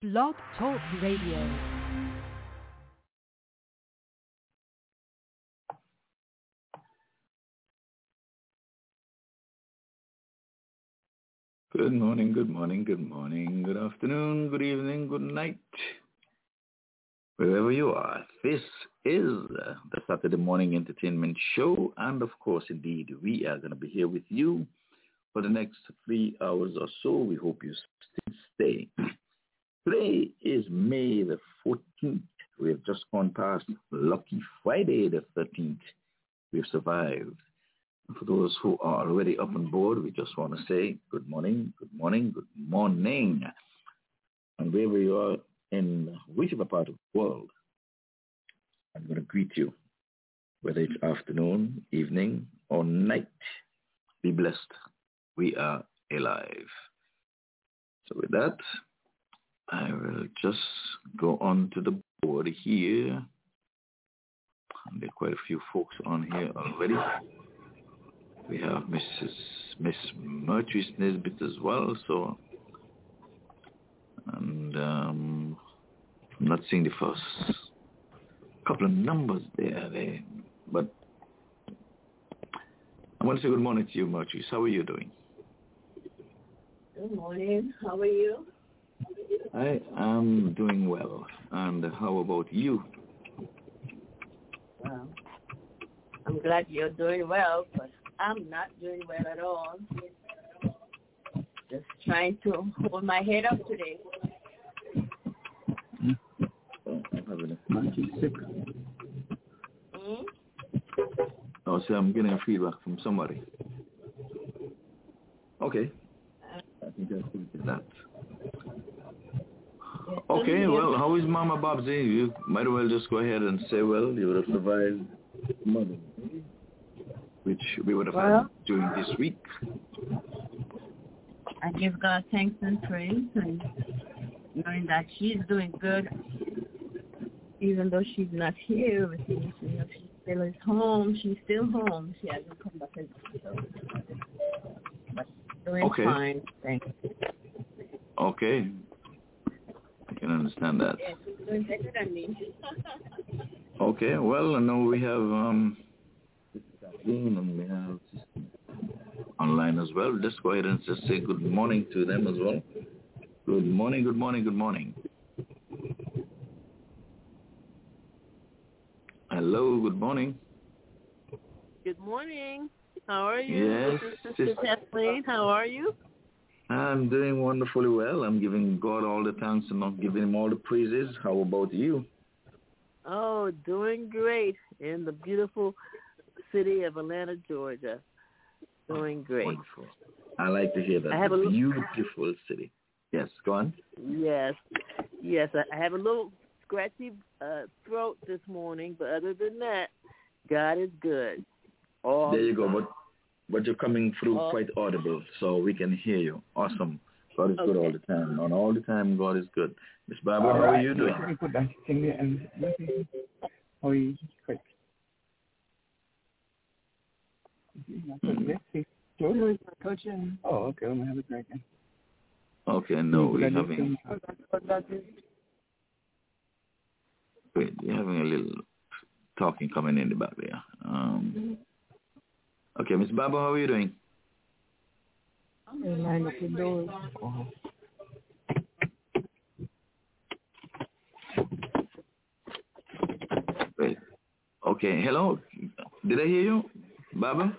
Blog Talk Radio. Good morning, good morning, good morning, good afternoon, good evening, good night. Wherever you are, this is the Saturday Morning Entertainment Show. And of course, indeed, we are going to be here with you for the next 3 hours or so. We hope you stay. Today is May the 14th. We have just gone past Lucky Friday the 13th. We've survived. For those who are already up on board, we just want to say good morning, good morning, good morning. And wherever you are in whichever part of the world, I'm going to greet you, whether it's afternoon, evening, or night. Be blessed. We are alive. So with that, I will just go on to the board here. And there are quite a few folks on here already. We have Miss Mertrice Nesbitt as well, so, and I'm not seeing the first couple of numbers there, but I want to say good morning to you, Mertrice. How are you doing? Good morning. How are you? I am doing well, and how about you? Well, I'm glad you're doing well, but I'm not doing well at all. Just trying to hold my head up today. Oh, so I'm getting feedback from somebody. Okay. I think I think that. Okay, well, how is Mama Bobsy? You might as well just go ahead and say, well, you would have survived Mother, which we would have had during this week. I give God thanks and praise, and knowing that she's doing good, even though she's not here with me. You know, she still is home. She's still home. She hasn't come back and so, but doing fine. Thanks. Okay. I can understand that. Yes, she's doing better than me. Okay, well, I know we have and we have online as well. Just go ahead and just say good morning to them as well. Good morning, good morning, good morning. Hello, good morning. Good morning. How are you? Yes. This is Sister Kathleen. How are you? I'm doing wonderfully well. I'm giving God all the thanks and not giving him all the praises. How about you? Oh, doing great in the beautiful city of Atlanta, Georgia. Doing great. Wonderful. I like to hear that. I have a beautiful city. Yes, go on. Yes. I have a little scratchy throat this morning, but other than that, God is good. There you go. But you're coming through quite audible, so we can hear you. Awesome. God is good all the time. And all the time, God is good. Miss Barbara, how are you doing? How are you? Great. Coaching. Oh, okay. I'm gonna have a drink. Okay, no, we're having. Wait, you're having a little talking coming in the back there. Okay, Miss Barbara, how are you doing? Line up the doors. Wait. Okay, hello. Did I hear you, Barbara?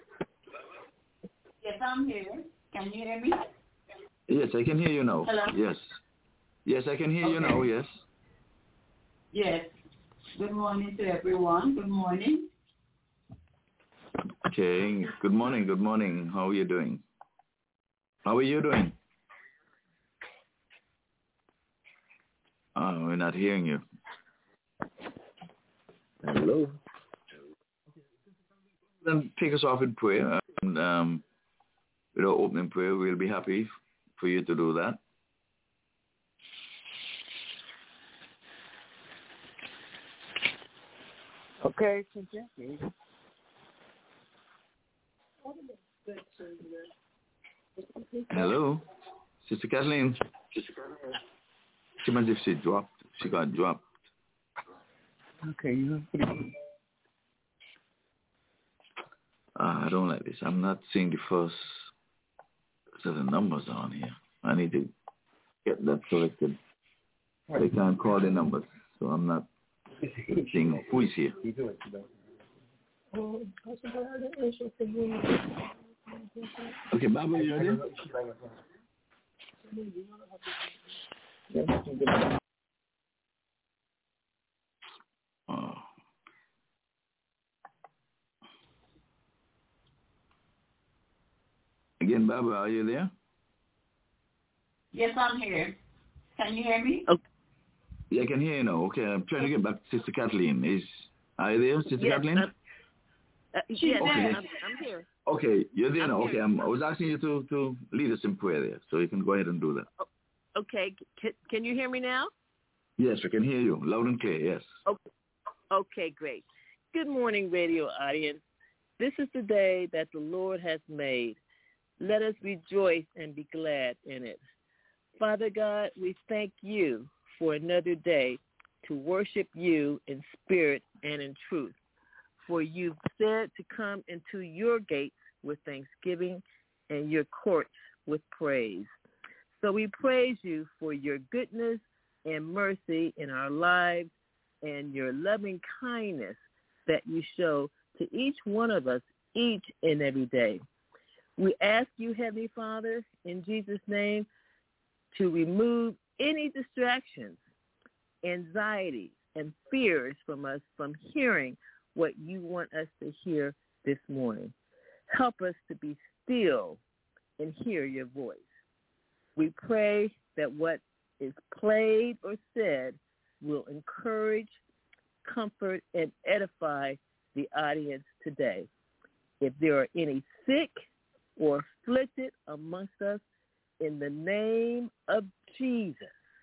Yes, I'm here. Can you hear me? Yes, I can hear you now. Hello? Yes, I can hear you now, yes. Yes. Good morning to everyone. Good morning. Okay, good morning. How are you doing? We're not hearing you. Hello? Then take us off in prayer, and with our opening prayer, we'll be happy for you to do that. Okay, Hello, Sister Kathleen. Seems as if she dropped. She got dropped. Okay, you know. I don't like this. I'm not seeing the first set of numbers on here. I need to get that corrected. They can't call the numbers, so I'm not seeing who is here. Okay, Baba, you ready? Oh. Again, Baba, are you there? Yes, I'm here. Can you hear me? Okay. Yeah, I can hear you now. Okay, I'm trying to get back to Sister Kathleen. Are you there, Sister Kathleen? Yes, okay. I'm here. Okay, you're there now. Okay, here. I was asking you to lead us in prayer there, so you can go ahead and do that. Okay, can you hear me now? Yes, I can hear you, loud and clear, yes. Okay, great. Good morning, radio audience. This is the day that the Lord has made. Let us rejoice and be glad in it. Father God, we thank you for another day to worship you in spirit and in truth. For you've said to come into your gates with thanksgiving and your courts with praise. So we praise you for your goodness and mercy in our lives and your loving kindness that you show to each one of us each and every day. We ask you, Heavenly Father, in Jesus' name, to remove any distractions, anxieties, and fears from us from hearing what you want us to hear this morning. Help us to be still and hear your voice. We pray that what is played or said will encourage, comfort, and edify the audience today. If there are any sick or afflicted amongst us, in the name of Jesus,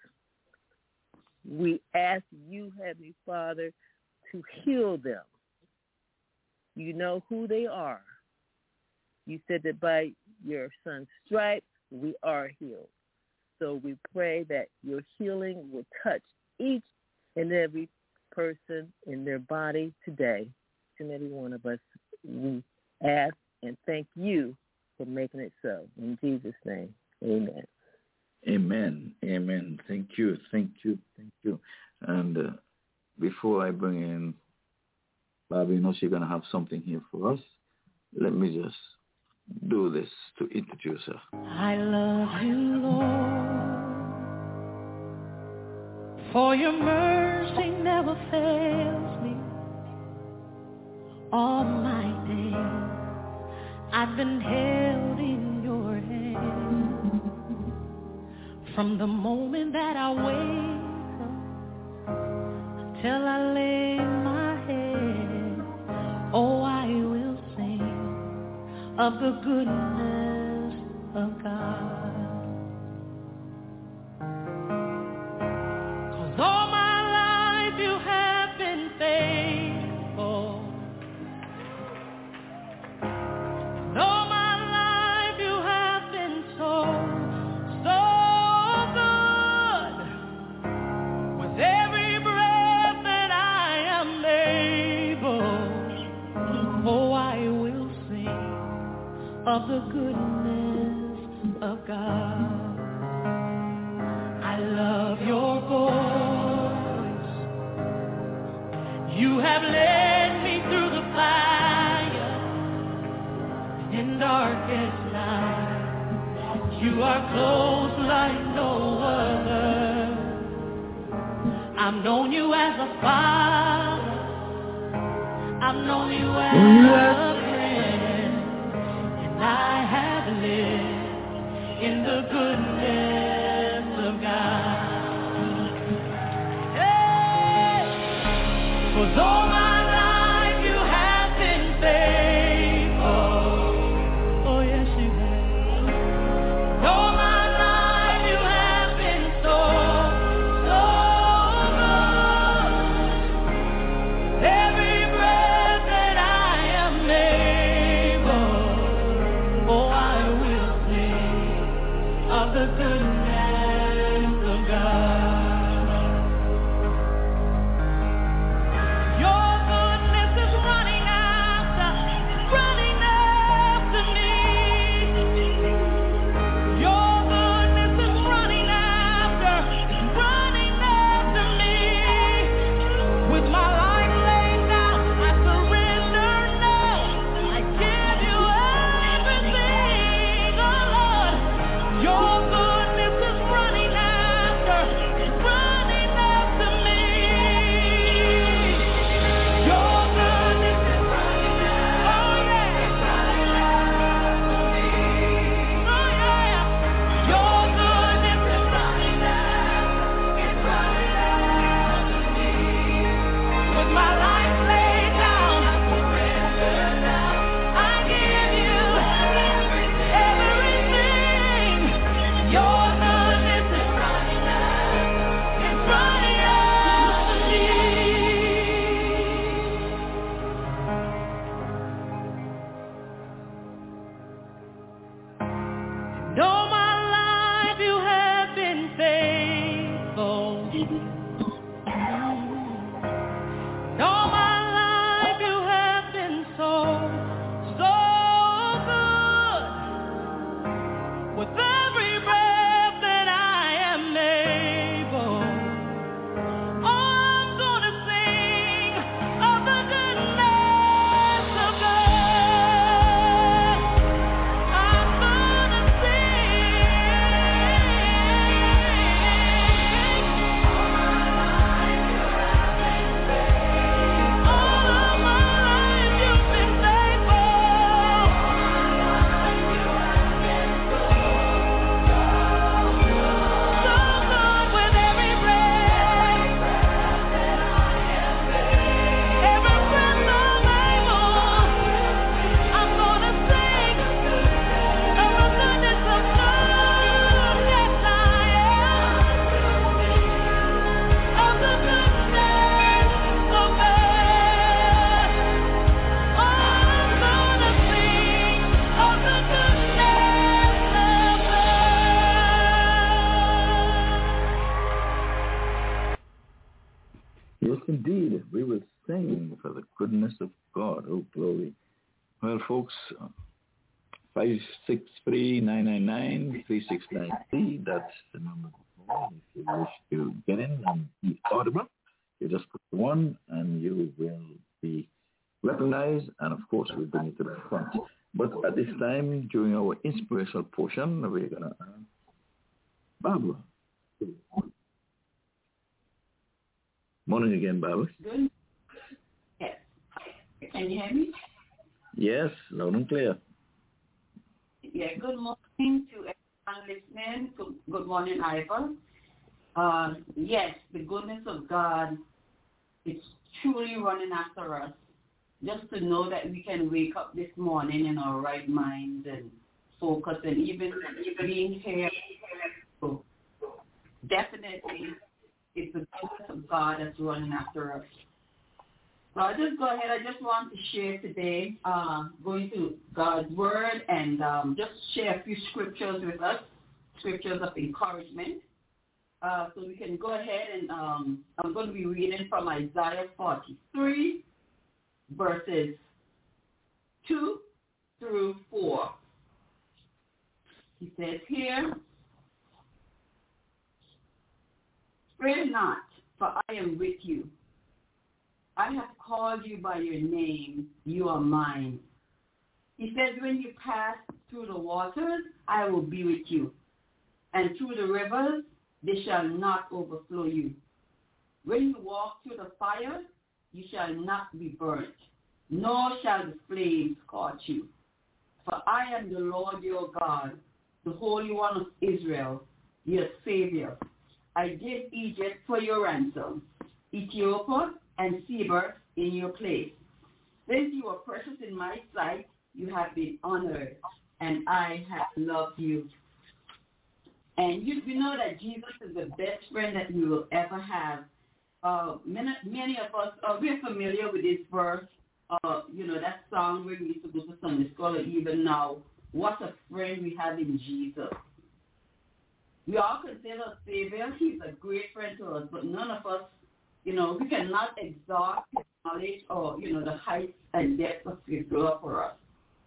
we ask you, Heavenly Father, to heal them. You know who they are. You said that by your son's stripes, we are healed. So we pray that your healing will touch each and every person in their body today. Each and every one of us, we ask and thank you for making it so. In Jesus' name, amen. Amen. Amen. Thank you. And before I bring in Bobby, you know she's going to have something here for us. Let me just do this to introduce her. I love you, Lord, for your mercy never fails me. All my days I've been held in your hand. From the moment that I wake up till I lay my head, oh, I will sing of the goodness of God. 'Cause all my life you have been faithful. And all my life you have been so good. With every breath that I am able, oh, I will sing of the goodness of God. I love your voice. You have led me through the fire in darkest night. You are close like no other. I've known you as a father. I've known you as a friend. And I have lived in the goodness of God. Hey! 'Cause all my life you have been faithful. Oh yes you have. All my life you have been so good. Every breath that I am able, All my life you have been so good. With every breath that I am able, I'm gonna sing of the goodness of God. I'm gonna Yes, indeed. We will sing for the goodness of God. Oh, glory. Well, folks, 563-999-3693. That's the number to call if you wish to get in and be audible. You just put the one and you will be recognized, and of course we'll bring you to the front. But at this time, during our inspirational portion, we're going to Barbara. Morning again, Barbara. Good. Yes. Can you hear me? Yes, loud and clear. Yeah, good morning to everyone listening. Good morning, Ivor. Yes, the goodness of God is truly running after us. Just to know that we can wake up this morning in our right minds and focus and even being here. So definitely, it's the goodness of God that's running after us. So I'll just go ahead. I just want to share today, going to God's Word and just share a few scriptures with us, scriptures of encouragement. So we can go ahead and I'm going to be reading from Isaiah 43, verses 2 through 4. He says here, "Fear not, for I am with you. I have called you by your name. You are mine." He says, "When you pass through the waters, I will be with you. And through the rivers, they shall not overflow you. When you walk through the fire, you shall not be burnt, nor shall the flames scorch you. For I am the Lord your God, the Holy One of Israel, your Savior. I give Egypt for your ransom, Ethiopia and Seba in your place. Since you are precious in my sight, you have been honored, and I have loved you." And you know that Jesus is the best friend that we will ever have. Many of us, we're familiar with this verse, that song where we used to go to Sunday school, or even now, what a friend we have in Jesus. We all consider Savior. He's a great friend to us, but none of us, we cannot exhaust his knowledge or, the heights and depths of his love for us.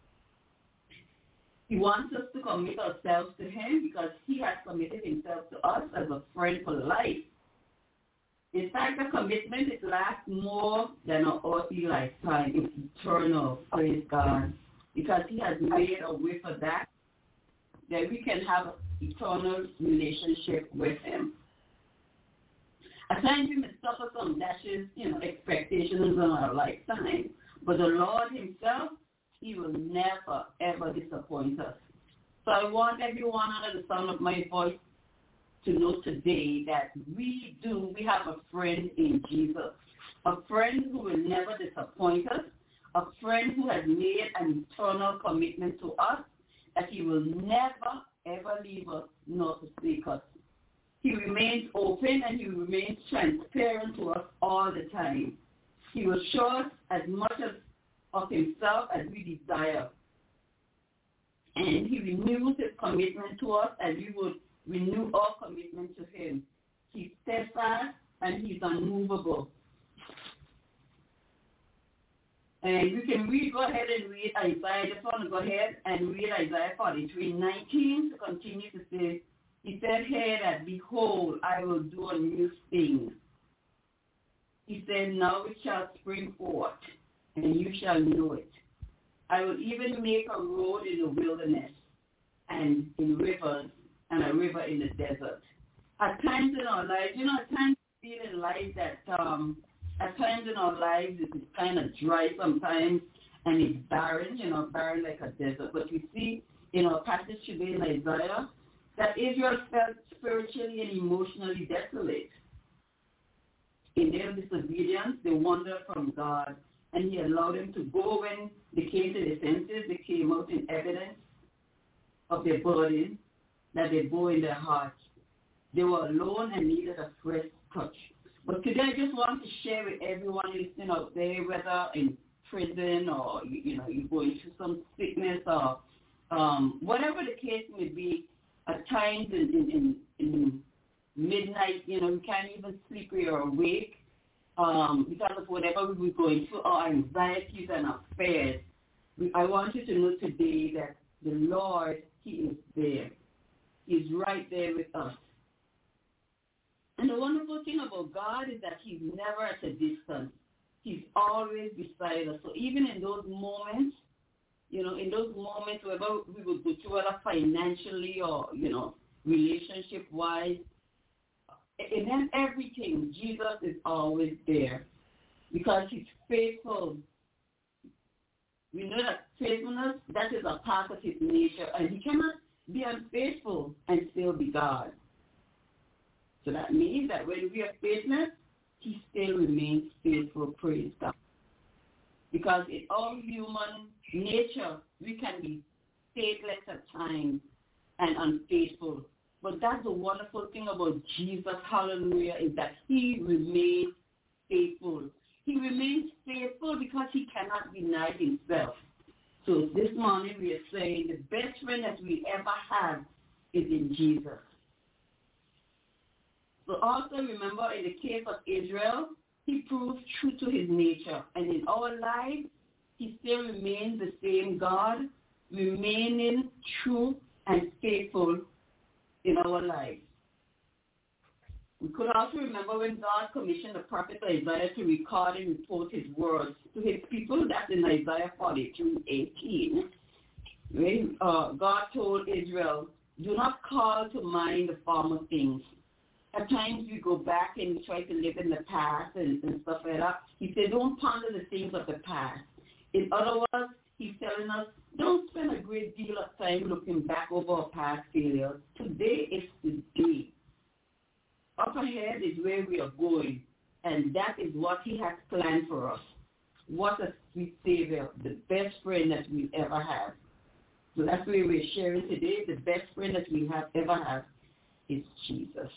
He wants us to commit ourselves to him because he has committed himself to us as a friend for life. In fact, the commitment, it lasts more than an earthly lifetime. It's eternal, praise God, because he has made a way for that we can have an eternal relationship with him. At times we may suffer some dashes, expectations in our lifetime, but the Lord himself, he will never, ever disappoint us. So I want everyone under the sound of my voice to know today that we have a friend in Jesus, a friend who will never disappoint us, a friend who has made an eternal commitment to us that he will never, ever leave us nor forsake us. He remains open and he remains transparent to us all the time. He will show us as much of himself as we desire. And he renews his commitment to us as we would renew our commitment to him. He's steadfast steadfast and he's unmovable. And you can go ahead and read Isaiah. I just want to go ahead and read Isaiah 43:19 to continue to say, he said here that, behold, I will do a new thing. He said, now it shall spring forth, and you shall know it. I will even make a road in the wilderness and in rivers and a river in the desert. At times in our lives, at times we feel in life that at times in our lives it's kind of dry sometimes and it's barren, barren like a desert. But we see in our passage today in Isaiah that Israel felt spiritually and emotionally desolate. In their disobedience, they wandered from God, and he allowed them to go. When they came to their senses, they came out in evidence of their burden that they bore in their hearts. They were alone and needed a fresh touch. But today I just want to share with everyone listening out there, whether in prison or, you're going through some sickness or whatever the case may be, at times in midnight, we can't even sleep or you're awake because of whatever we're going through, our anxieties and our fears. I want you to know today that the Lord, he is there. He's right there with us. And the wonderful thing about God is that he's never at a distance. He's always beside us. So even in those moments, whether we would go through whether financially or, relationship-wise, and then everything, Jesus is always there because he's faithful. We know that faithfulness, that is a part of his nature, and he cannot be unfaithful and still be God. So that means that when we are faithless, he still remains faithful, praise God. Because in all human nature, we can be faithless at times and unfaithful. But that's the wonderful thing about Jesus, hallelujah, is that he remains faithful. He remains faithful because he cannot deny himself. So this morning we are saying the best friend that we ever have is in Jesus. So also remember, in the case of Israel, he proved true to his nature. And in our lives, he still remains the same God, remaining true and faithful in our lives. We could also remember when God commissioned the prophet Isaiah to record and report his words to his people. That's in Isaiah 42:18. When God told Israel, do not call to mind the former things. At times we go back and we try to live in the past and stuff like that. He said, don't ponder the things of the past. In other words, he's telling us, don't spend a great deal of time looking back over our past failures. Today is the day. Up ahead is where we are going, and that is what he has planned for us. What a sweet Savior, the best friend that we ever have. So that's where we're sharing today. The best friend that we have ever had is Jesus.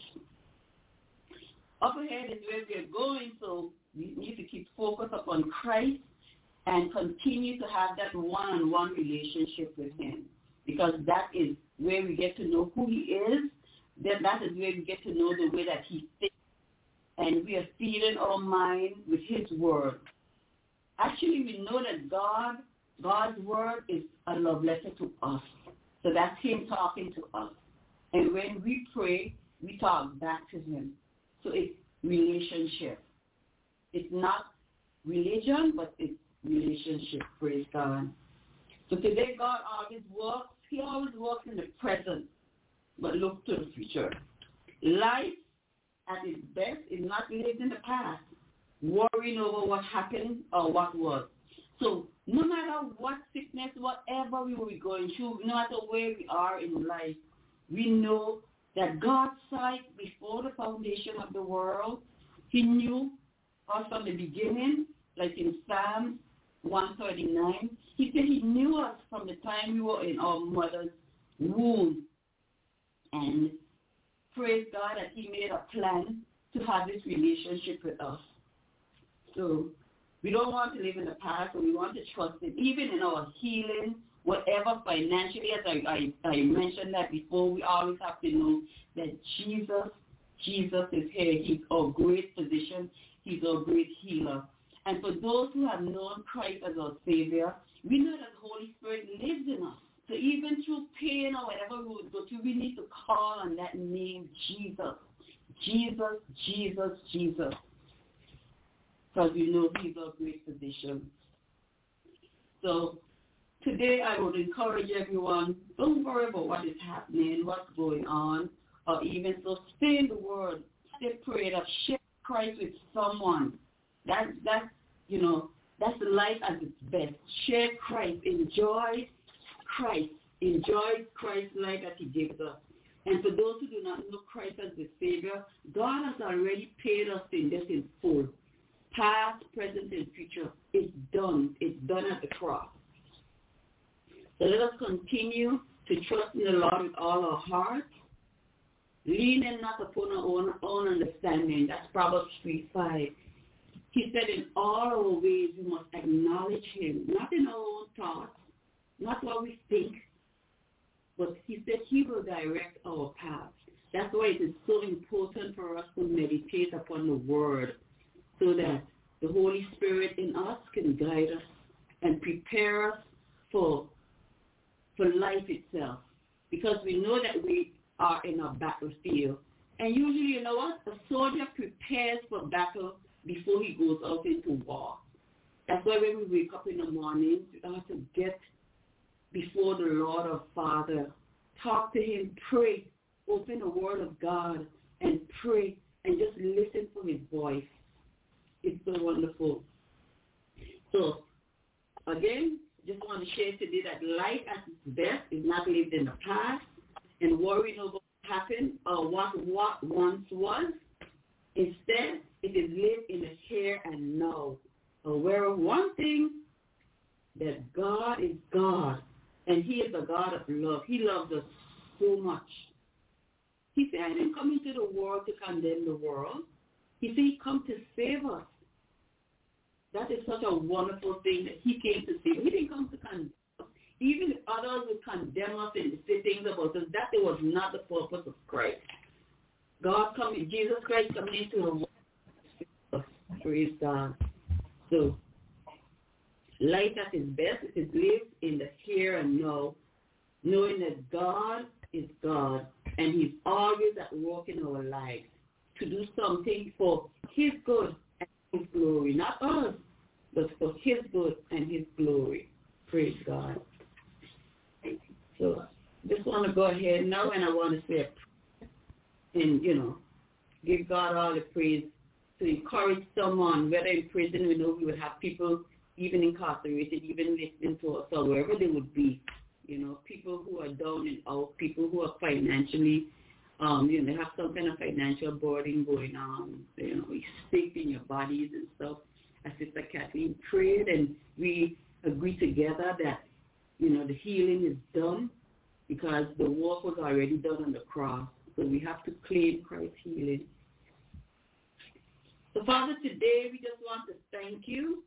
Up ahead is where we're going, so we need to keep focused upon Christ and continue to have that one-on-one relationship with him, because that is where we get to know who he is. That is where we get to know the way that he thinks, and we are feeding our mind with his word. Actually, we know that God's word is a love letter to us. So that's him talking to us. And when we pray, we talk back to him. So it's relationship. It's not religion, but it's relationship, praise God. So today God always works. He always works in the present, but look to the future. Life at its best is not lived in the past, worrying over what happened or what was. So no matter what sickness, whatever we will be going through, no matter where we are in life, we know that God saw it before the foundation of the world. He knew us from the beginning, like in Psalm 139. He said he knew us from the time we were in our mother's womb. And praise God that he made a plan to have this relationship with us. So we don't want to live in the past, but we want to trust him. Even in our healing, whatever financially, as I mentioned that before, we always have to know that Jesus, Jesus is here. He's our great physician. He's our great healer. And for those who have known Christ as our Savior, we know that the Holy Spirit lives in us. So even through pain or whatever we would go through, we need to call on that name, Jesus. Jesus, Jesus, Jesus. Because we know He's our great physician. So today I would encourage everyone, don't worry about what is happening, what's going on, or even so stay in the Word, stay prayed up, share Christ with someone. That's the life at its best. Share Christ, enjoy Christ life that He gives us. And for those who do not know Christ as the Savior, God has already paid us in this in full. Past, present, and future. It's done. It's done at the cross. So let us continue to trust in the Lord with all our hearts, leaning not upon our own understanding. That's Proverbs 3:5. He said, in all our ways we must acknowledge Him, not in our own thoughts, not what we think, but He said He will direct our path. That's why it is so important for us to meditate upon the Word, so that the Holy Spirit in us can guide us and prepare us for life itself. Because we know that we are in a battlefield. And usually, you know what? A soldier prepares for battle before he goes out into war. That's why when we wake up in the morning, we have to get before the Lord our Father. Talk to Him, pray, open the Word of God, and pray, and just listen for His voice. It's so wonderful. So, again, just want to share today that life at its best is not lived in the past and worrying over what happened or what once was. Instead, it is lived in the here and now. Aware of one thing, that God is God, and He is a God of love. He loves us so much. He said, I didn't come into the world to condemn the world. He said He come to save us. That is such a wonderful thing that He came to save. He didn't come to condemn us. Even if others would condemn us and say things about us, that was not the purpose of Christ. Jesus Christ coming into the world. Praise God. So, life at its best is lived in the here and now, knowing that God is God, and He's always at work in our lives to do something for His good and His glory. Not us, but for His good and His glory. Praise God. So, just want to go ahead now, and I want to say a prayer and, give God all the praise to encourage someone, whether in prison. We know we would have people even incarcerated, even listening to us, or wherever they would be. People who are down and out, people who are financially, they have some kind of financial burden going on, sick in your bodies and stuff. As Sister Kathleen prayed, and we agree together that, the healing is done because the work was already done on the cross. So we have to claim Christ's healing. So, Father, today we just want to thank You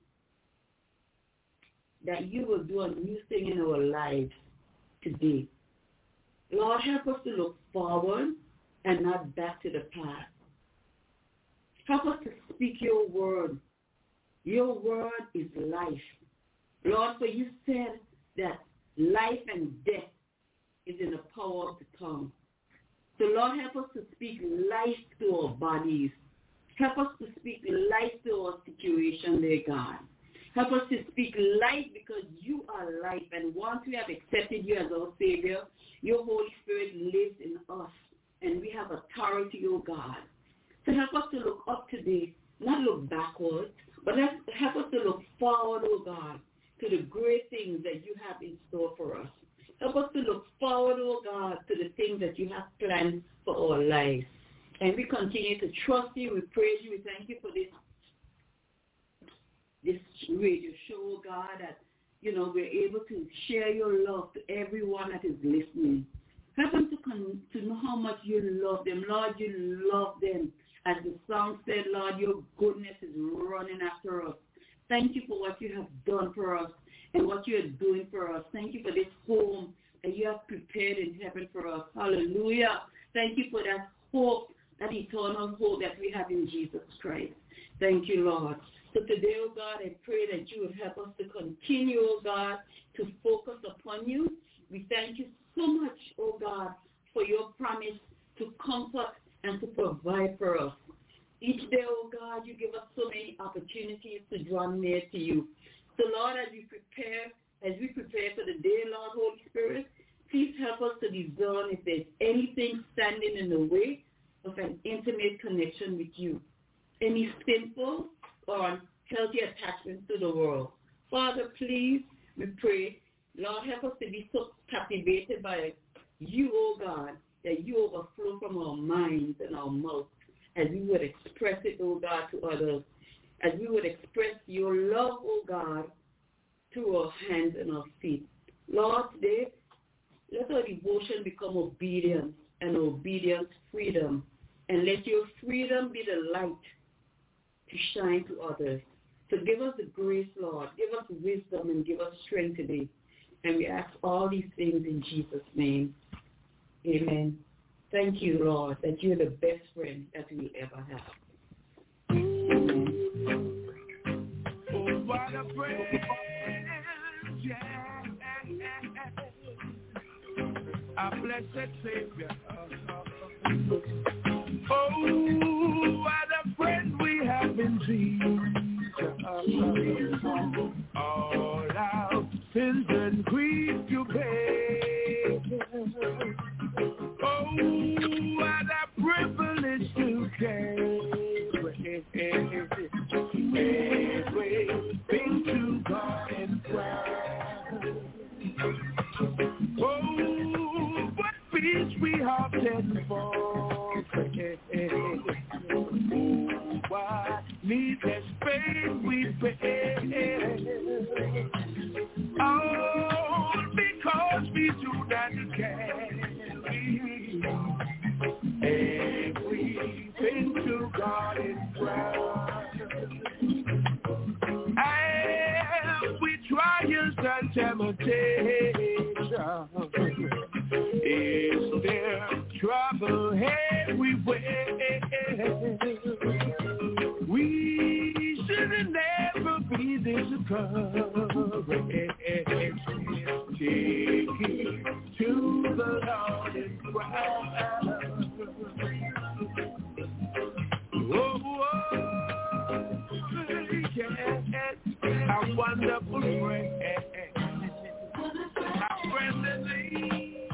that You will do a new thing in our lives today. Lord, help us to look forward and not back to the past. Help us to speak Your word. Your word is life. Lord, for You said that life and death is in the power of the tongue. So, Lord, help us to speak life to our bodies. Help us to speak life to our situation, dear God. Help us to speak life because You are life. And once we have accepted You as our Savior, Your Holy Spirit lives in us. And we have authority, oh God. So help us to look up today, not look backwards, but help us to look forward, oh God, to the great things that You have in store for us. Help us to look forward, oh God, to the things that You have planned for our lives. And we continue to trust You. We praise You. We thank You for this radio show, oh God, that, we're able to share Your love to everyone that is listening. Help them to know how much You love them. Lord, You love them. As the song said, Lord, Your goodness is running after us. Thank You for what You have done for us and what You are doing for us. Thank You for this home that You have prepared in heaven for us. Hallelujah. Thank You for that hope and eternal hope that we have in Jesus Christ. Thank you, Lord. So today, oh God, I pray that you would help us to continue, oh God, to focus upon you. We thank you so much, oh God, for your promise to comfort and to provide for us. Each day, oh God, you give us so many opportunities to draw near to you. So, Lord, as we prepare for the day, Lord, Holy Spirit, please help us to discern if there's anything standing in the way of an intimate connection with you, any sinful or unhealthy attachments to the world. Father, please, we pray, Lord, help us to be so captivated by you, oh God, that you overflow from our minds and our mouths as we would express it, oh God, to others, as we would express your love, oh God, through our hands and our feet. Lord, today, let our devotion become obedience, and obedience freedom, and let your freedom be the light to shine to others. So give us the grace, Lord. Give us wisdom and give us strength today. And we ask all these things in Jesus' name. Amen. Thank you, Lord, that you're the best friend that we'll ever have. Oh, what a friend, yeah. A blessed Savior. Oh, what a friend we have in Jesus. All our sins and grief you pay. Oh, what a privilege to carry everything to God in prayer. Oh, what peace we often forfeit. Oh, what needless pain we pay. All because we do not carry everything to God in prayer. And we trials and temptation. Is there trouble everywhere? We should never be discouraged. Take it to the Lord in prayer. A wonderful friend, a friend indeed.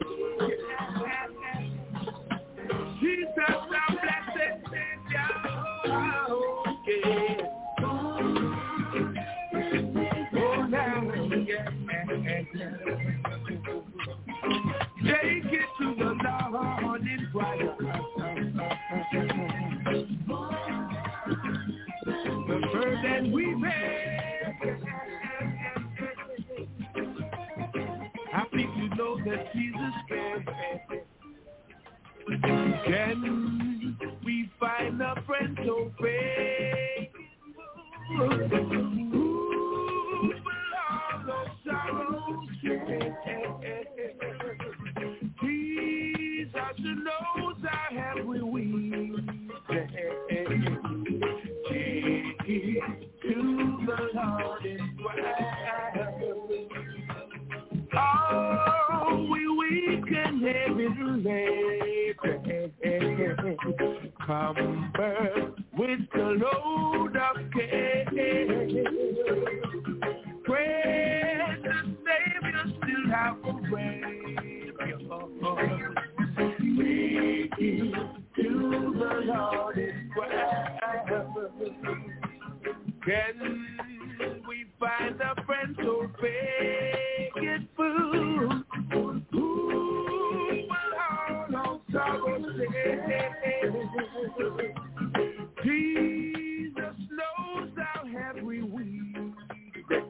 Jesus, our blessed Savior. Oh, yeah. Oh, now, yeah. Take it to the Lord in prayer. The burden we bear. Happy to know that Jesus can. Can we find a friend so faithful? Who will all our sorrows share? Jesus knows our every weakness. Take it to the Lord in prayer. Oh, we can have it later. Comfort with the load of care. Pray the Savior still have a way. Take it to the Lord in prayer. Can we find a friend so faithful? Who will all our sorrows share? Jesus knows our every weakness.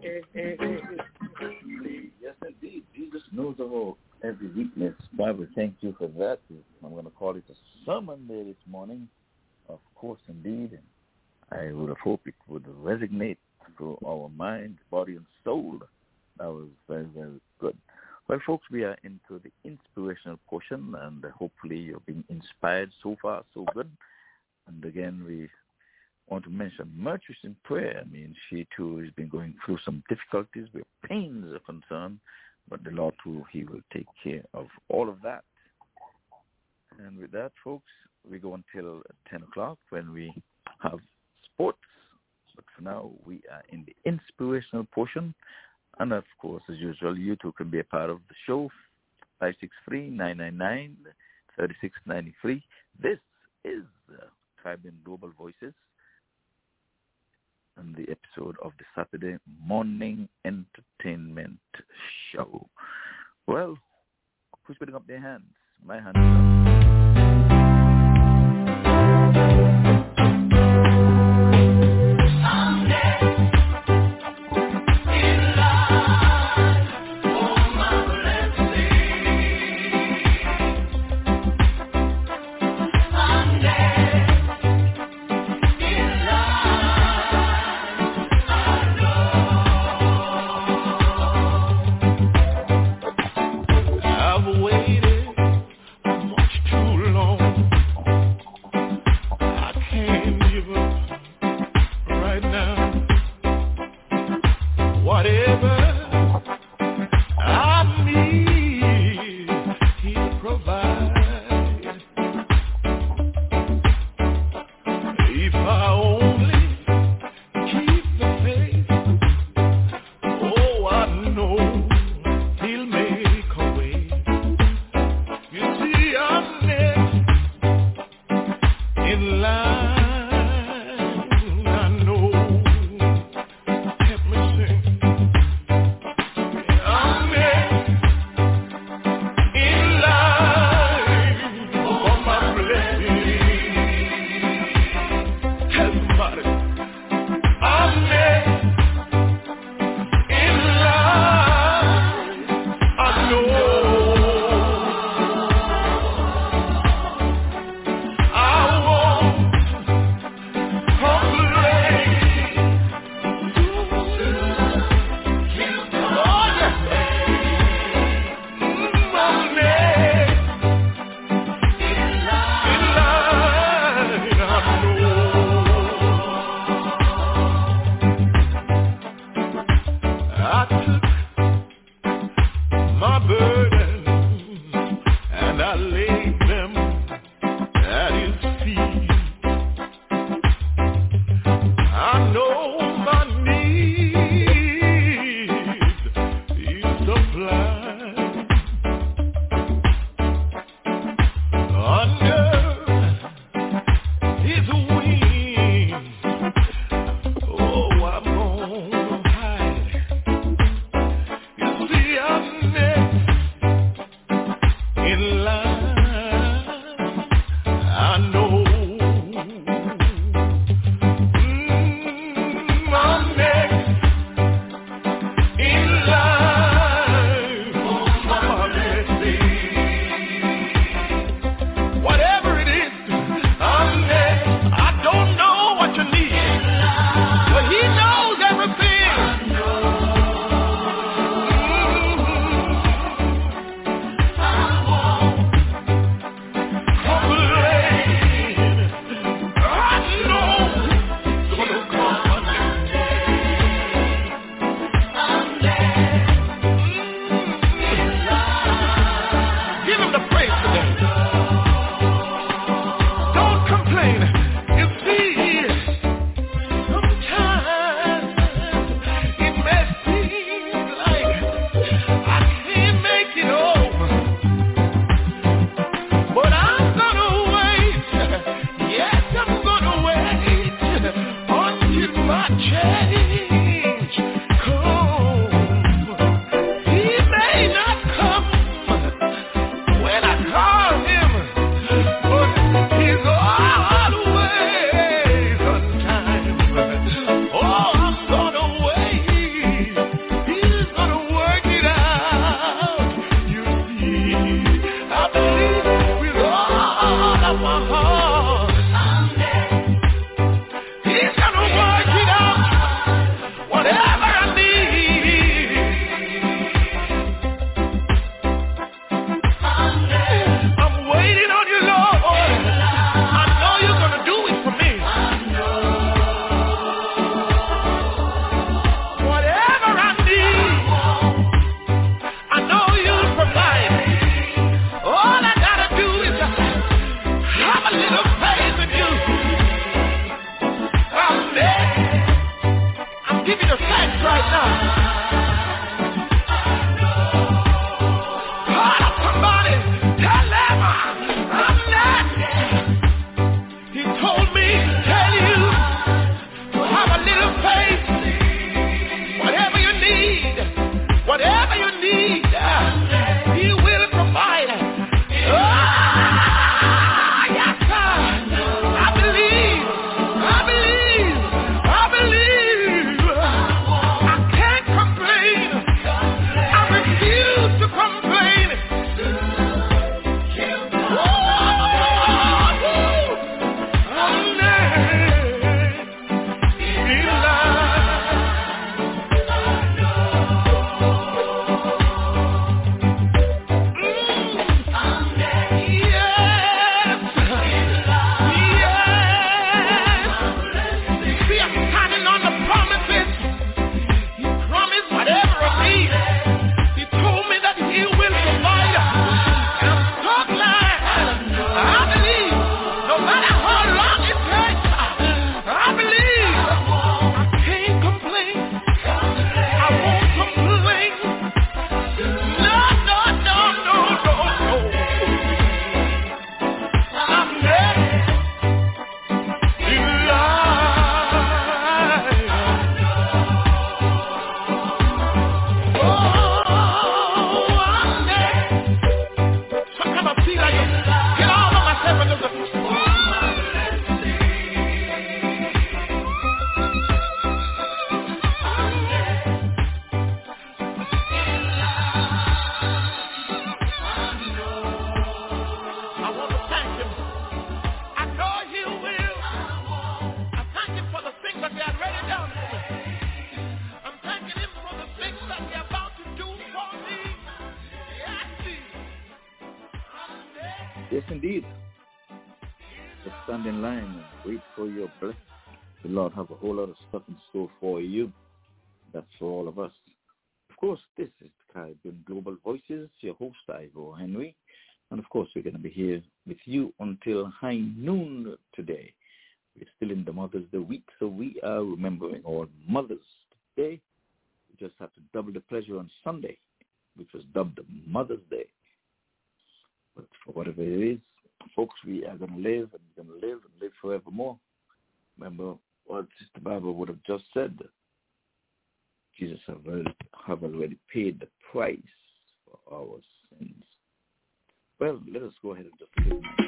Yes, indeed. Jesus knows our every weakness. Bible, thank you for that. I'm going to call it a sermon day this morning. Of course, indeed. I would have hoped it would resonate through our mind, body, and soul. That was very, very good. Well, folks, we are into the inspirational portion, and hopefully you're being inspired so far, so good. And again, we want to mention Merchant in prayer. I mean, she too has been going through some difficulties where pains are concerned, but the Lord too, He will take care of all of that. And with that, folks, we go until 10 o'clock when we have sports. But for now, we are in the inspirational portion. And of course, as usual, you too can be a part of the show. 563-999-3693. This is Tribune Global Voices and the episode of the Saturday Morning Entertainment Show. Well, who's putting up their hands? My hand is up. Yes, indeed. Just stand in line and wait for your blessing. The Lord have a whole lot of stuff in store for you. That's for all of us. Of course, this is Caribbean Global Voices, your host, Ivor Henry. And of course, we're going to be here with you until high noon today. We're still in the Mother's Day week, so we are remembering all mothers today. We just have to double the pleasure on Sunday, which was dubbed Mother's Day. But for whatever it is, folks, we are going to live and we're going to live and live forevermore. Remember what the Bible would have just said. Jesus have already paid the price for our sins. Well, let us go ahead and just live now.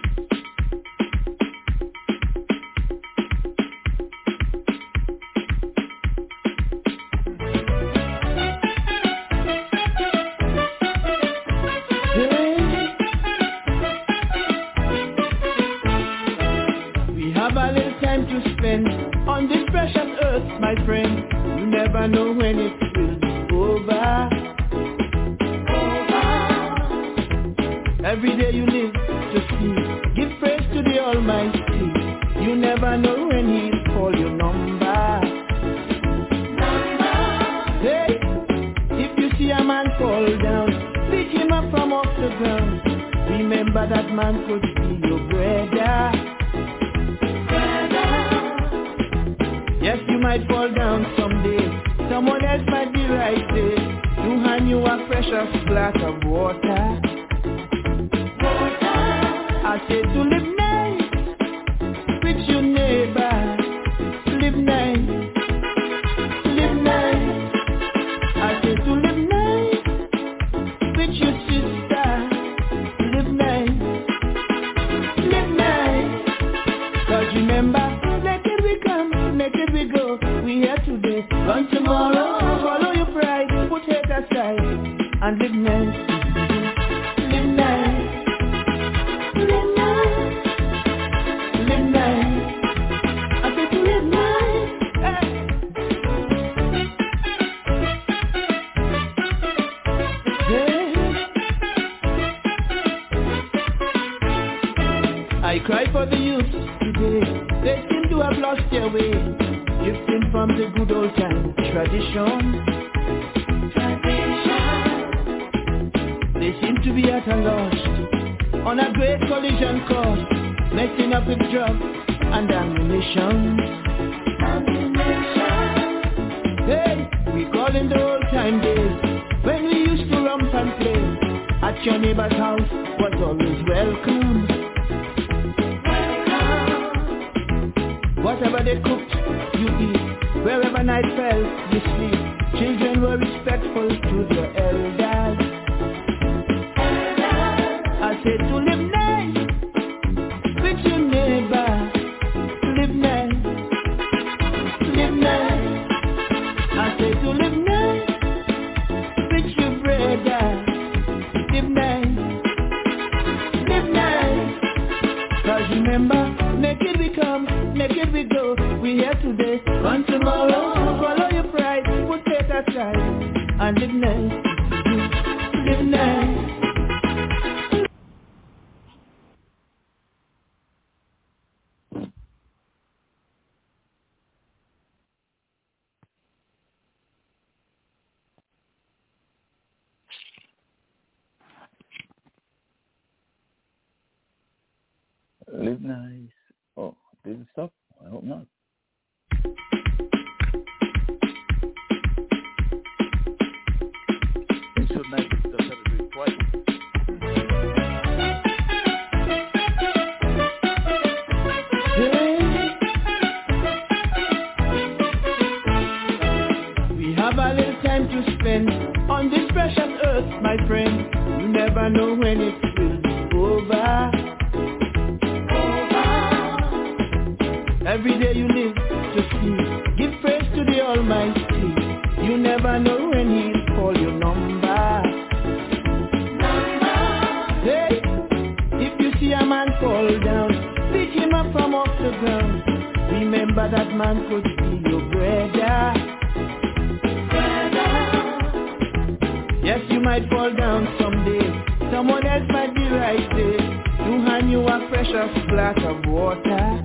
On this precious earth, my friend, you never know when it will be over. Every day you live to see, give praise to the Almighty. You never know when He'll call your number. Hey, if you see a man fall down, pick him up from off the ground. Remember that man could be your brother. Yes, you might fall down someday. Someone else might be right there to hand you a precious glass of water. I say to live nice with your neighbor. Live nice. Live nice. I say to live nice with your sister. Live nice. Live nice. 'Cause remember, naked we go, we here today, run tomorrow, follow your pride, put hate aside, and live nice, live nice, live nice, live nice, I said to live nice, hey. I cry for the youth today. They seem to have lost their way, drifting from the good old time tradition. They seem to be at a loss, on a great collision course, messing up with drugs and ammunition. Hey, we call in the old time days, when we used to romp and play, at your neighbor's house was always welcome. Whatever they cooked, you eat. Wherever night fell, you sleep. Children were respectful to their elders. I said to live nice with your neighbor. Live nice. Live nice. I said to live nice with your brother. Live nice. Live nice. 'Cause remember, naked we come, naked we Run tomorrow, follow your pride, put it aside, and live nice, live nice. Live nice. Oh, did it stop? I hope not. It should not be just have to do it twice. We have a little time to spend on this precious earth, my friend. You never know when it will be over. Every day you live to see, give praise to the Almighty. You never know when He'll call your number. Hey, if you see a man fall down, pick him up from off the ground. Remember that man could be your brother. Yes, you might fall down someday. Someone else might be right there to hand you a precious glass of water.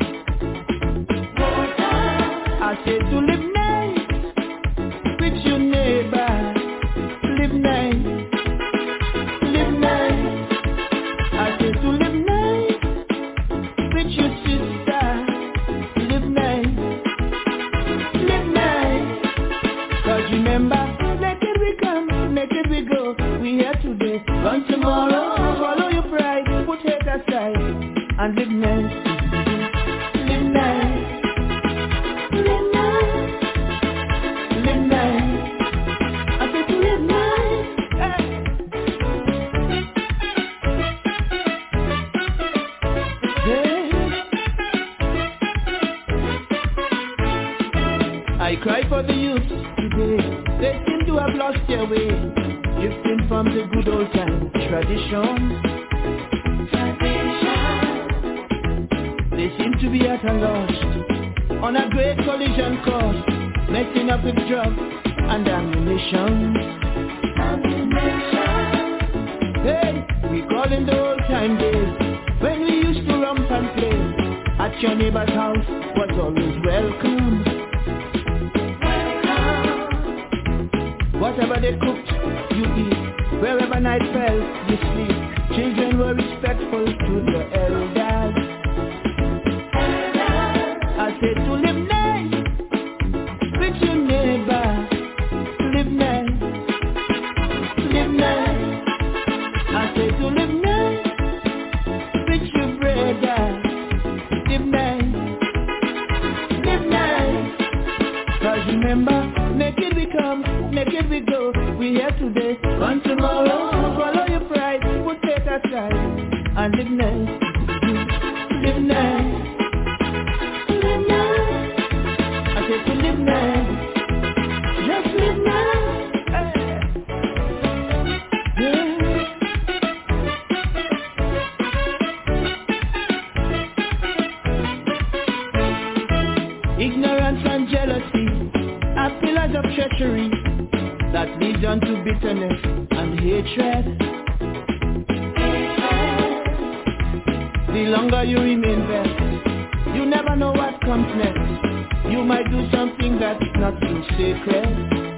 I say to live nice with your neighbor. Live nice, live nice. I say to live nice with your sister. Live nice, live nice. 'Cause remember, naked we come, naked we go. We here today, gone tomorrow. Follow your pride, put it aside, and live nice, live nice. I cry for the youth today. They seem to have lost their way, drifting from the good old time tradition. They seem to be at a loss, on a great collision course, messing up with drugs and ammunition. Hey, we call in the old time days, when we used to romp and play. At your neighbor's house was always welcome. Whatever they cooked, you eat. Wherever night fell, you sleep. Children were respectful to the elders. I said to live nice with your neighbor. Live nice, live nice. I said to live nice with your brother. Live nice, live nice. 'Cause remember, naked we come, naked we go. We here today, gone tomorrow. Follow your pride, put it aside, and live nice, live nice, live nice. I said to live nice, just live nice. Yeah. Ignorance and jealousy are pillars of treachery that leads on to bitterness and hatred. The longer you remain there, you never know what comes next. You might do something that's not so sacred.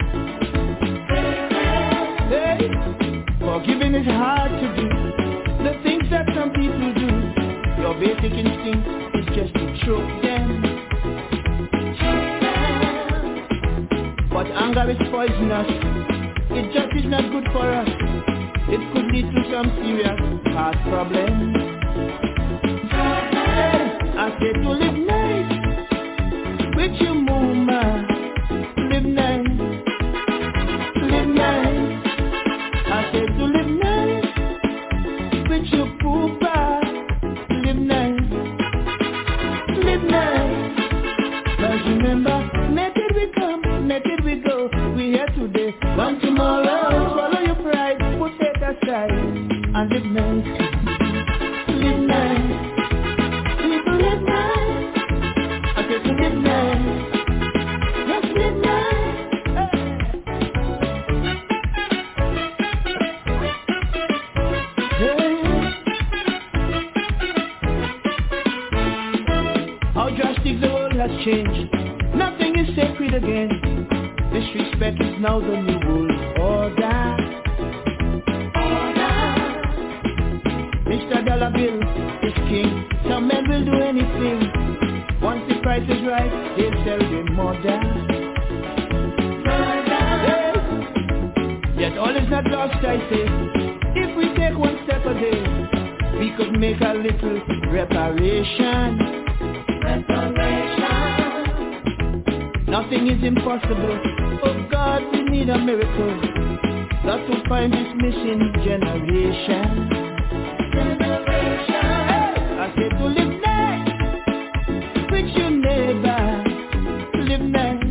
Hey, forgiving is hard to do. The things that some people do, your basic instinct is just to choke them. But anger is poisonous. It just is not good for us. It could lead to some serious heart problems. I said to live nice with your mama. Live nice, live nice. I said to live nice with your poopa. Live nice, live nice. But remember, naked we come, naked we go. We here today, gone tomorrow. Follow your pride, put it aside, and live nice, live nice. People live nice. I said to live nice, change. Nothing is sacred again. Disrespect is now the new world order. Mr. Dollar Bill is king. Some men will do anything. Once the price is right, they'll sell them murder. Yet all is not lost, I say. If we take one step a day, we could make a little reparation. Nothing is impossible. Oh God, we need a miracle. Got to find this missing generation. I say to live nice with your neighbor. Live nice.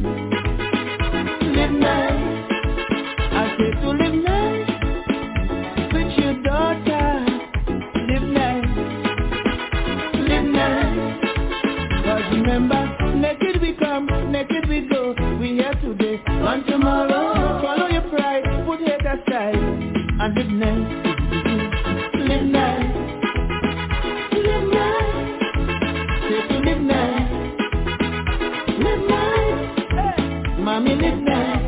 Live nice. I say to live nice with your daughter. Live nice. Live nice. Cause remember, naked we come, naked we go. We here today, on tomorrow. Follow your pride, put hate aside, and live nice. Live nice. Live nice. Say to live nice. Live nice. Mommy, live nice.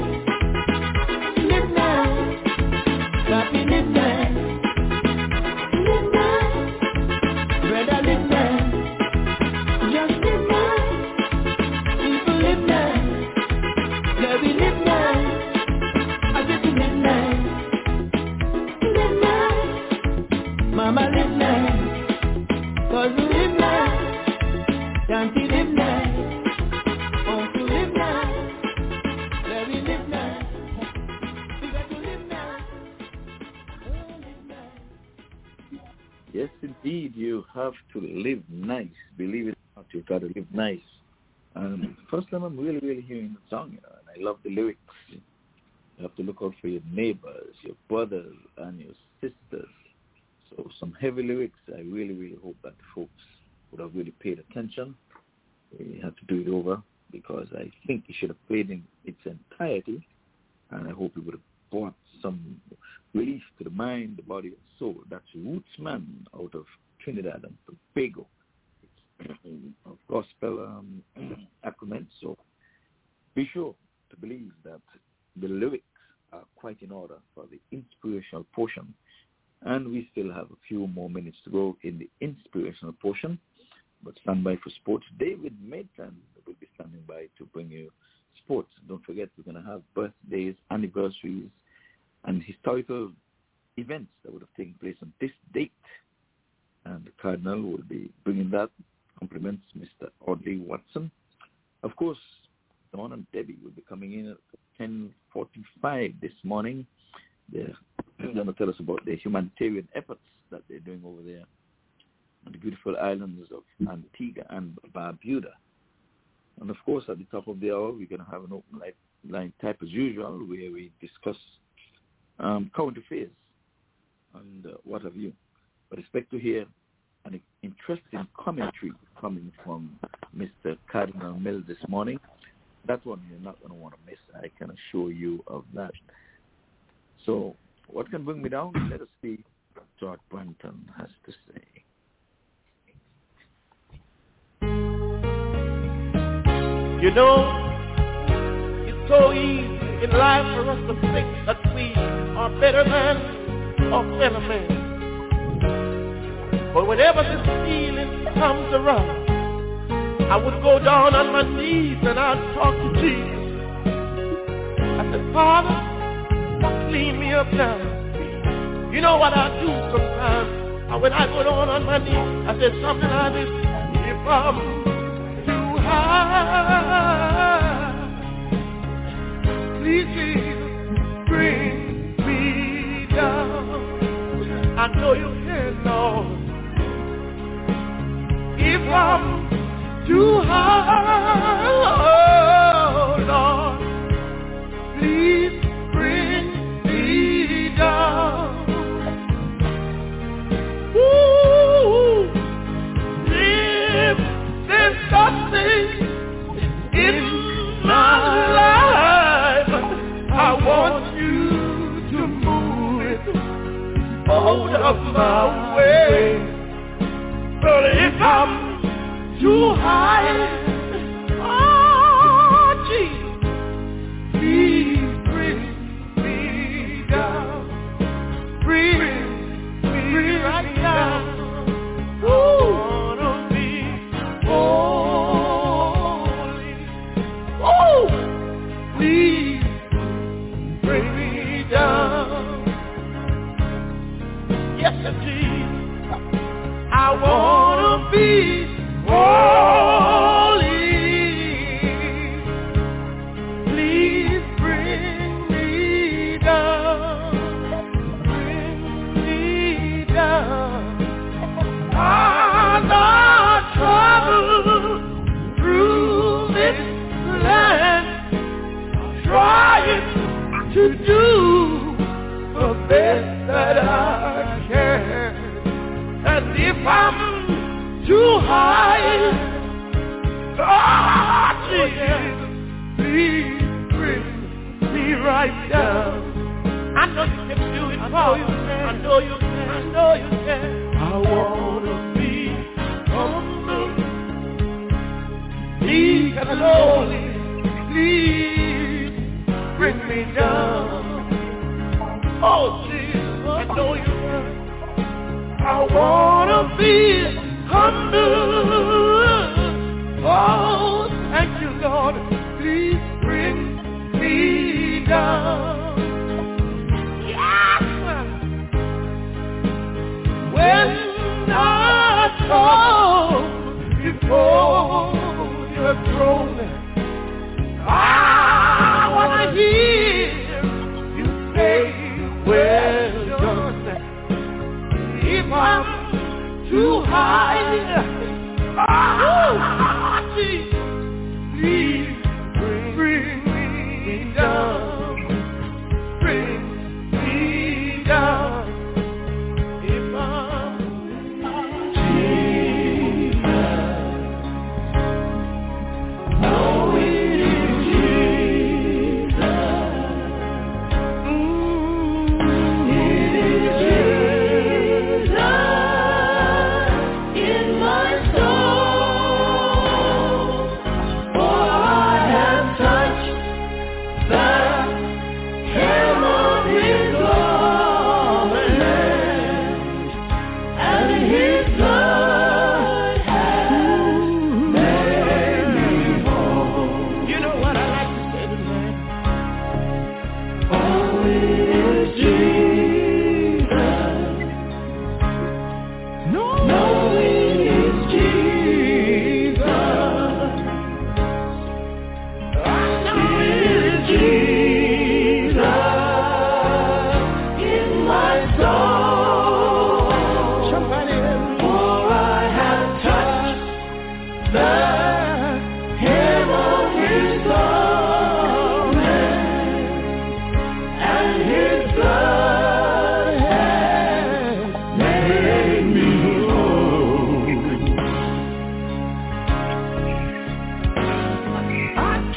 Live nice. Papi, live nice. Live nice. Brother, live nice. Just live nice. People live nice. Baby, live nice. I said to live nice. Live nice. Mama, live nice. Cause you live nice. Auntie, live nice. Uncle, live nice. Baby, live nice. We got to live nice. Oh, live nice. Yes, indeed, you have to live nice. Believe it or not, you got to live nice. First time I'm really, really hearing the song, and I love the lyrics. You have to look out for your neighbors, your brothers, and your sisters. So some heavy lyrics. I really, really hope that the folks would have really paid attention. We have to do it over because I think it should have played in its entirety, and I hope it would have brought some relief to the mind, the body, and soul. That's Rootsman out of Trinidad and Tobago. It's of gospel accrement, so be sure to believe that the lyrics are quite in order for the inspirational portion. And we still have a few more minutes to go in the inspirational portion. But stand by for sports. David Mayton will be standing by to bring you sports. Don't forget, we're going to have birthdays, anniversaries, and historical events that would have taken place on this date. And the Cardinal will be bringing that. Compliments Mr. Audley Watson. Of course, Dawn and Debbie will be coming in at 10:45 this morning. They're going to tell us about the humanitarian efforts that they're doing over there on the beautiful islands of Antigua and Barbuda. And of course, at the top of the hour, we're going to have an open line type as usual, where we discuss current affairs and what have you. But expect to hear an interesting commentary coming from Mr. Cardinal Mill this morning. That one you're not going to want to miss. I can assure you of that. So what can bring me down? Let us see what George Branton has to say. You know, it's so easy in life for us to think that we are better than or better men. But whenever this feeling comes around, I would go down on my knees and I'd talk to Jesus. I said, Father, clean me up now. You know what I do sometimes? When I go down on my knees, I said something like this: if I'm too high, please Jesus, bring me down. I know you can, Lord. If I'm too high, oh Lord, please bring me down. Ooh, if there's something in my life, I want you to move it out of my way. But if I'm too high, oh please bring me down. Yes, Jesus, I wanna be holy. Please bring me down. Bring me down. As I travel through this land, trying to do the best that I can. And if I'm too high, oh, Jesus, please bring me right down. I know you can do it, Paul. I know you can. I know you can. I wanna be humble, meek and lowly. Please bring me down. Oh, Jesus, I know you can. I wanna be humble. Oh, thank you, Lord. Please bring me down. Yes. When I come before your throne, I wanna hear you say, well done. If I'm too high, please bring me down. Bring me down. If I'm Jesus, knowing Jesus, in my soul, for I have touched the hem of his garment, and his blood has made me whole. You know what I like to say tonight? Oh, it is Jesus. No, it is Jesus. I know it is Jesus in my soul. Somebody else. For I have touched the hem of his garment, and his blood has made me whole. I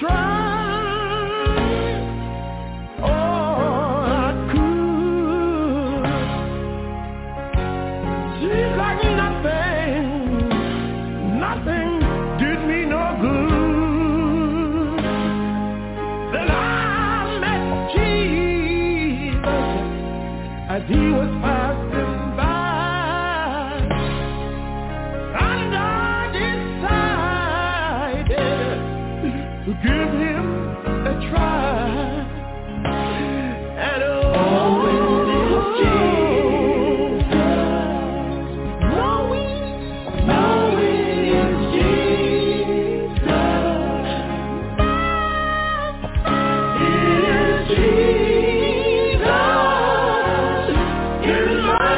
tried all I could. Seems like nothing did me no good. Then I met Jesus as he was passing by, and I decided to give him a try. And oh, it is Jesus. No, it is Jesus. It is Jesus in my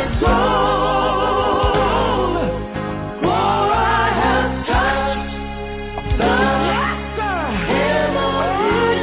soul, for I have touched the hem of his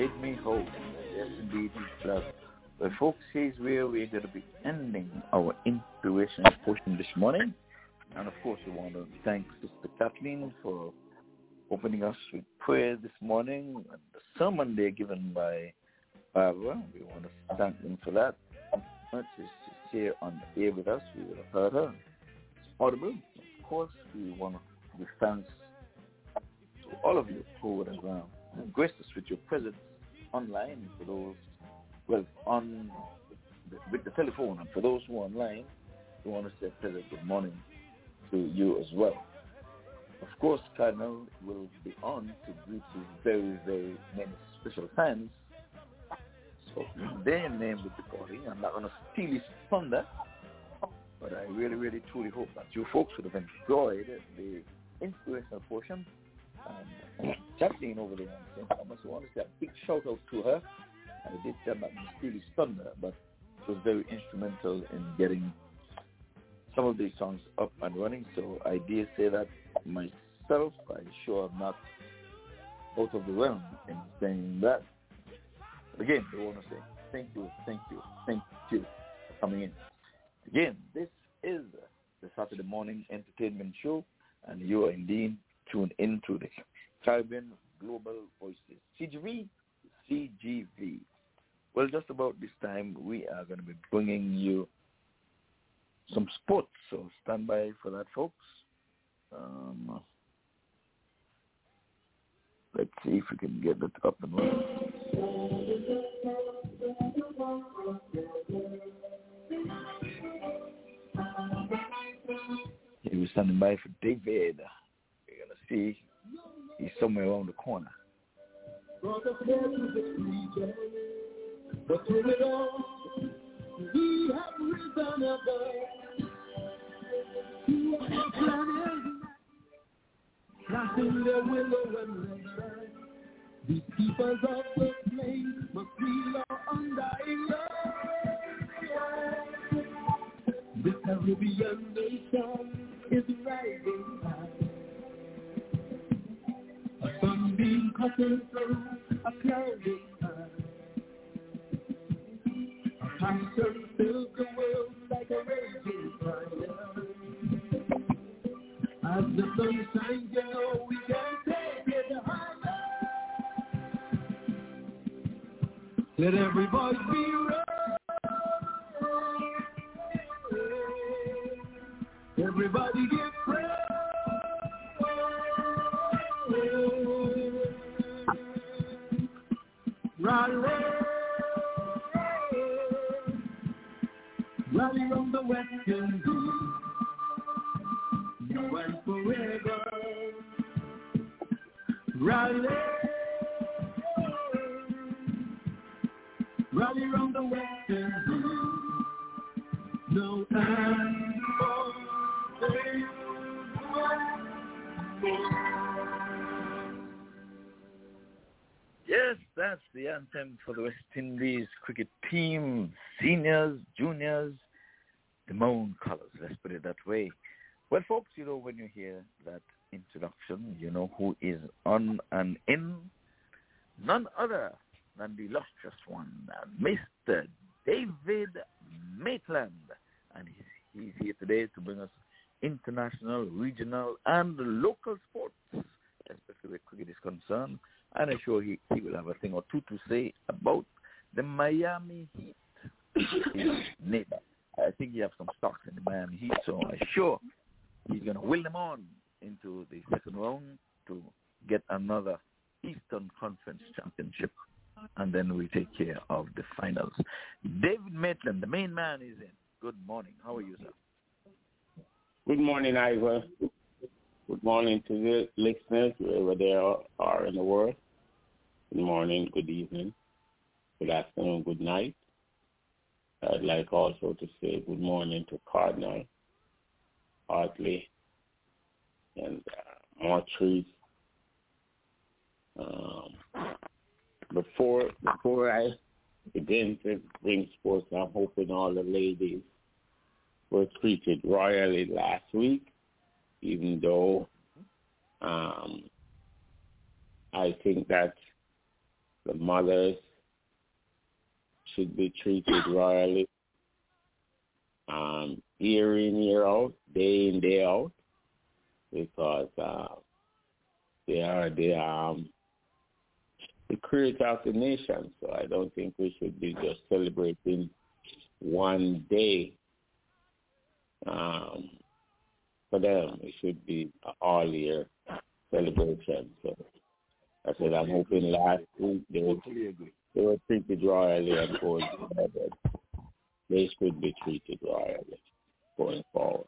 made me whole. Yes, indeed, He does. But folks, here's where we're going to be ending our inspirational portion this morning. And of course, we want to thank Sister Kathleen for opening us with prayer this morning and the sermon they're given by Barbara. We want to thank them for that. Much is here on the air with us. We would have heard her. It's audible. Of course, we want to give thanks to all of you who would have graced us with your presence online, for those with the telephone, and for those who are online, we want to say a pleasant good morning to you as well. Of course, Cardinal will be on to greet his very, very many special fans. So their name will be calling. I'm not going to steal his thunder, but I really, really, truly hope that you folks would have enjoyed the inspirational portion. Kathleen over there, I must want to say a big shout out to her. I did tell that to steal his thunder, but it was very instrumental in getting some of these songs up and running. So I dare say that myself, I'm sure I'm not out of the realm in saying that. Again, I want to say thank you for coming in. Again, this is the Saturday Morning Entertainment Show, and you are indeed tuned into the Caribbean Global Voices, CGV. Well, just about this time, we are going to be bringing you some sports, so stand by for that, folks. Let's see if we can get that up and running. Here we're standing by for David. We're going to see he's somewhere around the corner. But through it all, we have risen above. To our planet, flashing their willow and red. These keepers of the flame must feel our undying love. The Caribbean nation is rising high. A sunbeam cutting through a clouded sky. Passion fills the world like a raging fire. As the sun shines, you know we can take it higher. Let every voice be raised. Everybody give praise. Rally on the Western Sea, now and forever. Rally on the Western Sea, now and forever. Yes, that's the anthem for the West Indies cricket team, seniors, juniors, the Moan Colors, let's put it that way. Well, folks, you know, when you hear that introduction, you know who is on and in. None other than the illustrious one, Mr. David Maitland. And he's here today to bring us international, regional, and local sports, especially where cricket is concerned. And I'm sure he will have a thing or two to say about the Miami Heat, his neighbor. I think he has some stocks in the Miami Heat, so I'm sure he's going to will them on into the second round to get another Eastern Conference championship, and then we take care of the finals. David Maitland, the main man, is in. Good morning. How are you, sir? Good morning, Ivor. Good morning to the listeners, wherever they are in the world. Good morning, good evening, good afternoon, good night. I'd like also to say good morning to Cardinal, Hartley, and Montrese. Before I begin to bring sports, I'm hoping all the ladies were treated royally last week, even though I think that the mothers should be treated royally, year in, year out, day in, day out, because they are the creator of the nation. So I don't think we should be just celebrating one day for them. It should be an all-year celebration. So I said I'm hoping last week they were treated royally and going forward. They should be treated royally going forward.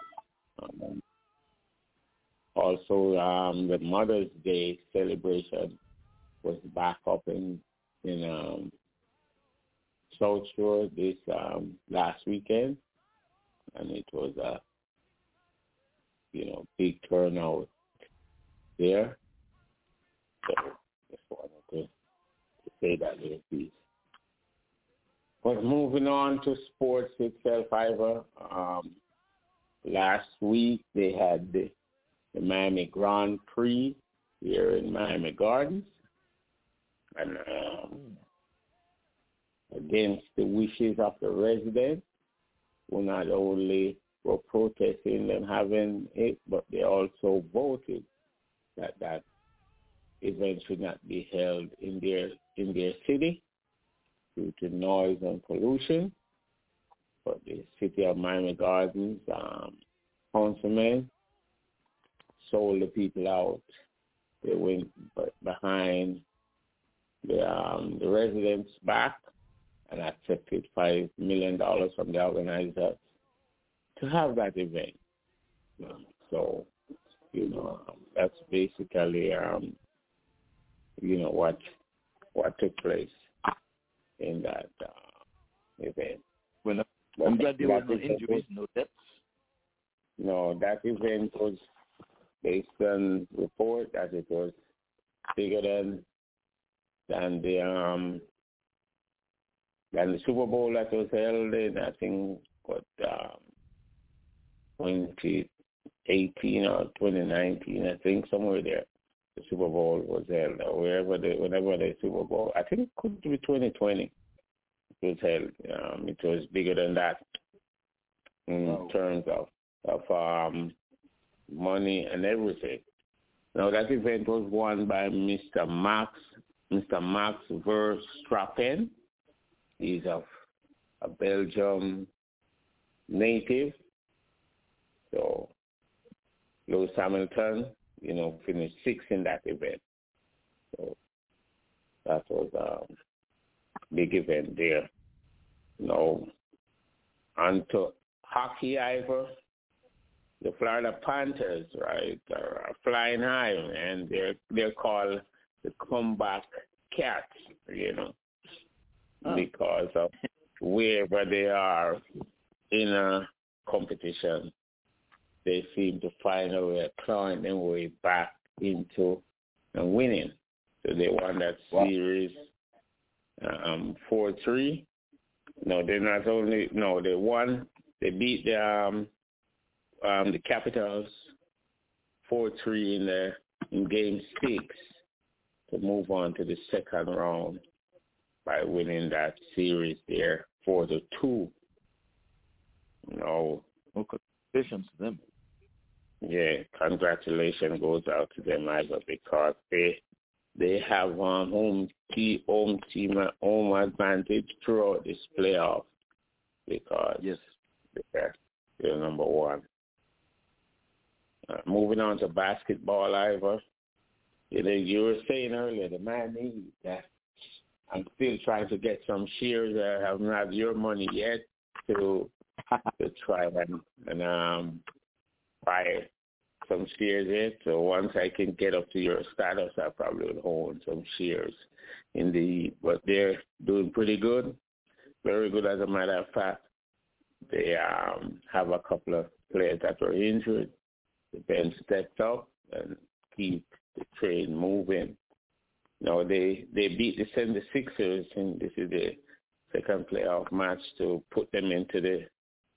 Also, the Mother's Day celebration was back up in South Shore this last weekend, and it was a big turnout there. So just wanted to say that little piece. But moving on to sports itself, Ivor. Last week they had the Miami Grand Prix here in Miami Gardens, and against the wishes of the residents, who not only were protesting them having it, but they also voted that event should not be held in their city due to noise and pollution. But the city of Miami Gardens councilmen sold the people out. They went behind the residents' back and accepted $5 million from the organizers to have that event. So, that's basically, what took place in that event. Well, I'm glad there were no injuries, no deaths. No, that event was based on report that it was bigger than the Super Bowl that was held in, I think, 2018 or 2019, I think, somewhere there. The Super Bowl was held, or whenever the Super Bowl, I think it could be 2020, it was held. It was bigger than that in terms of money and everything. Now, that event was won by Mr. Max Verstappen. He's a Belgium native. So, Lewis Hamilton, finished sixth in that event. So, that was a big event there. Now, on to hockey, Ivor. The Florida Panthers, right, are flying high, and they're called the comeback cats, because of wherever they are in a competition, they seem to find a way of clawing their way back into and winning. So they won that series 4-3. They beat the Capitals 4-3 in Game 6 to move on to the second round by winning that series there 4-2. Congratulations to them. Yeah, congratulations goes out to them either, because they have home advantage throughout this playoff, because they're number one. Moving on to basketball, Ivor. You were saying earlier, the man needs that. I'm still trying to get some shares. I haven't had your money yet to try and buy some shares in. So once I can get up to your status, I probably will hold some shares but they're doing pretty good. Very good, as a matter of fact. They have a couple of players that were injured. The bench stepped up and keep the train moving. Now they beat the 76ers, and this is the second playoff match to put them into the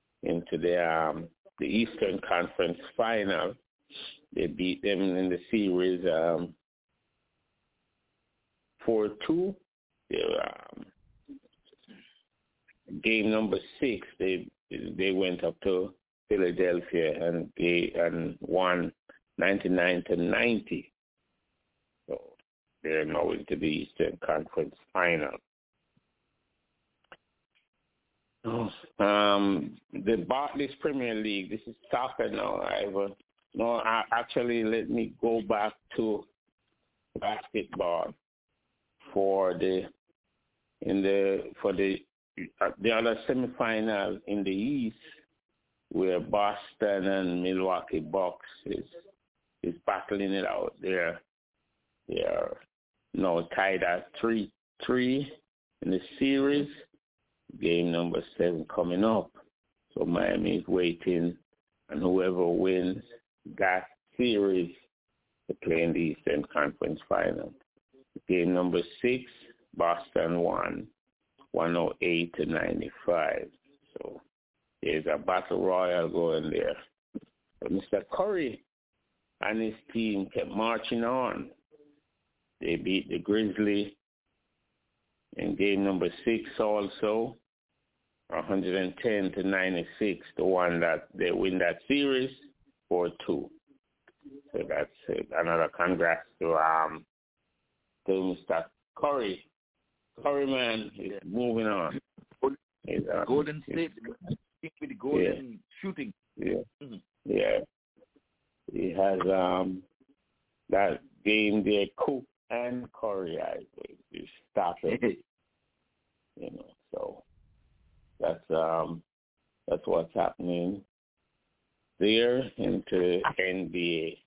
Eastern Conference Final. They beat them in the series 4-2. Game number 6, they went up to Philadelphia and won 99-90. So they're now into the Eastern Conference Final. The Barclays Premier League. This is soccer now, Ivor. No, actually, let me go back to basketball for the other semifinal in the East, where Boston and Milwaukee Bucks is battling it out. They are now tied at 3-3 in the series. Game number 7 coming up. So Miami is waiting, and whoever wins that series to play in the Eastern Conference Final. Game number 6, Boston won 108-95. So there's a battle royal going there. But Mr. Curry and his team kept marching on. They beat the Grizzlies in game number 6 also, 110-96, the one that they win that series 4-2. So that's another congrats to Mr. Curry. Curry, man, is moving on. Golden State with the golden shooting. Yeah. Yeah. He has that game there, Cook and Curry, I think, you stop it. You know, so that's what's happening there into NBA.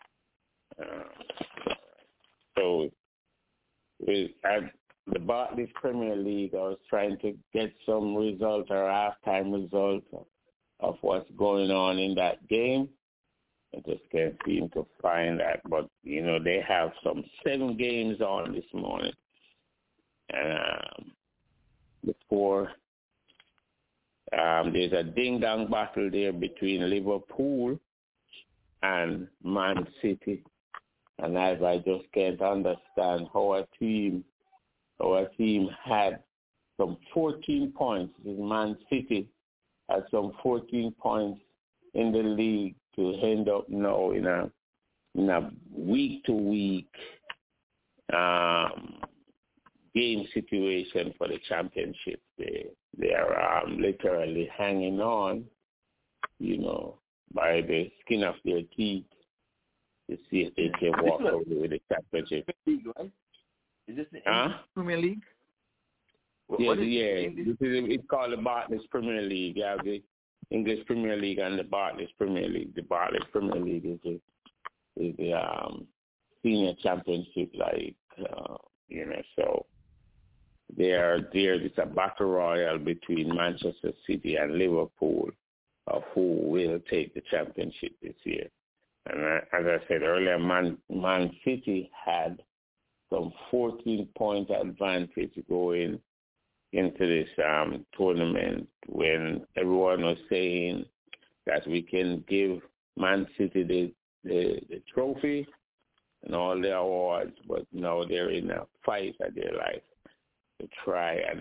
So at the Barclays Premier League, I was trying to get some result or halftime result of what's going on in that game. I just can't seem to find that. But, you know, they have some 7 games on this morning. Before there's a ding-dong battle there between Liverpool and Man City. And I just can't understand how a team had some 14 points. This Man City had some 14 points in the league to end up now in a week-to-week game situation for the championship. They are literally hanging on, you know, by the skin of their teeth to see if they can walk away with the championship. Right? Is this the Premier League? It's called the Barclays Premier League. You have the English Premier League and the Barclays Premier League. The Barclays Premier League is the senior championship, you know, so it's a battle royal between Manchester City and Liverpool of who will take the championship this year. And as I said earlier, Man City had some 14-point advantage going into this tournament when everyone was saying that we can give Man City the trophy and all the awards, but now they're in a fight of their life to try and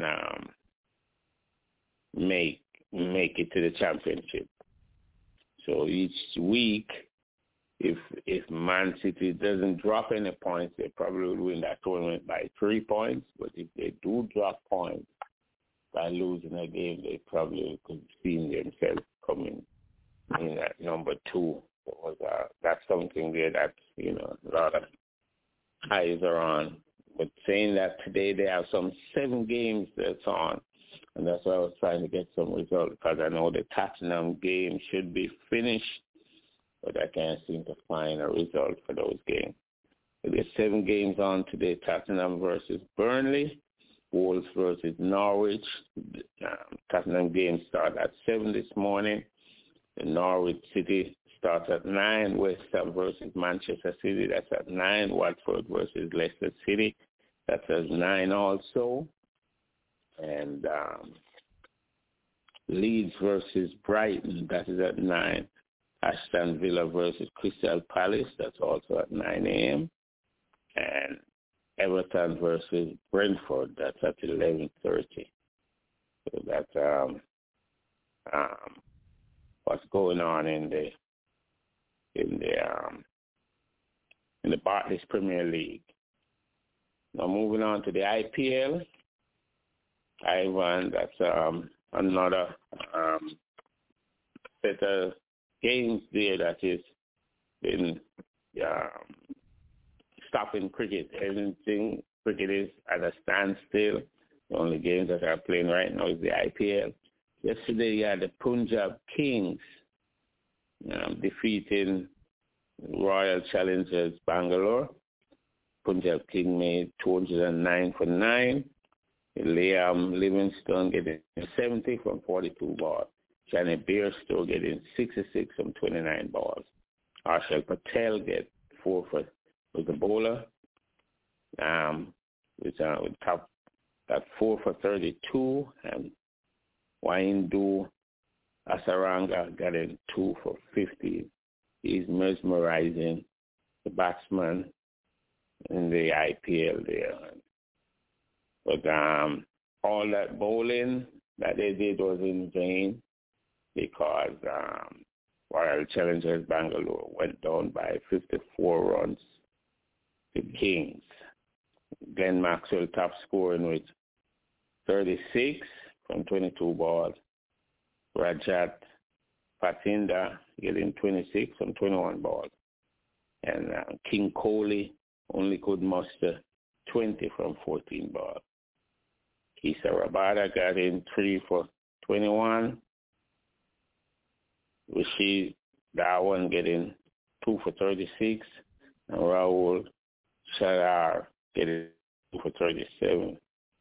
make it to the championship. So each week, if Man City doesn't drop any points, they probably will win that tournament by 3 points. But if they do drop points by losing a game, they probably could see themselves coming in at number 2. So, that's something there that, you know, a lot of eyes are on. But saying that today they have some 7 games that's on, and that's why I was trying to get some results, because I know the Tottenham game should be finished, but I can't seem to find a result for those games. So there's 7 games on today: Tottenham versus Burnley, Wolves versus Norwich. Tottenham game starts at 7 this morning. The Norwich City starts at 9. West Ham versus Manchester City, that's at 9. Watford versus Leicester City, that's at 9 also. And Leeds versus Brighton, that is at 9. Aston Villa versus Crystal Palace, that's also at 9 a.m. And Everton versus Brentford. That's at 11:30. So that's what's going on in the Barclays Premier League. Now moving on to the IPL, Ivan, that's another set of games there that is been stopping cricket. Everything cricket is at a standstill. The only games that are playing right now is the IPL. Yesterday, you had the Punjab Kings defeating Royal Challengers Bangalore. Punjab King made 209 for 9. Liam Livingstone getting 70 from 42 balls. Johnny Bairstow getting 66 from 29 balls. Arshal Patel get 4 for was the bowler. Which top got 4 for 32, and Waindu Asaranga got in 2 for 50. He's mesmerizing the batsman in the IPL there. But all that bowling that they did was in vain because Royal Challengers Bangalore went down by 54 runs to Kings. Glenn Maxwell top scoring with 36 from 22 balls. Rajat Patinda getting 26 from 21 balls. And King Kohli only could muster 20 from 14 balls. Kisa Rabada got in 3 for 21. Rashid Dhawan getting 2 for 36. And Rahul Chahar getting 2 for 37.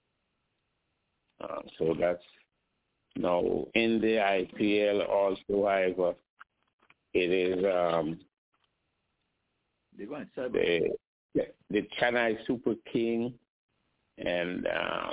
So that's now in the IPL also, however, it is the Chennai Super King and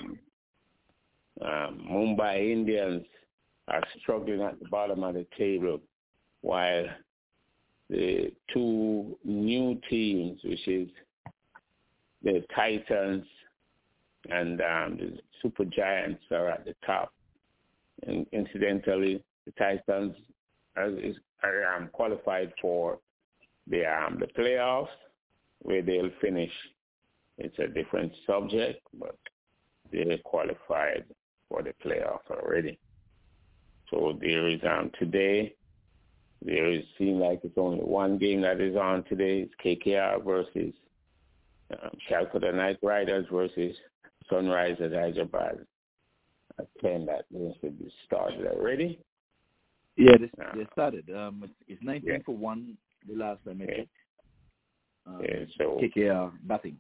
Mumbai Indians are struggling at the bottom of the table, while the two new teams, which is the Titans and the Super Giants, are at the top. And incidentally, the Titans are qualified for the playoffs, where they'll finish. It's a different subject, but they're qualified for the playoffs already. So there is today, seems like it's only one game that is on today. It's KKR versus Calcutta Knight Riders versus Sunrisers Hyderabad. At 10, that game should be started already. Yeah, they started. It's 19 for 1 the last time I checked. So KKR batting.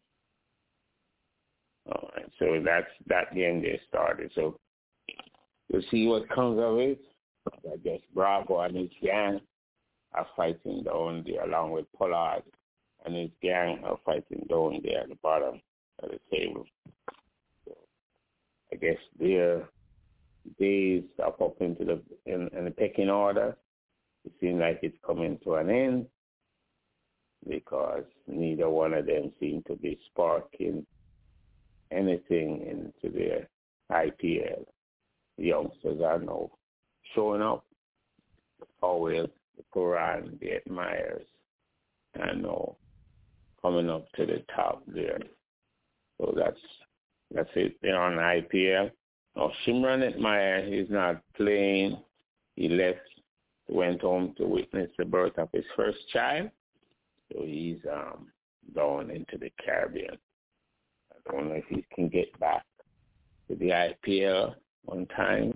All right, so that game they started. So we'll see what comes of it. I guess Bravo and his gang are fighting down there, along with Pollard and his gang are fighting down there at the bottom of the table. So I guess their days up into the pecking order. It seems like it's coming to an end because neither one of them seem to be sparking anything into their IPL. The youngsters are now showing up. Always the Quran, the Myers, and now coming up to the top there. So that's it. They're on the IPL. Now Shimron Meyer, he's not playing. He went home to witness the birth of his first child. So he's going into the Caribbean. I don't know if he can get back to the IPL on time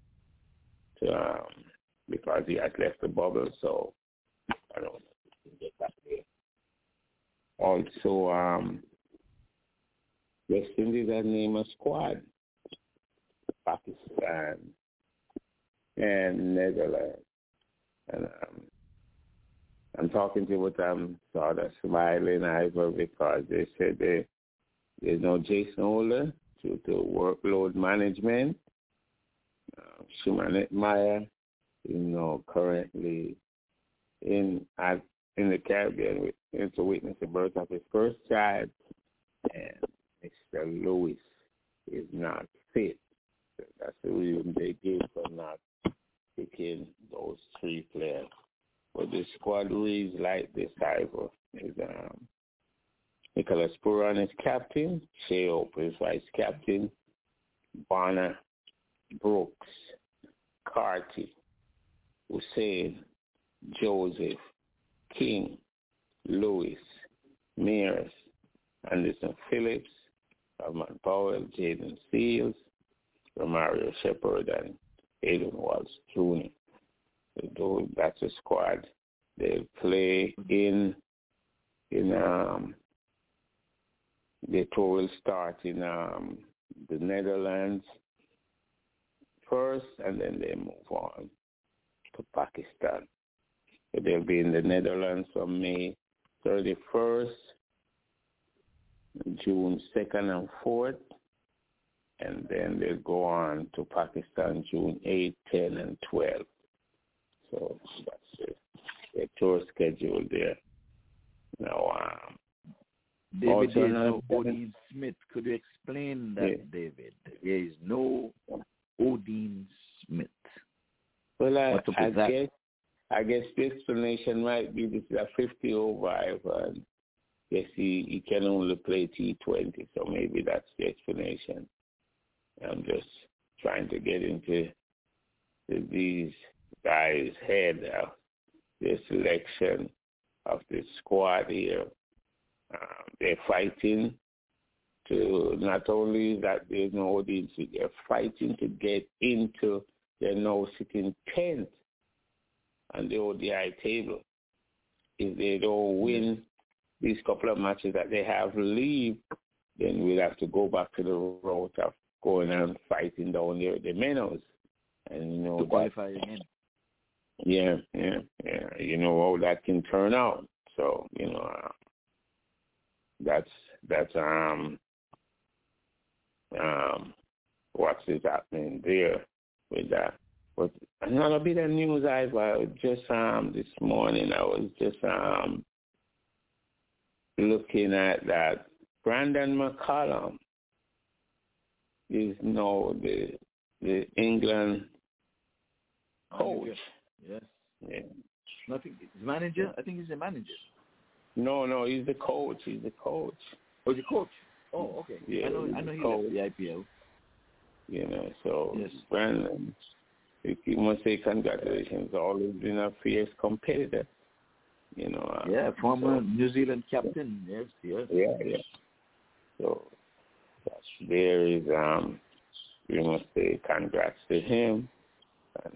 because he has left the bubble. So I don't know if he can get back there. Also, West Indies has named a squad. Pakistan and Netherlands. And I'm talking to you with sort of smiling over because they said there's no Jason Holder due to workload management. Shimron Meyer is currently in the Caribbean to witness the birth of his first child. and Mr. Lewis is not fit. So that's the reason they gave for not picking those 3 players. But the squad reads like this, Ivor. Is Nicholas Puran is captain, Shea Hope is vice captain, Bonner, Brooks, Carty, Hussein, Joseph, King, Lewis, Mears, Anderson Phillips, Alman Powell, Jaden Seals, Romario Shepard, and Aiden Walsh Jr. So that's a squad. They'll play in the tour will start in the Netherlands first, and then they move on to Pakistan. So they'll be in the Netherlands from May 31st, June 2nd and 4th, and then they'll go on to Pakistan June 8, 10, and 12. So that's the tour schedule there. Now, David, there is no Odin Smith. Could you explain that, yeah. David? There is no Odin Smith. Well, I guess the explanation might be this is a 50-over, and yes, he can only play T20, so maybe that's the explanation. I'm just trying to get into these guys' head, their selection of the squad here. They're fighting to not only that there's no audience, they're fighting to get into, they're now sitting 10th on the ODI table. If they don't win these couple of matches that they have leave, then we'll have to go back to the route of going and fighting down there at the Menos. And you know, to qualify again. Yeah. You know how that can turn out. So, you know, that's what's happening there with that. But another bit of news I just this morning I was just looking at that Brandon McCullum is now the England coach. Yes. Yeah. Nothing. His manager? I think he's the manager. No, he's the coach. He's the coach. Oh, the coach. Oh, okay. Yeah, I know he left the IPL. You know, so yes. Brandon, you must say congratulations. Always been a fierce competitor. You know. Former New Zealand captain. Yes. Yeah. So there is we must say congrats to him and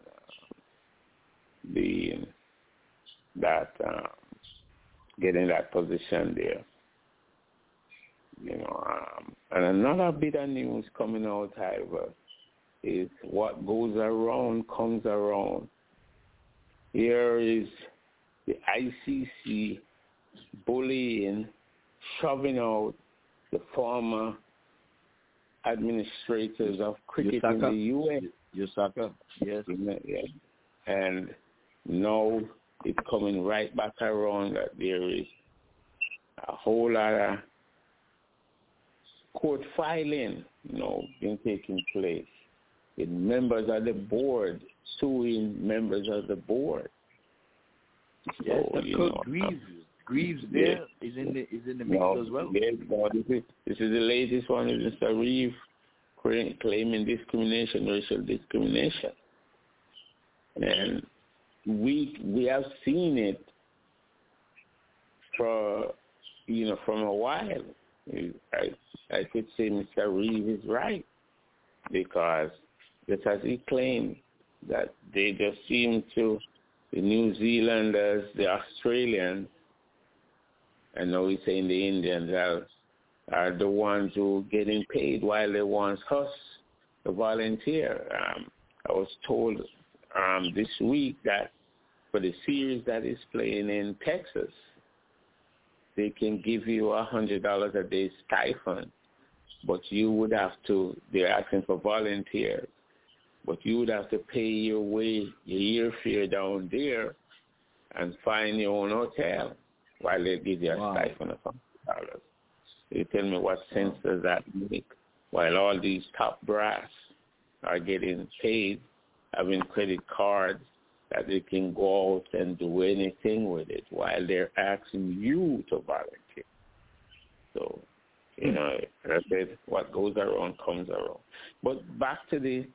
being that getting that position there. You know, and another bit of news coming out, however, is what goes around comes around. Here is the ICC bullying, shoving out the former administrators of cricket in the U.S. Yusaka, yes. Yeah. And now it's coming right back around that there is a whole lot of court filing, been taking place with members of the board suing members of the board. Yes, Greaves there is in the mix as well. Yes, this is the latest one. Is Mr. Reeve claiming discrimination, racial discrimination, and we have seen it from a while. I could say Mr. Reeve is right, because just as he claimed that they just seem to, the New Zealanders, the Australians, and now he's saying the Indians are the ones who are getting paid while they want us to volunteer. I was told this week that for the series that is playing in Texas, they can give you $100 a day stipend, but you would have to, they're asking for volunteers, but you would have to pay your airfare down there and find your own hotel while they give you a stipend of $100. You tell me what sense does that make? While all these top brass are getting paid, having credit cards that they can go out and do anything with it, while they're asking you to volunteer. So, you know, as I said, what goes around comes around. But back to the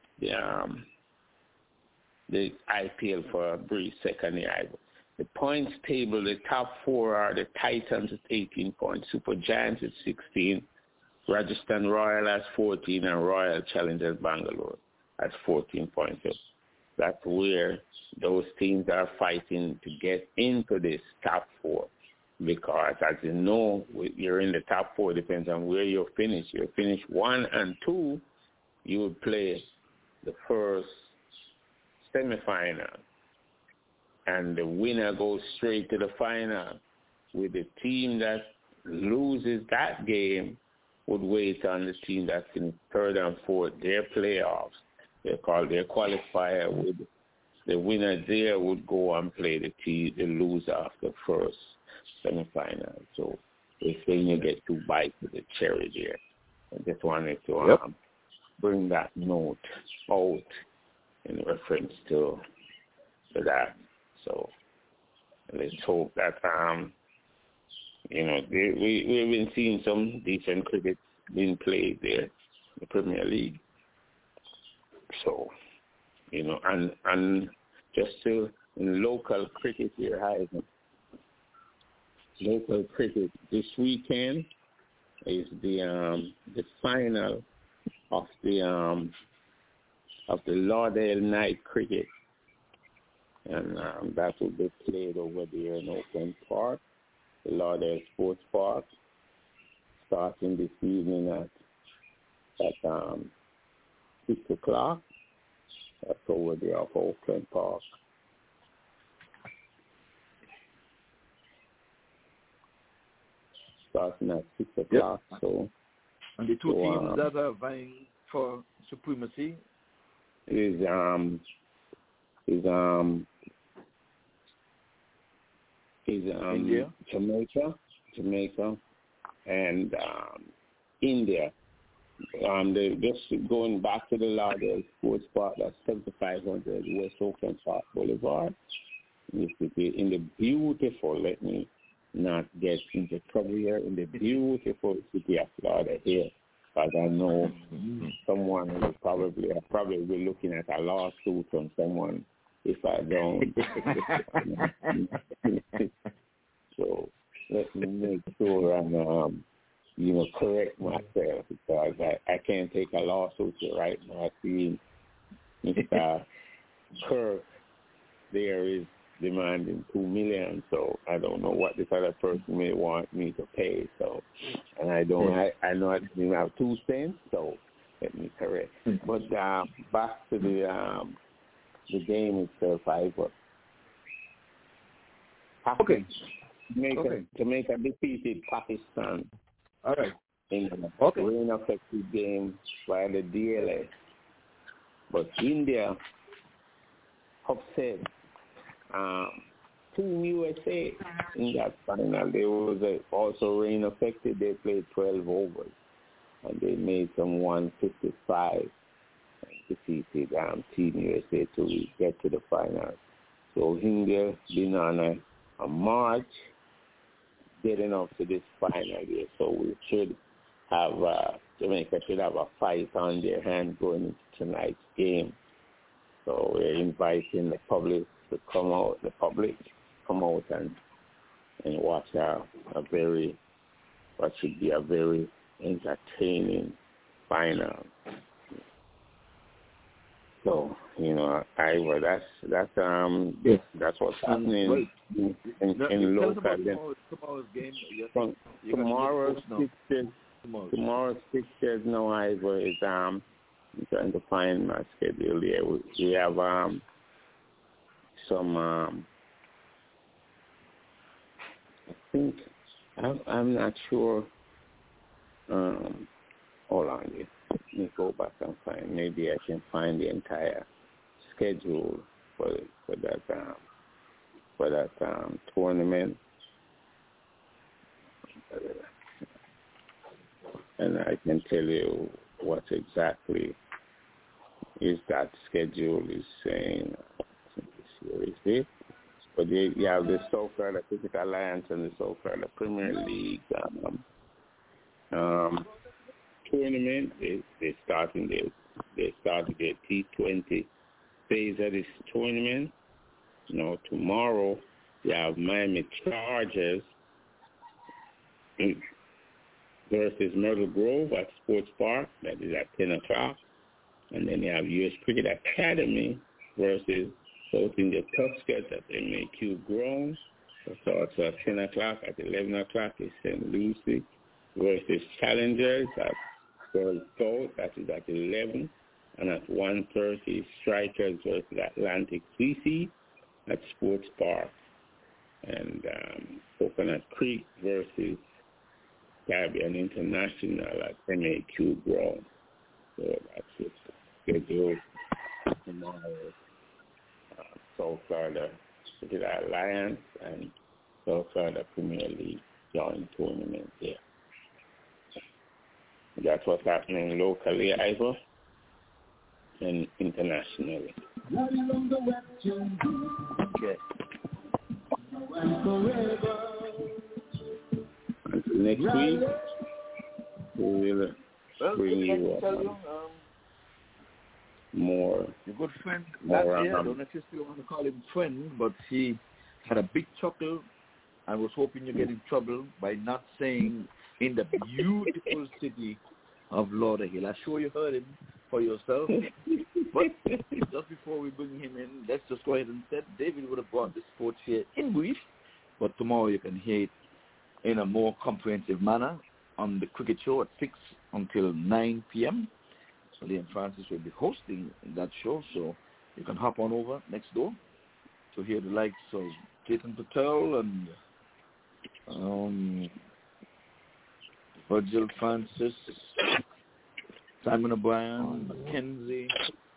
IPL for a brief second here. The points table, the top four are the Titans at 18 points, Super Giants at 16, Rajasthan Royal at 14, and Royal Challengers Bangalore at 14 points. So that's where those teams are fighting to get into this top four. Because, as you know, you're in the top four, depends on where you finish. You finish 1 and 2, you would play the first semifinal. And the winner goes straight to the final. With the team that loses that game would wait on the team that's in third and fourth, their playoffs. They call their qualifier. With the winner there would go and play the loser of the first semifinal. So they say you get 2 bites of the cherry there. I just wanted to bring that note out in reference to that. So let's hope that you know, we've been seeing some decent cricket being played there in the Premier League. So, you know, and just still in local cricket here, local cricket this weekend is the final of the Lauderdale Night Cricket, and that will be played over there in Oakland Park, the Lauderdale Sports Park, starting this evening at 6 o'clock. That's over there off Oakland Park. Starting at 6 o'clock. Yep. So, and the two teams that are vying for supremacy is India, Jamaica, and India. They're just going back to the Lauderdale Sports Park. That's 7500 West Oakland Park Boulevard. In the beautiful, let me not get into trouble here, in the beautiful city of Florida here. Because I know someone will probably be looking at a lawsuit from someone if I don't. So let me make sure I'm correct myself, because I can't take a lawsuit right now. I see Mr. Kirk there is demanding $2 million, so I don't know what this other person may want me to pay. So, and I don't. I know I didn't have 2 cents, so let me correct. But back to the game itself, Jamaica defeated Pakistan. All right. In a rain-affected game by the DLS. But India upset Team USA in that final. They was also rain-affected. They played 12 overs, and they made some 155 and defeated Team USA to get to the final. So India been on a march getting up to this final here. So we should have Jamaica should have a fight on their hand going into tonight's game. So we're inviting the public to come out and watch what should be a very entertaining final. So, Ivor, that's what's happening in local. Tomorrow's game. Tomorrow's pictures now, Ivor, is I'm trying to find my schedule here. We have some. I think I'm not sure. Hold on here. Let me go back and find. Maybe I can find the entire schedule for that tournament. and I can tell you what exactly is that schedule is saying. Here is it. But you have the South Florida Cricket Alliance and the South Florida Premier League tournament. They started their T20 phase of this tournament. Tomorrow you have Miami Chargers versus Myrtle Grove at Sports Park. That is at 10 o'clock. And then you have U.S. Cricket Academy versus South India Tuscans at MAQ Grounds. So it's at 10 o'clock. At 11 o'clock is St. Lucie versus Challengers at Pearl South. That is at 11. And at 1:30, Strikers versus Atlantic CC at Sports Park. And Coconut Creek versus Caribbean International at MAQ Ground. So that's it. Scheduled tomorrow. South Florida Cricket Alliance and South Florida Premier League joint tournament there. That's what's happening locally, Ivor, and internationally. Okay. Until next week, we will bring you more. Your good friend, I don't know if you still want to call him friend, but he had a big chuckle. I was hoping you get in trouble by not saying in the beautiful city of Lauderhill. I'm sure you heard him for yourself. But just before we bring him in, let's just go ahead and say David would have brought the sports here in brief, but tomorrow you can hear it in a more comprehensive manner on the cricket show at 6 until 9 p.m. So Liam Francis will be hosting that show, so you can hop on over next door to hear the likes of Jason Patel and Virgil Francis, Simon O'Brien, Mackenzie,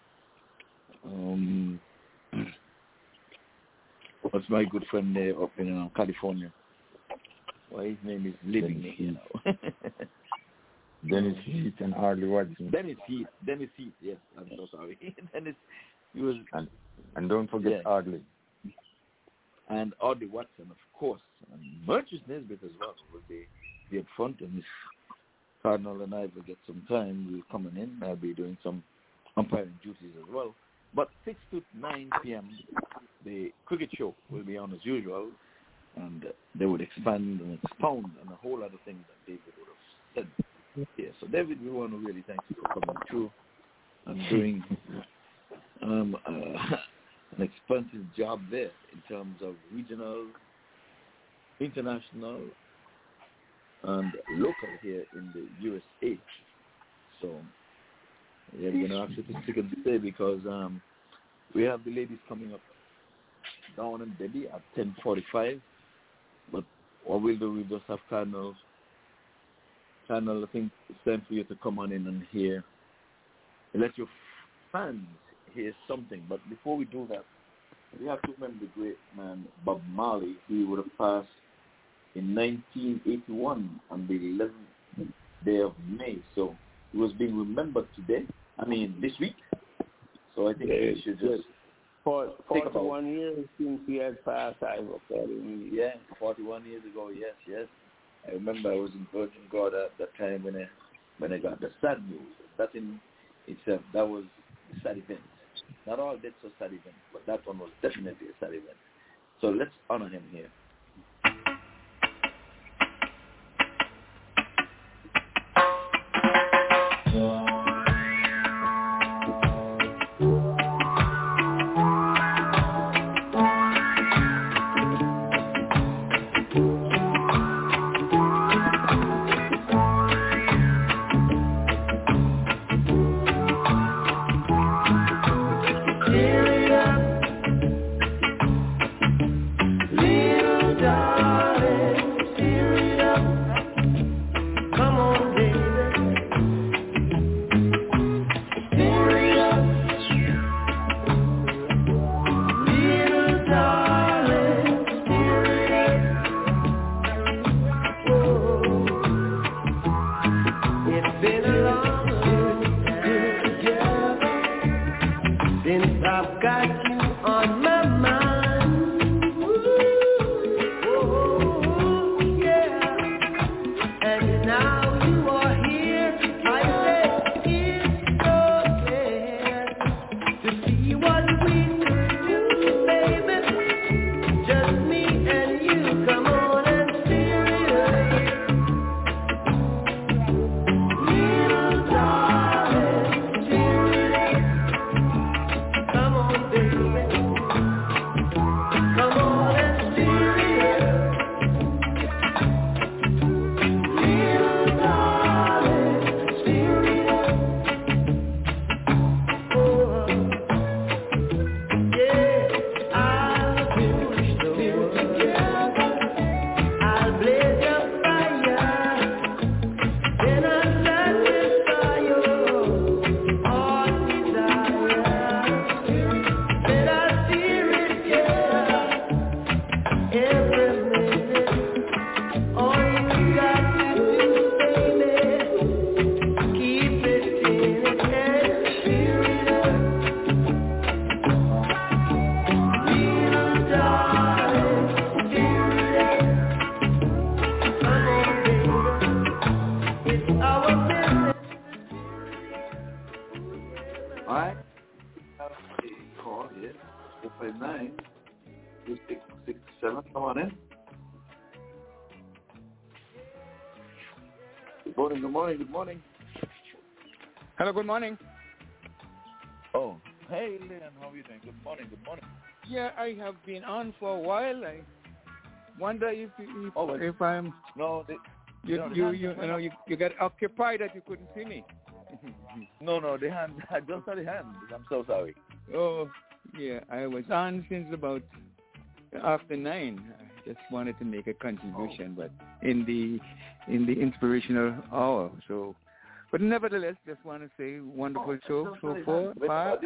what's my good friend there up in California? Well, his name is Living, you know. Dennis Heath and Harley Watson. Dennis Heath, yes, I'm so sorry. Dennis, he was... And don't forget Harley. And Audley Watson, of course. And Murchis Nesbitt as well will be up front. And if Cardinal and I will get some time, we'll come in. I'll be doing some umpiring duties as well. But 6 to 9 p.m., the cricket show will be on as usual. And they would expand and expound on a whole lot of things that David would have said. Yeah, so David, we want to really thank you for coming through and doing an expansive job there in terms of regional, international, and local here in the USA. So we're going to ask you to stick and stay because we have the ladies coming up, Dawn and Debbie, at 10:45. But what we'll do, we'll just have Cardinal, I think it's time for you to come on in and hear, let your fans hear something. But before we do that, we have to remember the great man, Bob Marley. He would have passed in 1981 on the 11th day of May. So he was being remembered today, this week. So I think we should just... 41 years since he had passed, I was 41 years ago, yes. I remember I was in Virgin God at that time when I got the sad news. That in itself, that was a sad event. Not all deaths are sad events, but that one was definitely a sad event. So let's honor him here. call, yes. 459-2667. Come on in. Good morning. Hello, good morning. Oh, hey, Leon, how are you doing? Good morning. Yeah, I have been on for a while. I wonder if I'm... No, you got occupied that you couldn't see me. No, the hand. I just saw the hand. I'm so sorry. Oh, yeah, I was on since about after 9. I just wanted to make a contribution, but in the inspirational hour. So, but nevertheless, just want to say wonderful show so far.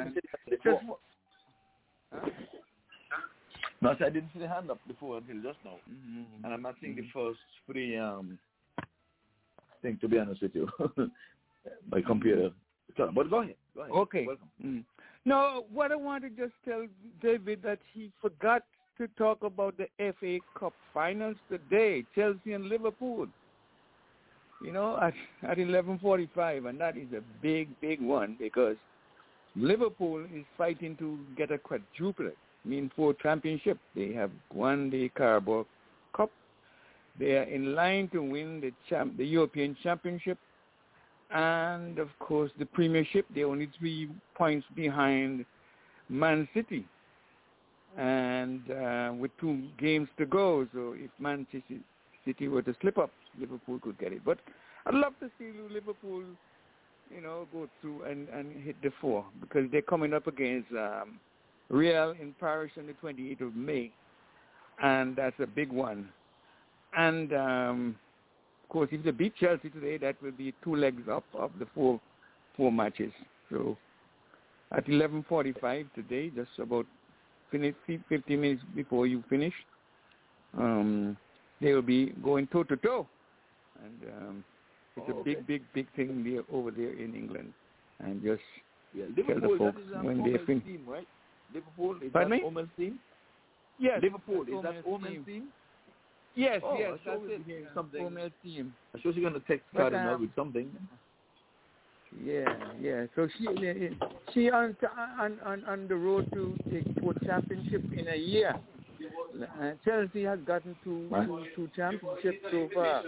No, I didn't see the hand up before until just now, and I'm not seeing the first free thing. To be honest with you, my computer. But go ahead. Okay. Welcome. No, what I want to just tell David that he forgot to talk about the FA Cup finals today, Chelsea and Liverpool. You know, at 11:45, and that is a big one because Liverpool is fighting to get a quadruplet, 4 championships. They have won the Carabao Cup. They are in line to win the European Championship. And, of course, the Premiership. They're only 3 points behind Man City. And with 2 games to go, so if Manchester City were to slip up, Liverpool could get it. But I'd love to see Liverpool, go through and hit the 4 because they're coming up against Real in Paris on the 28th of May. And that's a big one. And... of course, if they beat Chelsea today, that will be 2 legs up of the 4 matches. So at 11:45 today, just about 50 minutes before you finish, they will be going toe to toe, and it's a big thing there over there in England. And just tell the folks when they finish. Team, right? Liverpool is Pardon that Omel's team? Yes. Liverpool is that Omel's team? Yes, that's it. Something. Omel's team. I'm sure she's going to text Cardinal with something. Yeah. So she on the road to take 4 championships in a year. Chelsea has gotten two championships so far.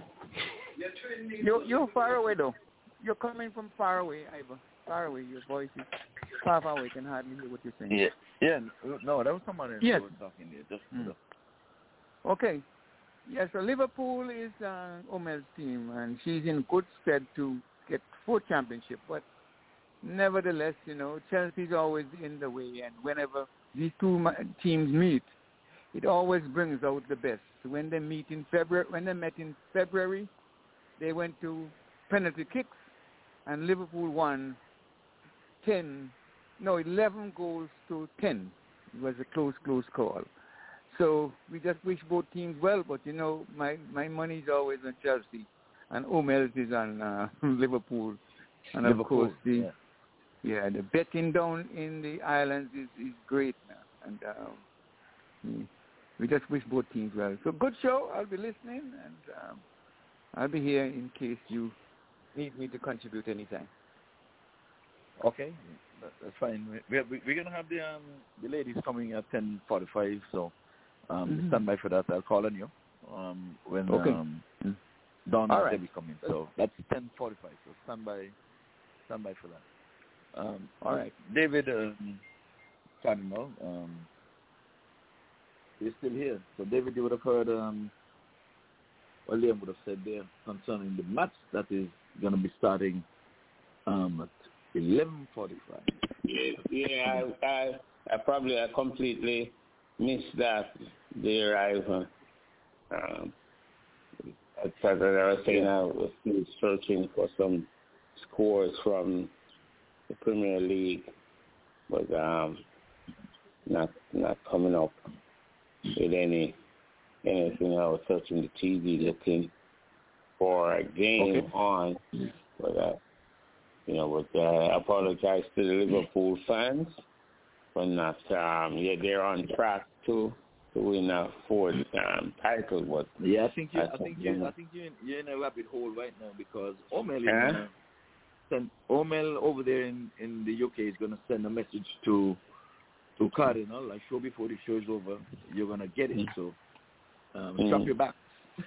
You're far away though. You're coming from far away, Ivor. Far away. Your voice is far away. I can hardly hear what you're saying. Yeah. No, that was someone else who was talking there. Just Okay. Yeah, so Liverpool is Omel's team, and she's in good stead to get 4 championships. But nevertheless, Chelsea's always in the way, and whenever these 2 teams meet, it always brings out the best. So when they met in February, they went to penalty kicks, and Liverpool won 11 goals to 10. It was a close call. So we just wish both teams well, but my money is always on Chelsea, and Omel's is on Liverpool, and of course the betting down in the islands is great now, and we just wish both teams well. So good show. I'll be listening, and I'll be here in case you need me to contribute anytime. Okay, that's fine. We're gonna have the ladies coming at 10:45, so. Stand by for that. I'll call on you when Dawn and Debbie come in. So that's 10:45. So stand by for that. All right, David Cardinal, is still here. So David, you would have heard what Liam would have said there concerning the match that is going to be starting at 11:45. Yeah, I completely missed that there. As I was saying, I was still searching for some scores from the Premier League, but not coming up with anything. I was searching the TV looking for a game on, but I apologize to the Liverpool fans. But not, they're on track to win a 4th title. But I think you're in a rabbit hole right now because Omel over there in the UK is going to send a message to to Cardinal. I'm sure before the show is over, you're going to get it. So strap your back.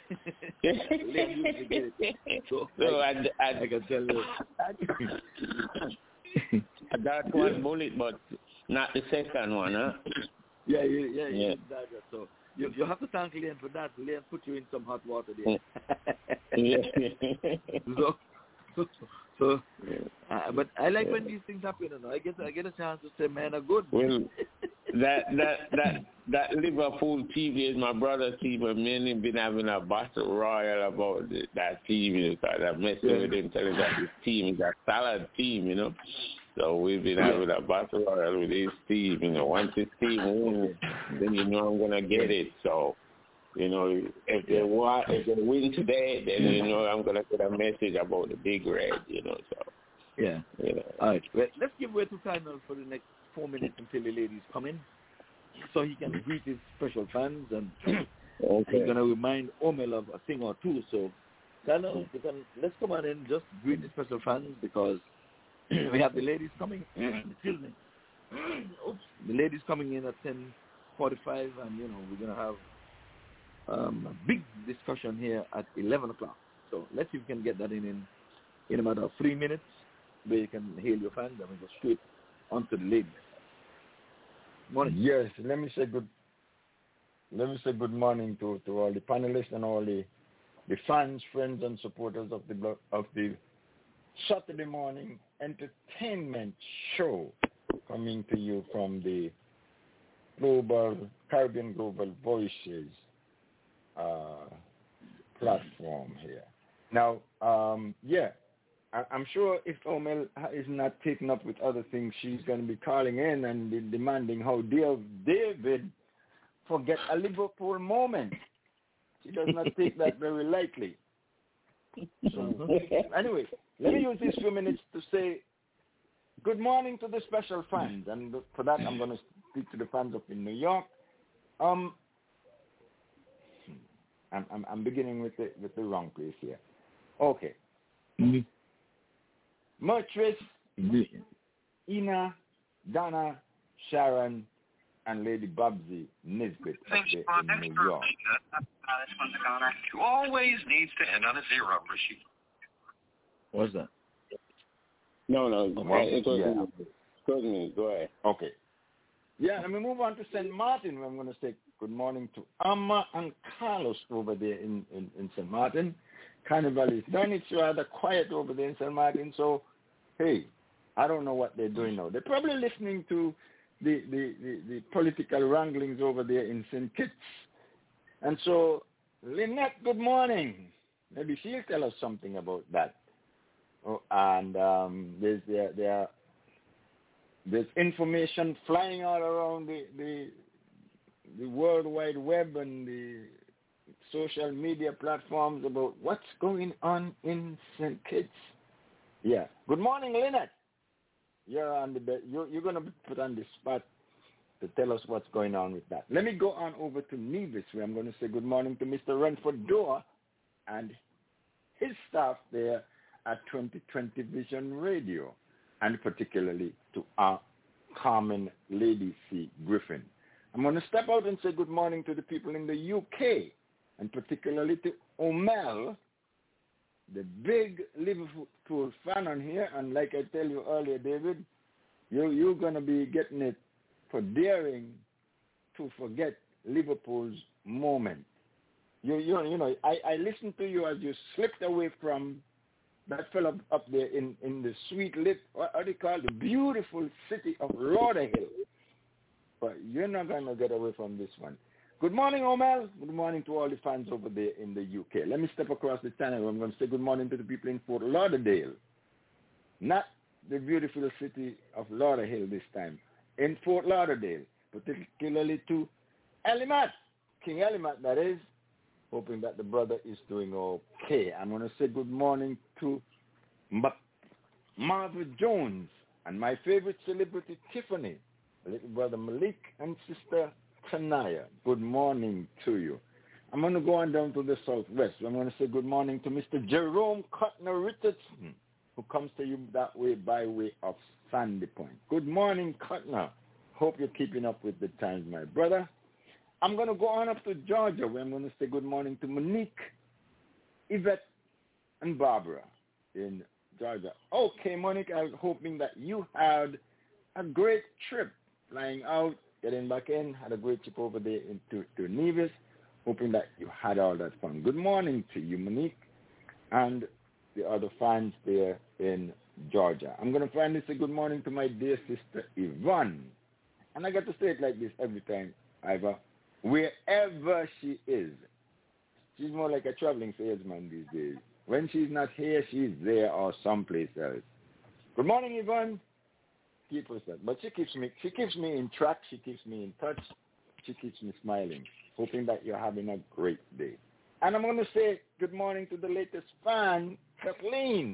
So I can tell you. I got one bullet, but not the second one, huh? Yeah. So you have to thank Lane for that. Lane put you in some hot water there. But I like when these things happen. I get a chance to say, man, are good. Well, that Liverpool team is my brother's team, and many been having a battle royal about that team because I'm messing with him, telling that his team is a solid team, So we've been having a battle royal with his team, Once his team wins, then I'm gonna get it. So, if they win today, then I'm gonna get a message about the Big Red, So. Yeah. All right. Well, let's give way to Cardinal for the next 4 minutes until the ladies come in, so he can greet his special fans, and he's gonna remind Omel of a thing or two. So, Cardinal, let's come on in, just greet the special fans because we have the ladies coming. Excuse me. Oops. The ladies coming in at 10:45, and we're gonna have a big discussion here at 11 o'clock. So let's see if we can get that in a matter of 3 minutes, where you can hail your fans and we go straight onto the ladies. Morning. Yes, let me say good morning to all the panelists and all the fans, friends, and supporters of the Saturday morning entertainment show coming to you from the Caribbean Global Voices platform here. Now, I'm sure if Omel is not taken up with other things, she's going to be calling in and demanding how dare David forget a Liverpool moment. She does not take that very lightly. So, anyway, let me use these few minutes to say good morning to the special fans, and for that I'm going to speak to the fans up in New York. I'm beginning with the wrong place here. Okay. Mertrice, Ina, Donna, Sharon, and Lady Babsy Nisbet up there in New York. You always needs to end on a zero, Rashid. What's that? No. Go ahead. Okay. Yeah, and we move on to St. Martin, where I'm going to say good morning to Amma and Carlos over there in St. Martin. Carnival is done. It's rather quiet over there in St. Martin, so, hey, I don't know what they're doing now. They're probably listening to the political wranglings over there in St. Kitts. And so, Lynette, good morning. Maybe she'll tell us something about that. Oh, and there's information flying all around the World Wide Web and the social media platforms about what's going on in St. Kitts. Yeah. Good morning, Lynette. You're on you're going to be put on the spot to tell us what's going on with that. Let me go on over to Nevis, where I'm going to say good morning to Mr. Renford Doa and his staff there at 2020 Vision Radio, and particularly to our Carmen Lady C. Griffin. I'm going to step out and say good morning to the people in the UK, and particularly to Omel, the big Liverpool fan on here. And like I tell you earlier, David, you're going to be getting it for daring to forget Liverpool's moment. I listened to you as you slipped away from that fellow up there in the sweet what do you call it, the beautiful city of Lauderhill. But you're not going to get away from this one. Good morning, Omel. Good morning to all the fans over there in the UK. Let me step across the channel. I'm going to say good morning to the people in Fort Lauderdale. Not the beautiful city of Lauderhill this time. In Fort Lauderdale, particularly to Elimat, King Elimat, that is. Hoping that the brother is doing okay. I'm going to say good morning to Martha Jones and my favorite celebrity, Tiffany, little brother Malik, and sister Tanaya. Good morning to you. I'm going to go on down to the southwest. I'm going to say good morning to Mr. Jerome Cutner Richardson, who comes to you that way by way of Sandy Point. Good morning, Cutner. Hope you're keeping up with the times, my brother. I'm going to go on up to Georgia, where I'm going to say good morning to Monique, Yvette, and Barbara in Georgia. Okay, Monique, I was hoping that you had a great trip flying out, getting back in, had a great trip over there to Nevis, hoping that you had all that fun. Good morning to you, Monique, and the other fans there in Georgia. I'm going to finally say good morning to my dear sister, Yvonne. And I got to say it like this every time, Ivor. Wherever she is, she's more like a traveling salesman these days. When she's not here, she's there or someplace else. Good morning, Yvonne. Keep us up. But she keeps me in track. She keeps me in touch. She keeps me smiling, hoping that you're having a great day. And I'm going to say good morning to the latest fan, Kathleen.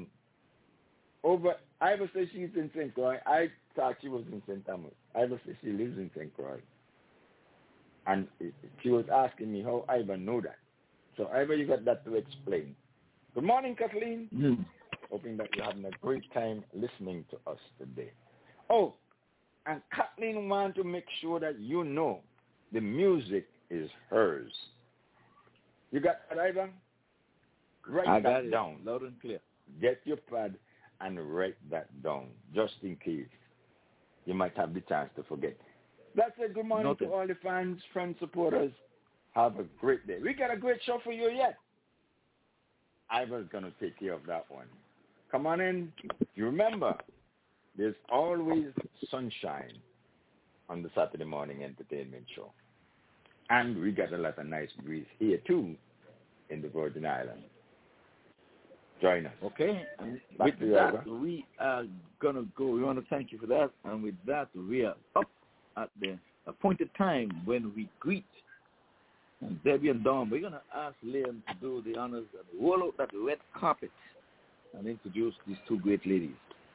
Ivor says she's in St. Croix. I thought she was in St. Thomas. Ivor says she lives in St. Croix. And she was asking me how Ivor know that. So Ivor, you got that to explain. Good morning, Kathleen. Mm. Hoping that you're having a great time listening to us today. Oh, and Kathleen wants to make sure that you know the music is hers. You got that, Ivor? Write that down. Loud and clear. Get your pad and write that down, just in case you might have the chance to forget. That's it. Good morning to all the fans, friends, supporters. Have a great day. We got a great show for you yet. Ivor's going to take care of that one. Come on in. You remember, there's always sunshine on the Saturday morning entertainment show. And we got a lot of nice breeze here, too, in the Virgin Islands. Join us. Okay. With that, we are going to go. We want to thank you for that. And with that, we are up at the appointed time when we greet Debbie and Dawn. We're going to ask Liam to do the honors and roll out that red carpet and introduce these two great ladies.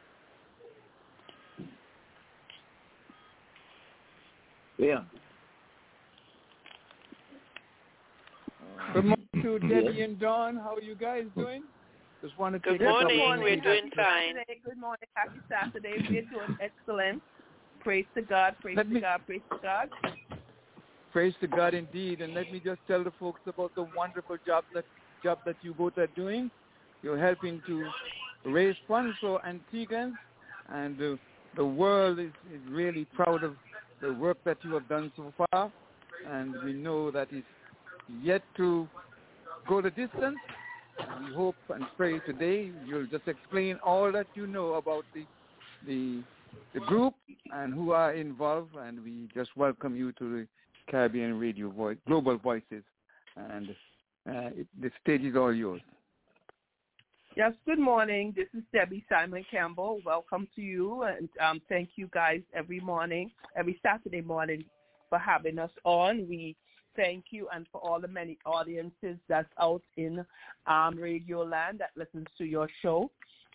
Liam. Good morning to Debbie and Dawn. How are you guys doing? Just want to take Good morning. We're doing fine. Good morning. Happy Saturday. We're doing excellent. Praise to God. Praise to God. Praise to God. Praise to God indeed. And let me just tell the folks about the wonderful job that you both are doing. You're helping to raise funds for Antiguans, and the world is really proud of the work that you have done so far. And we know that it's yet to go the distance. And we hope and pray today you'll just explain all that you know about the group and who are involved, and we just welcome you to the Caribbean Radio Global Voices, and the stage is all yours. Yes, good morning. This is Debbie Simon Campbell. Welcome to you, and thank you guys every Saturday morning for having us on. We thank you, and for all the many audiences that's out in Radio Land that listens to your show.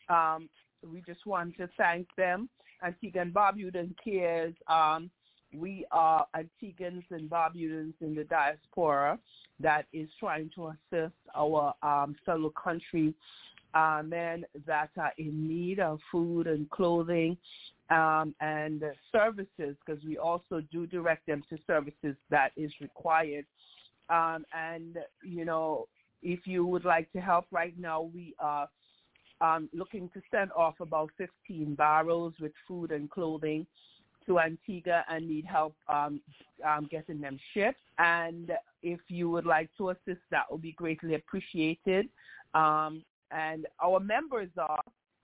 We just want to thank them. Antigua and Barbudan Cares. We are Antiguans and Barbudans in the diaspora that is trying to assist our fellow country men that are in need of food and clothing and services, because we also do direct them to services that is required. And, you know, if you would like to help right now, we are looking to send off about 15 barrels with food and clothing to Antigua and need help getting them shipped. And if you would like to assist, that would be greatly appreciated. And our members are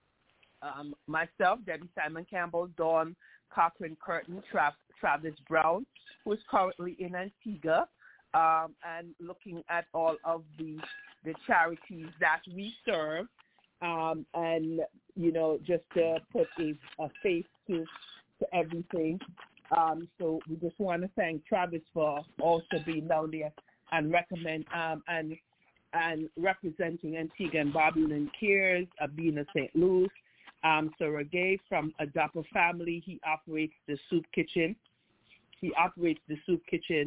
myself, Debbie Simon Campbell, Dawn Cochran Curtin, Travis Brown, who is currently in Antigua, and looking at all of the charities that we serve. And, you know, just to put a face to everything. So we just want to thank Travis for also being down there and recommend and representing Antigua and Barbudan Cares, Abina St. Louis. Sir Gay from Adopt a Family, he operates the soup kitchen.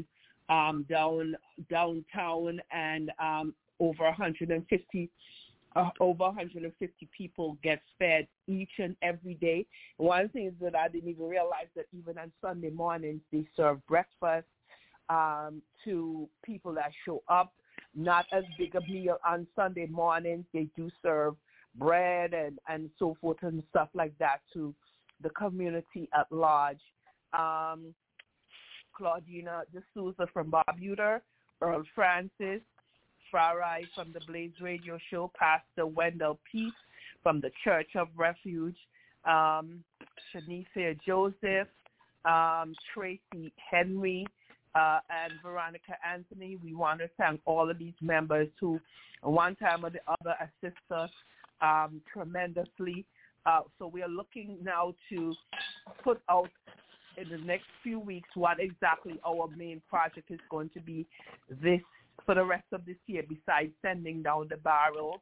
Downtown, and over 150 over 150 people get fed each and every day. One thing is that I didn't even realize that even on Sunday mornings they serve breakfast to people that show up. Not as big a meal on Sunday mornings. They do serve bread and so forth and stuff like that to the community at large. Claudina D'Souza from Barbuda, Earl Francis, Farai from the Blaze Radio Show, Pastor Wendell Peace from the Church of Refuge, Shanicia Joseph, Tracy Henry, and Veronica Anthony. We want to thank all of these members who, one time or the other, assist us tremendously. So we are looking now to put out in the next few weeks what exactly our main project is going to be this for the rest of this year, besides sending down the barrels,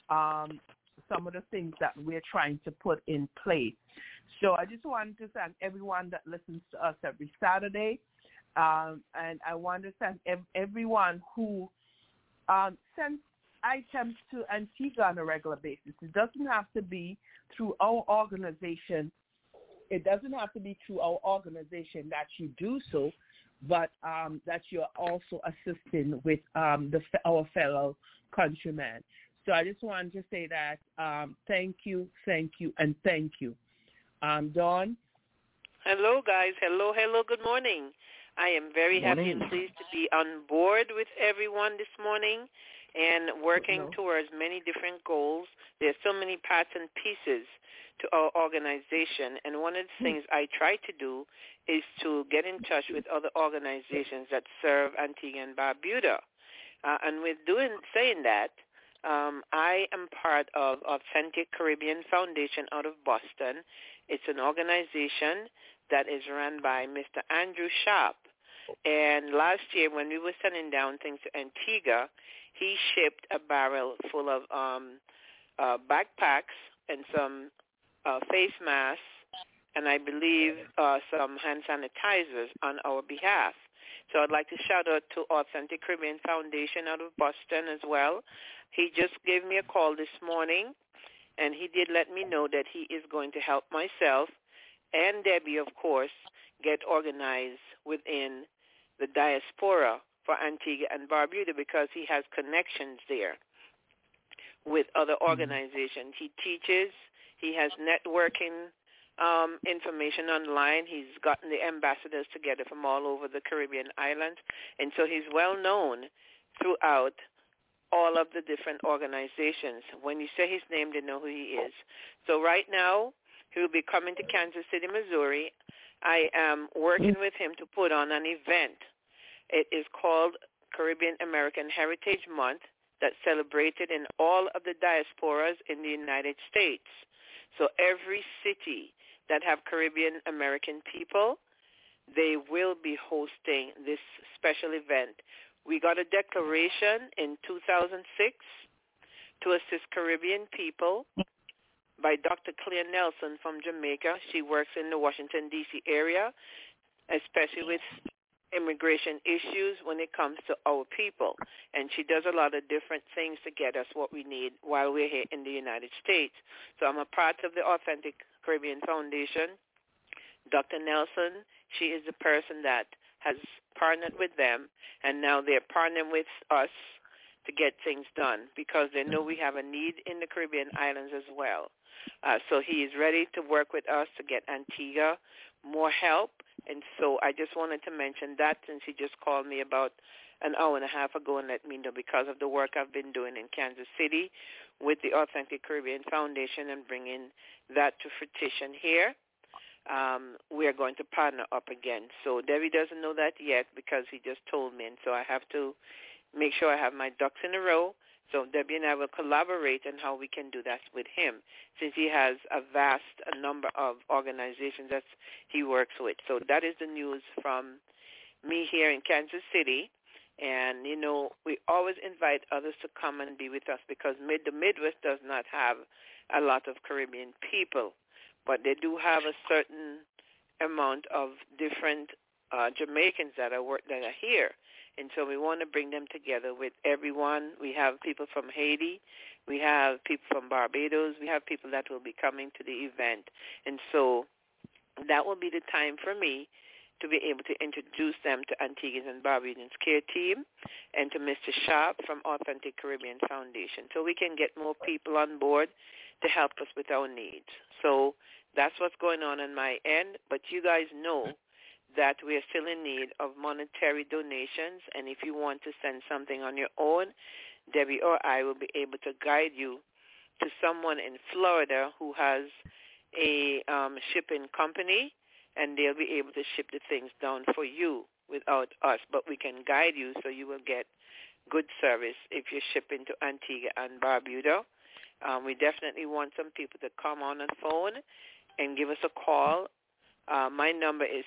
some of the things that we're trying to put in place. So I just wanted to thank everyone that listens to us every Saturday. And I want to thank everyone who sends items to Antigua on a regular basis. It doesn't have to be through our organization. It doesn't have to be through our organization that you do so, but that you're also assisting with our fellow countrymen. So I just wanted to say that thank you, and thank you. Dawn? Hello, guys. Hello. Good morning. I am very happy and pleased to be on board with everyone this morning and working towards many different goals. There's so many parts and pieces to our organization, and one of the things I try to do is to get in touch with other organizations that serve Antigua and Barbuda. And with saying that, I am part of Authentic Caribbean Foundation out of Boston. It's an organization that is run by Mr. Andrew Sharp. And last year when we were sending down things to Antigua, he shipped a barrel full of backpacks and some face masks and I believe some hand sanitizers on our behalf. So I'd like to shout out to Authentic Caribbean Foundation out of Boston as well. He just gave me a call this morning, and he did let me know that he is going to help myself and Debbie, of course, get organized within the diaspora for Antigua and Barbuda because he has connections there with other organizations. He teaches. He has networking information online. He's gotten the ambassadors together from all over the Caribbean islands, and so he's well known throughout all of the different organizations. When you say his name, they know who he is. So right now, he will be coming to Kansas City, Missouri. I am working with him to put on an event. It is called Caribbean American Heritage Month that's celebrated in all of the diasporas in the United States. So every city that have Caribbean American people, they will be hosting this special event. We got a declaration in 2006 to assist Caribbean people by Dr. Claire Nelson from Jamaica. She works in the Washington, D.C. area, especially with immigration issues when it comes to our people. And she does a lot of different things to get us what we need while we're here in the United States. So I'm a part of the Authentic Caribbean Foundation. Dr. Nelson, she is the person that has partnered with them, and now they're partnering with us to get things done because they know we have a need in the Caribbean islands as well. So he is ready to work with us to get Antigua more help. And so I just wanted to mention that since he just called me about an hour and a half ago and let me know because of the work I've been doing in Kansas City with the Authentic Caribbean Foundation and bringing that to fruition here. We are going to partner up again. So Debbie doesn't know that yet because he just told me, and so I have to make sure I have my ducks in a row. So Debbie and I will collaborate on how we can do that with him since he has a vast number of organizations that he works with. So that is the news from me here in Kansas City. And, you know, we always invite others to come and be with us because the Midwest does not have a lot of Caribbean people, but they do have a certain amount of different Jamaicans that are here. And so we want to bring them together with everyone. We have people from Haiti. We have people from Barbados. We have people that will be coming to the event. And so that will be the time for me to be able to introduce them to Antiguans and Barbadians Care Team and to Mr. Sharp from Authentic Caribbean Foundation, so we can get more people on board to help us with our needs. So that's what's going on my end. But you guys know that we are still in need of monetary donations, and if you want to send something on your own, Debbie or I will be able to guide you to someone in Florida who has a shipping company, and they'll be able to ship the things down for you without us. But we can guide you so you will get good service if you're shipping to Antigua and Barbuda. We definitely want some people to come on the phone and give us a call. My number is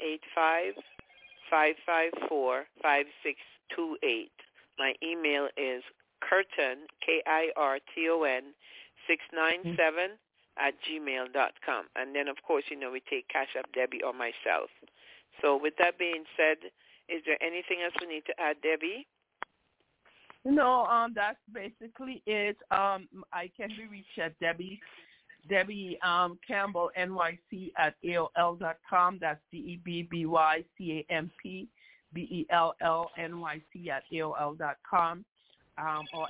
785-554-5628. My email is Kirton, Kirton, 697 @gmail.com. And then, of course, we take Cash App Debbie or myself. So with that being said, is there anything else we need to add, Debbie? No, that's basically it. I can be reached at Debbie Campbell NYC at AOL.com. That's DEBBYCAMPBELLNYC at AOL.com, or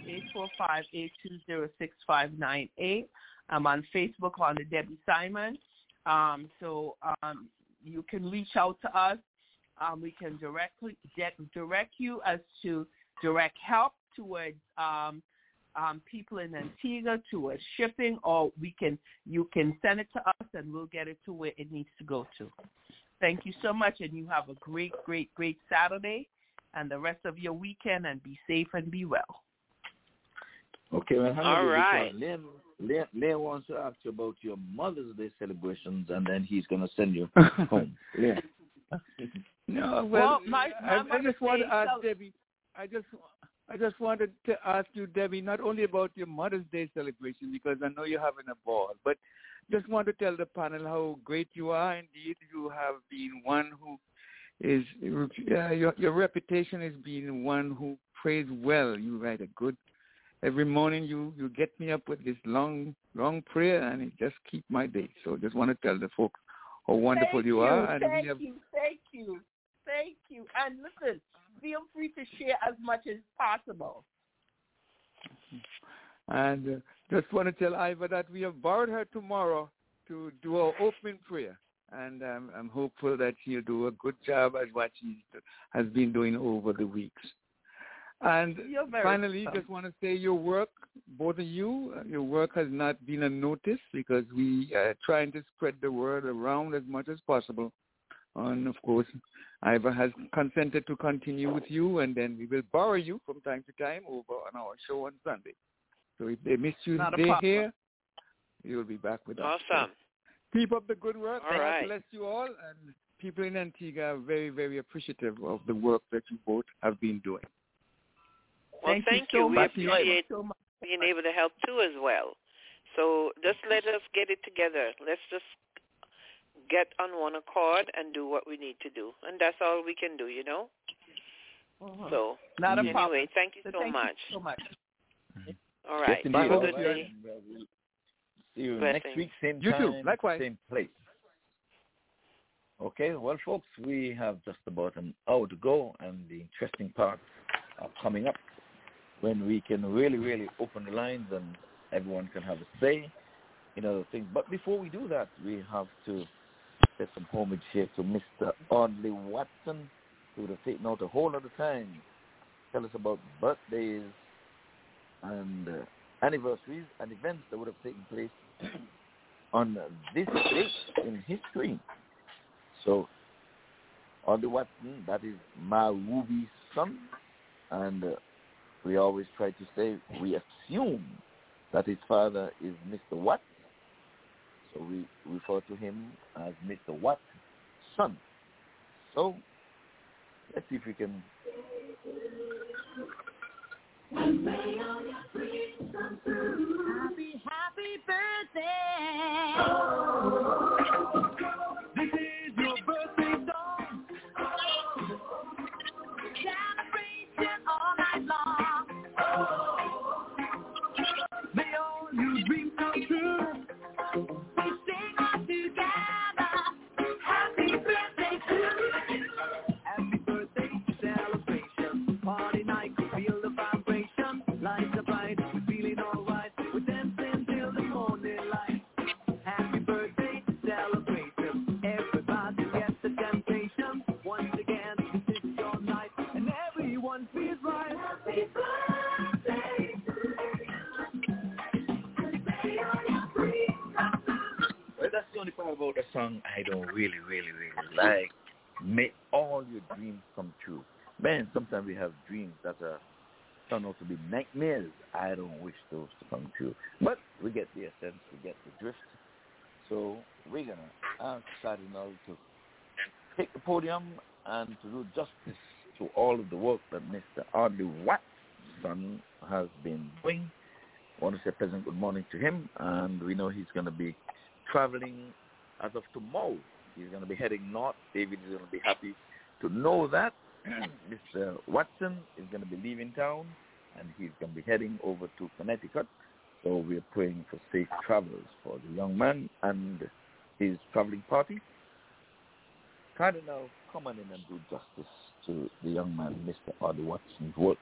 845-820-6598. I'm on Facebook under Debbie Simon. So you can reach out to us. We can direct you as to direct help towards people in Antigua, towards shipping, or you can send it to us and we'll get it to where it needs to go to. Thank you so much, and you have a great, great, great Saturday and the rest of your weekend, and be safe and be well. Okay, well, all right. Lynn wants to ask you about your Mother's Day celebrations, and then he's going to send you home. Lynn. No, well, I just want to ask Debbie. I just wanted to ask you, Debbie, not only about your Mother's Day celebration, because I know you're having a ball, but just want to tell the panel how great you are. Indeed, you have been one who is your reputation has been one who prays well. You write a good. Every morning you get me up with this long prayer, and it just keeps my day. So just want to tell the folks how wonderful you are. And Thank you. And listen, feel free to share as much as possible. And just want to tell Iva that we have borrowed her tomorrow to do our opening prayer. And I'm hopeful that she'll do a good job as what she has been doing over the weeks. And finally, just want to say your work, both of you, your work has not been unnoticed, because we are trying to spread the word around as much as possible. And, of course, Iva has consented to continue with you, and then we will borrow you from time to time over on our show on Sunday. So if they miss you today here, you'll be back with us. Awesome. So keep up the good work. All right. God bless you all. And people in Antigua are very, very appreciative of the work that you both have been doing. Well, thank you. We appreciate being able to help too as well. So just let us get it together. Let's just get on one accord and do what we need to do. And that's all we can do, So not a problem. Anyway, thank you so much. All right. Yes, have a good day. See you next week, same you time, too. Likewise. same place. Okay, well, folks, we have just about an hour to go, and the interesting parts are coming up when we can really, really open the lines and everyone can have a say in other things. But before we do that, we have to pay some homage here to Mr. Audley Watson, who would have taken out a whole lot of time to tell us about birthdays and anniversaries and events that would have taken place on this date in history. So, Audley Watson, that is Ma Ruby's son, and we always try to say we assume that his father is Mr. Watt, so we refer to him as Mr. Watt's son. So, let's see if we can... Happy birthday. This is your birthday song. song I don't really like. May all your dreams come true. Man, sometimes we have dreams that turn out to be nightmares. I don't wish those to come true. But we get the essence, we get the drift. So we're going to ask Cardinal to take the podium and to do justice to all of the work that Mr. Audley Watson has been doing. I want to say pleasant good morning to him, and we know he's going to be traveling as of tomorrow. He's going to be heading north. David is going to be happy to know that. Mr. Watson is going to be leaving town, and he's going to be heading over to Connecticut. So we're praying for safe travels for the young man and his traveling party. Cardinal, come on in and do justice to the young man, Mr. Audley Watson's work.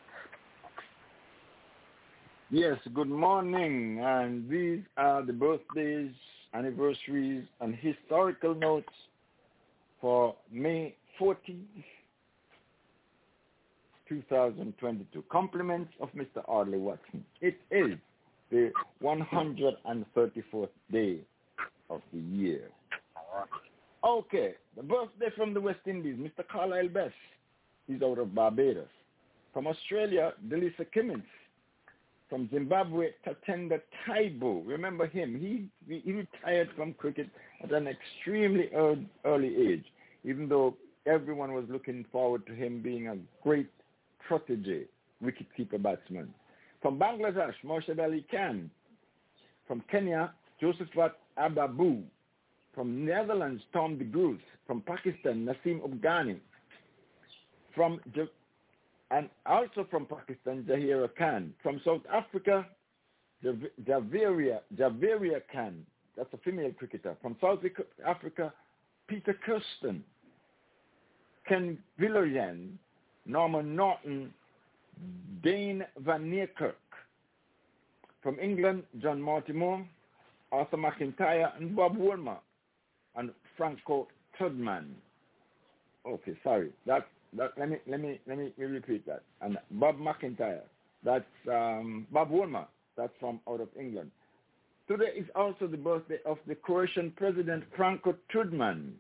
Yes, good morning. And these are the birthdays, anniversaries, and historical notes for May 14th, 2022. Compliments of Mr. Audley Watson. It is the 134th day of the year. Okay, the birthday from the West Indies, Mr. Carlisle Best. He's out of Barbados. From Australia, Delisa Kimmins. From Zimbabwe, Tatenda Taibo. Remember him. He retired from cricket at an extremely early age, even though everyone was looking forward to him being a great protege, wicketkeeper batsman. From Bangladesh, Morshed Ali Khan. From Kenya, Josephat Ababu. From Netherlands, Tom de Groot. From Pakistan, Naseem Afghani. And also from Pakistan, Zahira Khan. From South Africa, Javeria Khan. That's a female cricketer. From South Africa, Peter Kirsten. Ken Villian, Norman Norton, Dane Van Niekerk. From England, John Mortimer, Arthur McIntyre, and Bob Woolmer, and Franco Tudman. Okay, sorry. Let me repeat that. And Bob McIntyre, that's Bob Woolmer, that's from out of England. Today is also the birthday of the Croatian president Franco Tudman.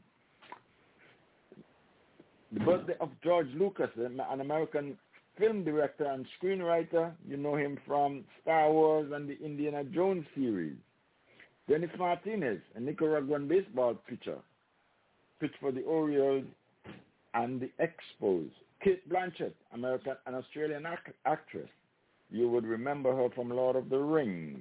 The birthday of George Lucas, an American film director and screenwriter. You know him from Star Wars and the Indiana Jones series. Dennis Martinez, a Nicaraguan baseball pitcher, pitched for the Orioles and the Expos. Kate Blanchett, American and Australian actress. You would remember her from Lord of the Rings.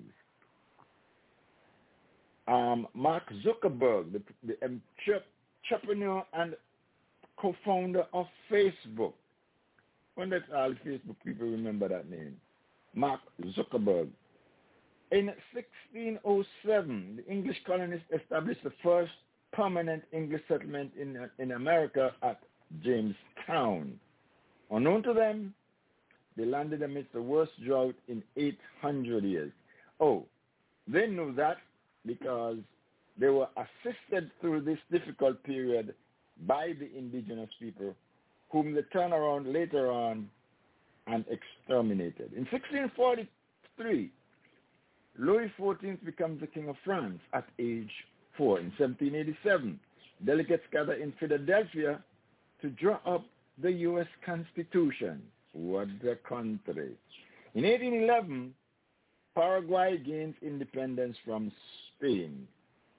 Mark Zuckerberg, the entrepreneur and co-founder of Facebook. When that's all Facebook people remember that name. Mark Zuckerberg. In 1607, the English colonists established the first permanent English settlement in America at Jamestown. Unknown to them, they landed amidst the worst drought in 800 years. Oh, they knew that because they were assisted through this difficult period by the indigenous people, whom they turned around later on and exterminated. In 1643, Louis XIV becomes the King of France at age 4. In 1787, delegates gather in Philadelphia to draw up the U.S. Constitution. What a country. In 1811, Paraguay gains independence from Spain.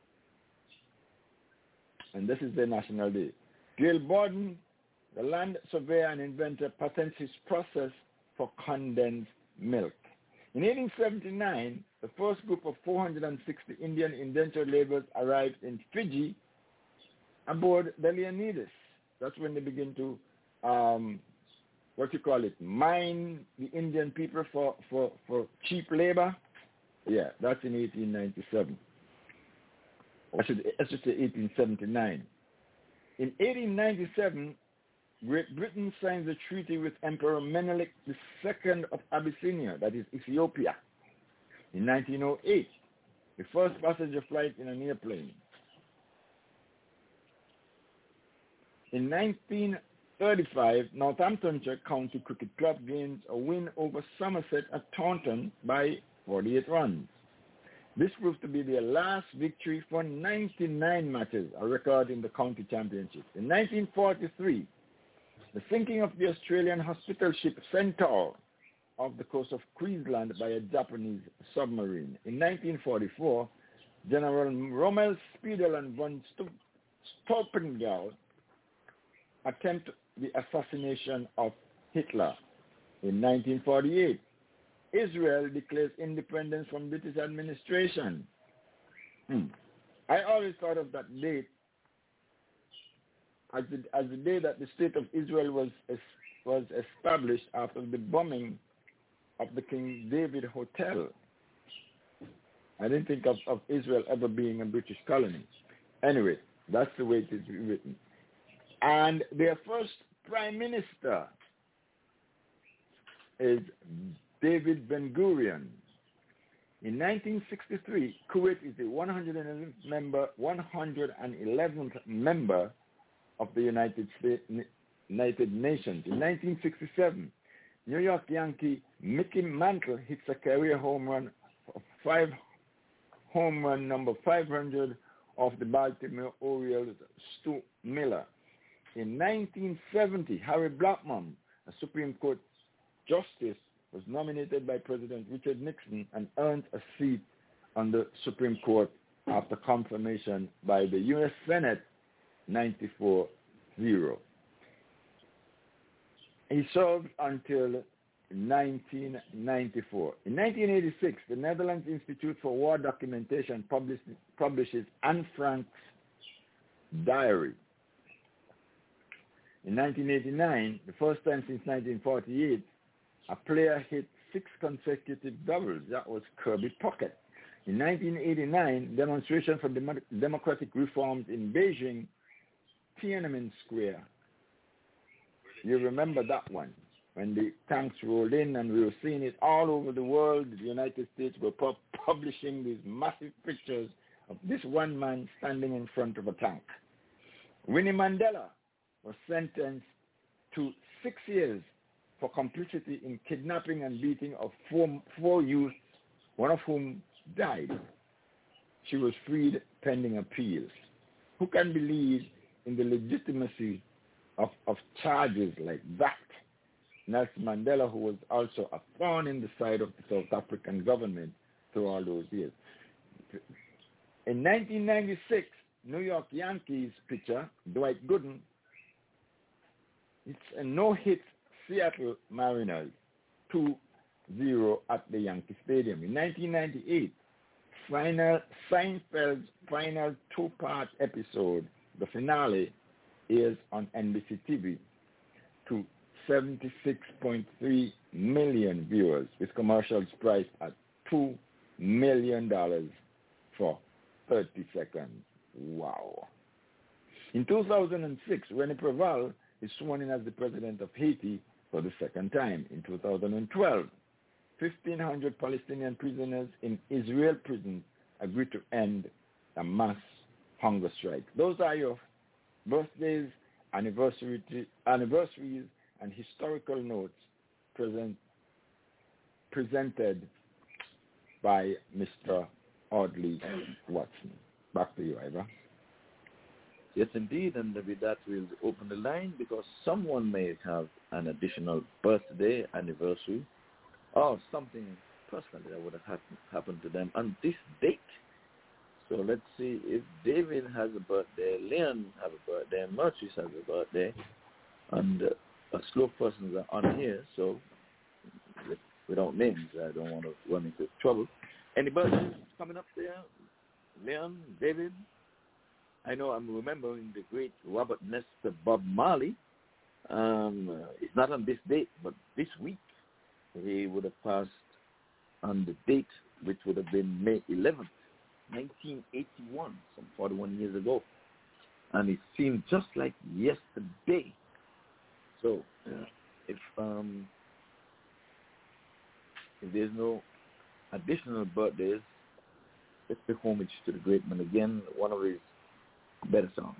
And this is their national day. Gail Borden, the land surveyor and inventor, patents his process for condensed milk. In 1879, the first group of 460 Indian indentured laborers arrived in Fiji aboard the Leonidas. That's when they begin to, mine the Indian people for cheap labor. Yeah, that's in 1897. I should say 1879. In 1897, Great Britain signs a treaty with Emperor Menelik II of Abyssinia, that is Ethiopia. In 1908, the first passenger flight in an airplane. In 1935, Northamptonshire County Cricket Club gains a win over Somerset at Taunton by 48 runs. This proved to be their last victory for 99 matches, a record in the county championship. In 1943, the sinking of the Australian hospital ship Centaur off the coast of Queensland by a Japanese submarine. In 1944, General Rommel Speidel and von Stolpenberg attempt the assassination of Hitler. In 1948, Israel declares independence from British administration. I always thought of that date as the day that the state of Israel was established after the bombing of the King David Hotel. I didn't think of Israel ever being a British colony. Anyway, that's the way it is written. And their first prime minister is David Ben-Gurion. In 1963, Kuwait is the 111th member of the United Nations. In 1967, New York Yankee Mickey Mantle hits a career home run number 500 off the Baltimore Orioles' Stu Miller. In 1970, Harry Blackmun, a Supreme Court justice, was nominated by President Richard Nixon and earned a seat on the Supreme Court after confirmation by the U.S. Senate 94-0. He served until 1994. In 1986, the Netherlands Institute for War Documentation publishes Anne Frank's diary. In 1989, the first time since 1948, a player hit 6 consecutive doubles. That was Kirby Puckett. In 1989, demonstration for democratic reforms in Beijing, Tiananmen Square. You remember that one, when the tanks rolled in and we were seeing it all over the world. The United States were publishing these massive pictures of this one man standing in front of a tank. Winnie Mandela was sentenced to 6 years for complicity in kidnapping and beating of four youths, one of whom died. She was freed pending appeals. Who can believe in the legitimacy of charges like that? Nelson Mandela, who was also a thorn in the side of the South African government through all those years. In 1996, New York Yankees pitcher Dwight Gooden, it's a no-hit Seattle Mariners 2-0 at the Yankee Stadium. In 1998, Seinfeld's final 2-part episode, the finale, airs on NBC TV to 76.3 million viewers, with commercials priced at $2 million for 30 seconds. Wow. In 2006, René Preval is sworn in as the president of Haiti for the second time. In 2012, 1,500 Palestinian prisoners in Israel prisons agreed to end a mass hunger strike. Those are your birthdays, anniversaries, and historical notes presented by Mr. Audley Watson. Back to you, Ivor. Yes, indeed, and with that we'll open the line because someone may have an additional birthday, anniversary, or something personal that would have happened to them on this date. So let's see if David has a birthday, Leon has a birthday, Merchis has a birthday, and slow persons are on here, so without names, I don't want to run into trouble. Any birthdays coming up there? Leon, David? I know I'm remembering the great Robert Nesta Bob Marley. It's not on this date, but this week he would have passed on the date which would have been May 11th, 1981, some 41 years ago. And it seemed just like yesterday. So if there's no additional birthdays, let's pay homage to the great man again, one of his better songs.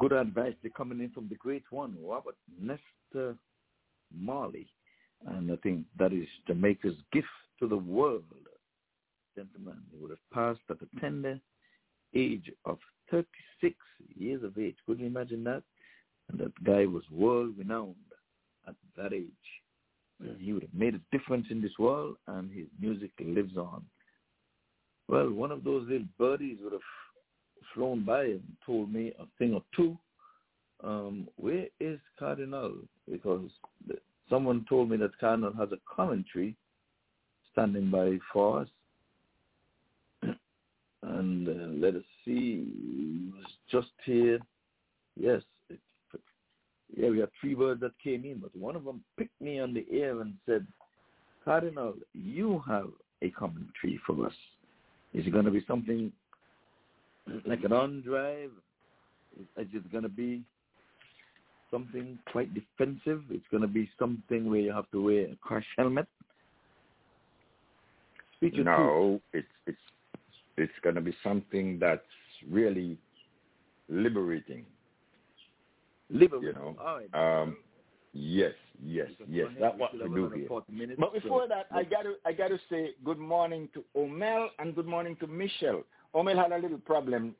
good advice. They're coming in from the great one, Robert Nesta Marley. And I think that is Jamaica's gift to the world. Gentlemen, he would have passed at the tender age of 36 years of age. Could you imagine that? And that guy was world-renowned at that age. He would have made a difference in this world, and his music lives on. Well, one of those little birdies would have flown by and told me a thing or two. Where is Cardinal? Because someone told me that Cardinal has a commentary standing by for us. And let us see. It was just here. Yes. We had 3 birds that came in, but one of them picked me on the air and said, Cardinal, you have a commentary for us. Is it going to be something like an on-drive? Is it going to be something quite defensive? It's going to be something where you have to wear a crash helmet? No, it's going to be something that's really liberating. Liberating. All right. Yes. That's what we do here. But before that, I got to say good morning to Omel and good morning to Michelle. Omel had a little problem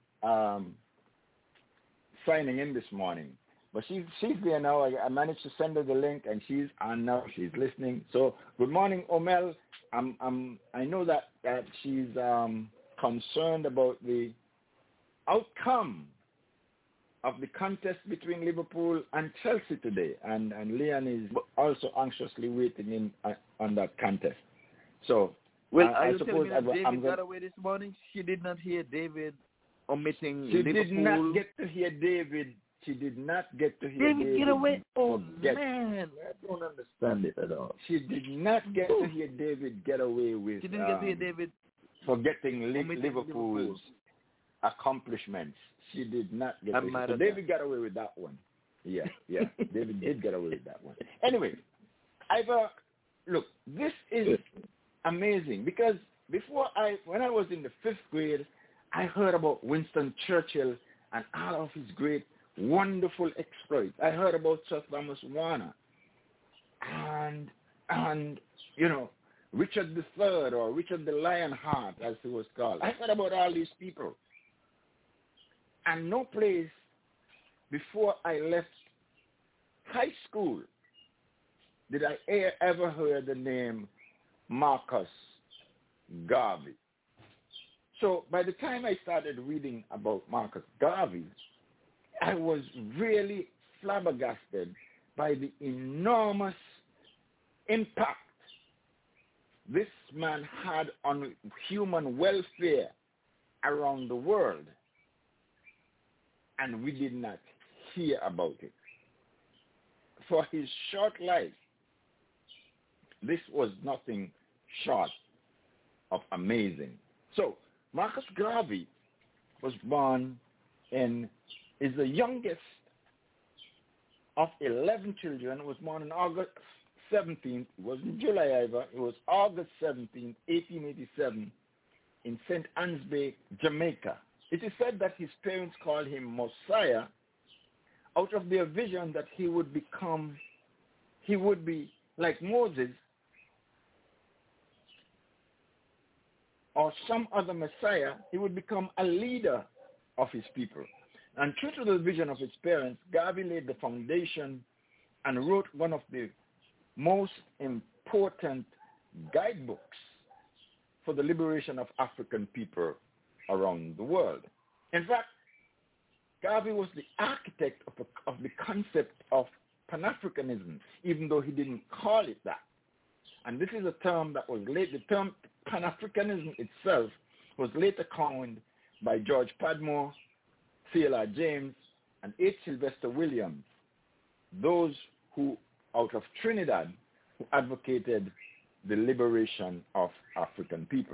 signing in this morning, but she's there now. I managed to send her the link, and she's on now. She's listening. So good morning, Omel. I know that she's concerned about the outcome of the contest between Liverpool and Chelsea today, and Leon is also anxiously waiting in on that contest. So, I suppose David got away this morning. She did not hear David omitting Liverpool. Did not get to hear David. She did not get to hear David. Get away! Oh man, I don't understand it at all. She did not get to hear David get away with. She didn't get to hear David forgetting Liverpool's accomplishments. She did not get away. So David got away with that one. Yeah. David did get away with that one. Anyway, look, this is amazing because when I was in the 5th grade, I heard about Winston Churchill and all of his great, wonderful exploits. I heard about Sir Thomas Warner and Richard III or Richard the Lionheart, as he was called. I heard about all these people. And no place before I left high school did I ever hear the name Marcus Garvey. So by the time I started reading about Marcus Garvey, I was really flabbergasted by the enormous impact this man had on human welfare around the world. And we did not hear about it. For his short life, this was nothing short of amazing. So, Marcus Garvey was born is the youngest of 11 children, was born on August 17th. It wasn't July either. It was August 17th, 1887, in St. Ann's Bay, Jamaica. It is said that his parents called him Messiah out of their vision that he would be like Moses or some other Messiah. He would become a leader of his people. And true to the vision of his parents, Garvey laid the foundation and wrote one of the most important guidebooks for the liberation of African people around the world. In fact, Garvey was the architect of the concept of Pan-Africanism, even though he didn't call it that. And this is a term that was the term Pan-Africanism itself was later coined by George Padmore, C.L.R. James, and H. Sylvester Williams, those who, out of Trinidad, who advocated the liberation of African people.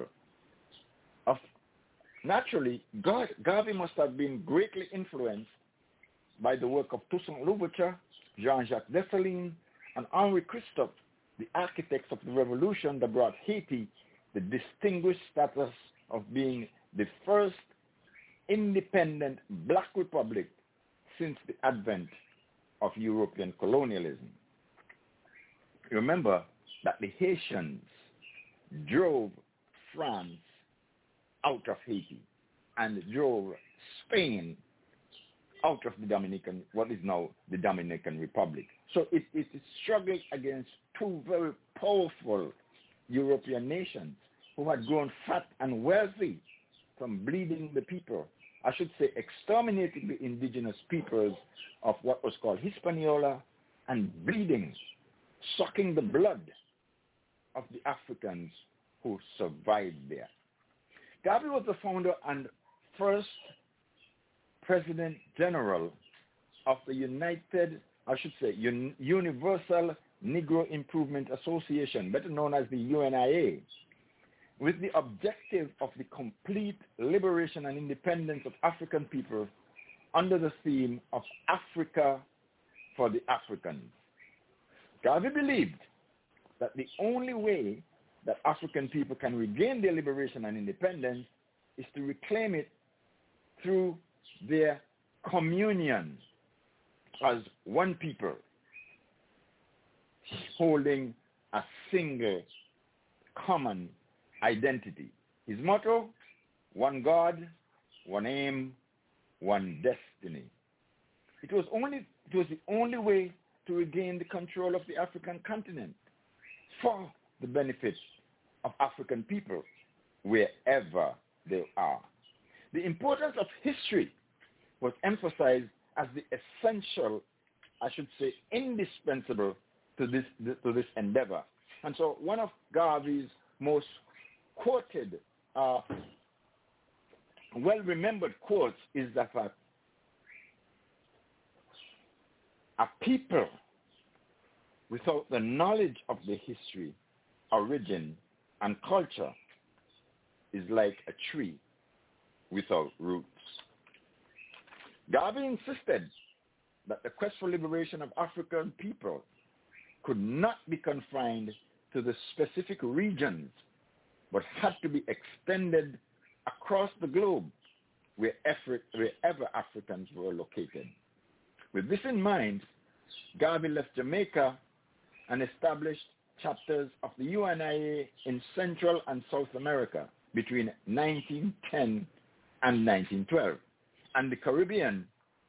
Naturally, Garvey must have been greatly influenced by the work of Toussaint Louverture, Jean-Jacques Dessalines, and Henri Christophe, the architects of the revolution that brought Haiti the distinguished status of being the first independent black republic since the advent of European colonialism. Remember that the Haitians drove France out of Haiti and drove Spain out of what is now the Dominican Republic. So it is struggling against two very powerful European nations who had grown fat and wealthy from bleeding the people. I should say exterminating the indigenous peoples of what was called Hispaniola and bleeding, sucking the blood of the Africans who survived there. Garvey was the founder and first President General of the Universal Negro Improvement Association, better known as the UNIA, with the objective of the complete liberation and independence of African people under the theme of Africa for the Africans. Garvey believed that the only way that African people can regain their liberation and independence is to reclaim it through their communion as one people, holding a single common identity. His motto, one God, one aim, one destiny. It was the only way to regain the control of the African continent for the benefit of African people wherever they are. The importance of history was emphasized as the essential, I should say indispensable to this endeavor. And so one of Garvey's most quoted, well-remembered quotes is that a people without the knowledge of the history, origin, and culture is like a tree without roots. Garvey insisted that the quest for liberation of African people could not be confined to the specific regions, but had to be extended across the globe wherever Africans were located. With this in mind, Garvey left Jamaica and established chapters of the UNIA in Central and South America between 1910 and 1912, and the Caribbean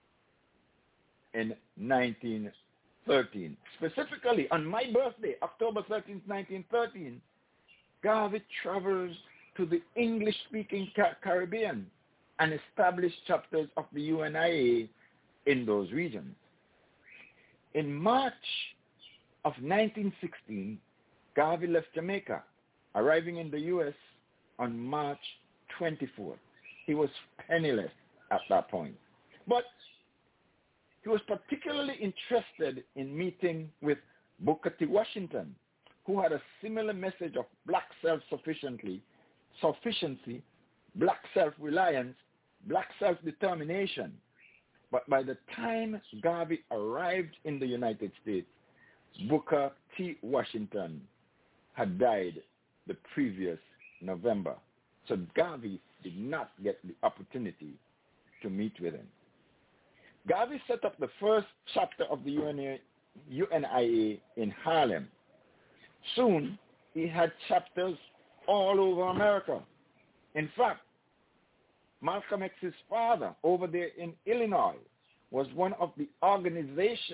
in 1913. Specifically, on my birthday, October 13, 1913, Garvey travels to the English-speaking Caribbean and established chapters of the UNIA in those regions. In March of 1916, Garvey left Jamaica, arriving in the U.S. on March 24th. He was penniless at that point. But he was particularly interested in meeting with Booker T. Washington, who had a similar message of black self-sufficiency, black self-reliance, black self-determination. But by the time Garvey arrived in the United States, Booker T. Washington had died the previous November. So Garvey did not get the opportunity to meet with him. Garvey set up the first chapter of the UNIA in Harlem. Soon, he had chapters all over America. In fact, Malcolm X's father over there in Illinois was one of the organizers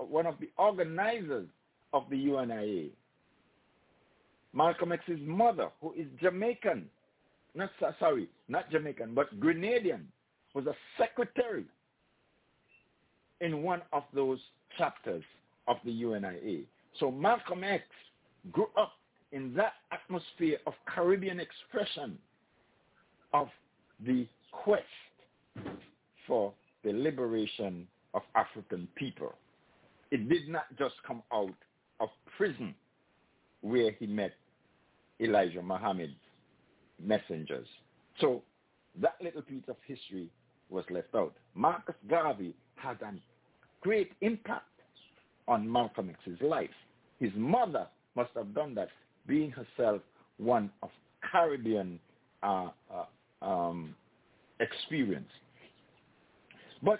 of the UNIA. Malcolm X's mother, who is Jamaican, not Jamaican, but Grenadian, was a secretary in one of those chapters of the UNIA. So Malcolm X grew up in that atmosphere of Caribbean expression of the quest for the liberation of African people. It did not just come out of prison where he met Elijah Muhammad's messengers. So that little piece of history was left out. Marcus Garvey had a great impact on Malcolm X's life. His mother must have done that, being herself one of Caribbean experience. But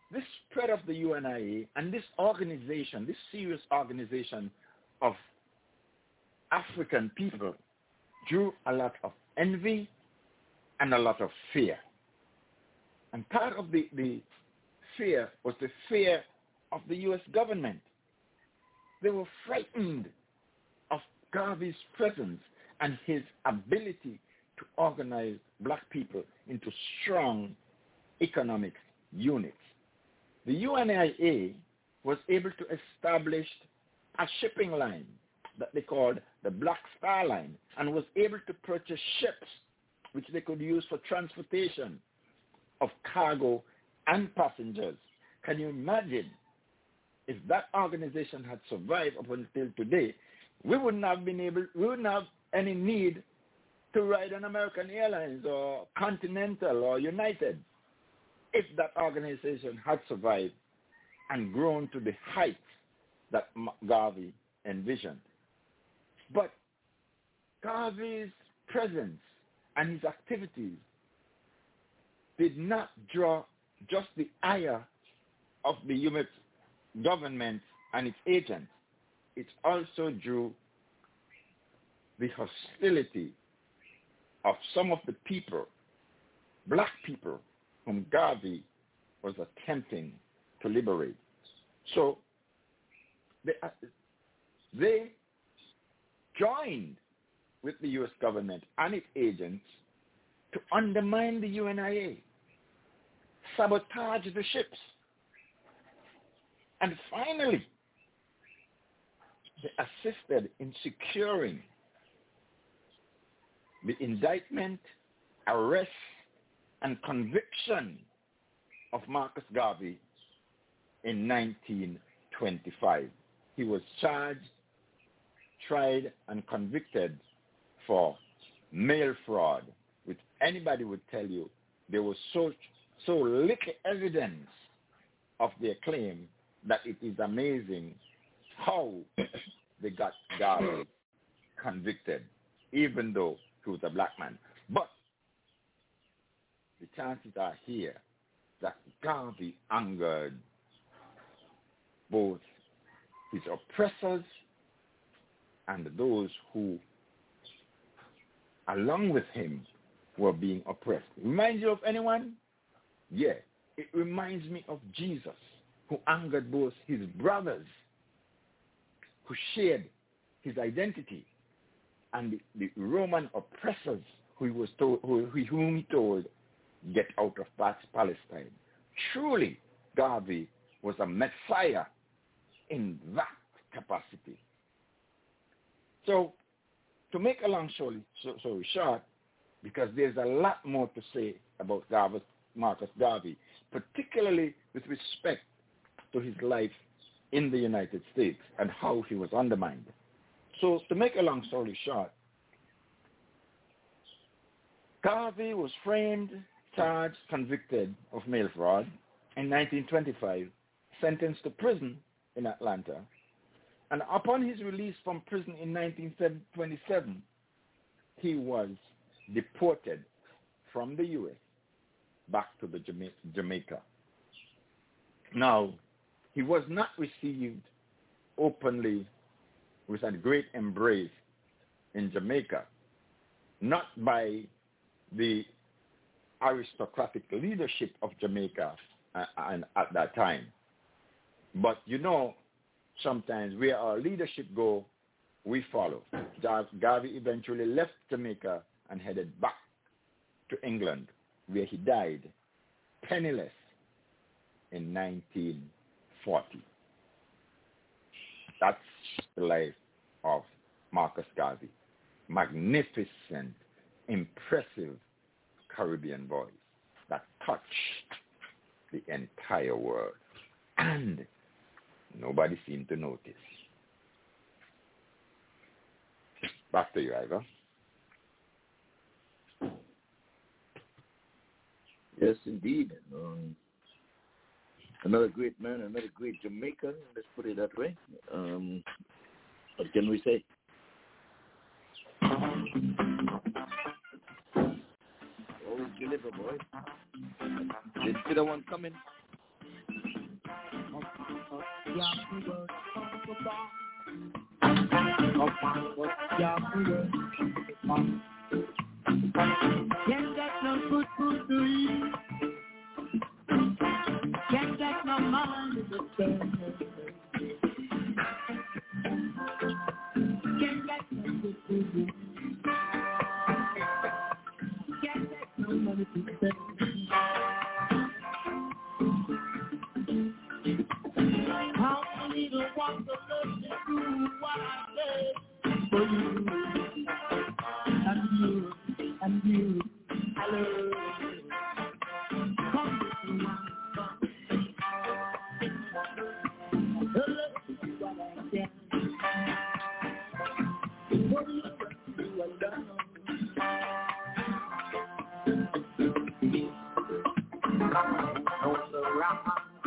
this spread of the UNIA and this organization, this serious organization of African people, drew a lot of envy and a lot of fear. And part of the fear was the fear of the U.S. government. They were frightened of Garvey's presence and his ability to organize black people into strong economic units. The UNIA was able to establish a shipping line that they called the Black Star Line and was able to purchase ships which they could use for transportation of cargo and passengers. Can you imagine if that organization had survived up until today? We wouldn't have any need to ride on American Airlines or Continental or United if that organization had survived and grown to the heights that Garvey envisioned. But Garvey's presence and his activities did not draw just the ire of the U.S. government and its agents. It also drew the hostility of some of the people, black people, whom Garvey was attempting to liberate. So they joined with the U.S. government and its agents to undermine the UNIA, sabotage the ships, and finally, they assisted in securing the indictment, arrest, and conviction of Marcus Garvey in 1925. He was charged, tried, and convicted for mail fraud, which anybody would tell you there was so little evidence of their claim that it is amazing how they got Garvey convicted, even though he was a black man. But the chances are here that Garvey angered both his oppressors and those who, along with him, were being oppressed. Reminds you of anyone? Yeah, it reminds me of Jesus, who angered both his brothers, who shared his identity, and the Roman oppressors whom he told, get out of Palestine. Truly, Garvey was a messiah in that capacity. So, to make a long story short, because there's a lot more to say about Marcus Garvey, particularly with respect to his life in the United States and how he was undermined. So, to make a long story short, Garvey was framed, charged, convicted of mail fraud in 1925, sentenced to prison in Atlanta, and upon his release from prison in 1927, he was deported from the U.S. back to the Jamaica. Now, he was not received openly with a great embrace in Jamaica, not by the aristocratic leadership of Jamaica and at that time. But you know, sometimes where our leadership go, we follow. Garvey eventually left Jamaica and headed back to England, where he died penniless in 1940. That's the life of Marcus Garvey. Magnificent, impressive Caribbean voice that touched the entire world. And nobody seemed to notice. Back to you, Ivor. Yes, indeed. Another great man, another great Jamaican, let's put it that way. What can we say? Always deliver, boy. Did you see the one coming? Can't get no good food to eat. Can't get no money to spend. Can't get no good food to eat. Can't get no money to spend. How many don't want to let me do what I said for you? And you, I love you. Come with me, what I can. For you, you alone. On the round,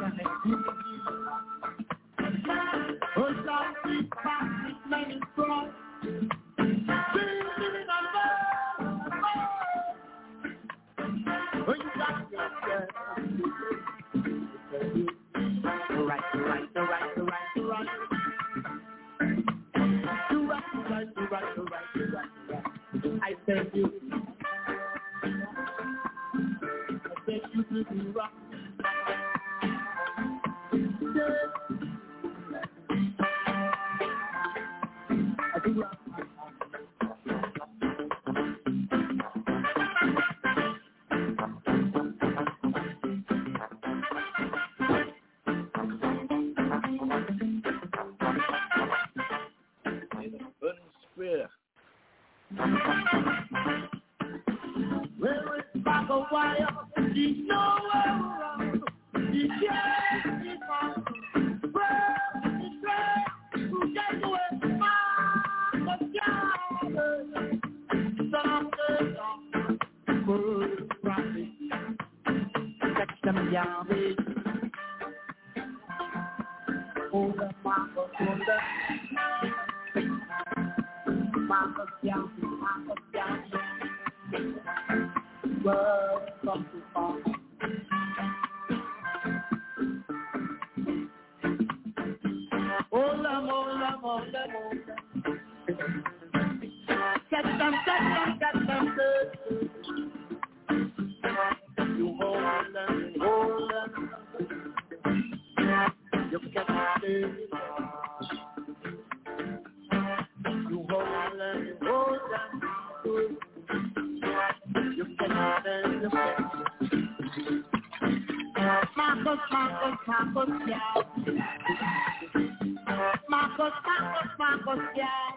oh, sorry, my name is God. I said you. I said you to be rock. I do rock. Where is Baba Wire? She's nowhere around. She can't be found. Where is the train? Who takes away my job? Some profit. Catch them yardage. Hold the Mama, hold the Mama down. World comes to fall. Ola, mola, mola, mola. Catch them, good. You hold them. You catch them. You hold them, good. You can Marcus, yeah. Marcus, yeah.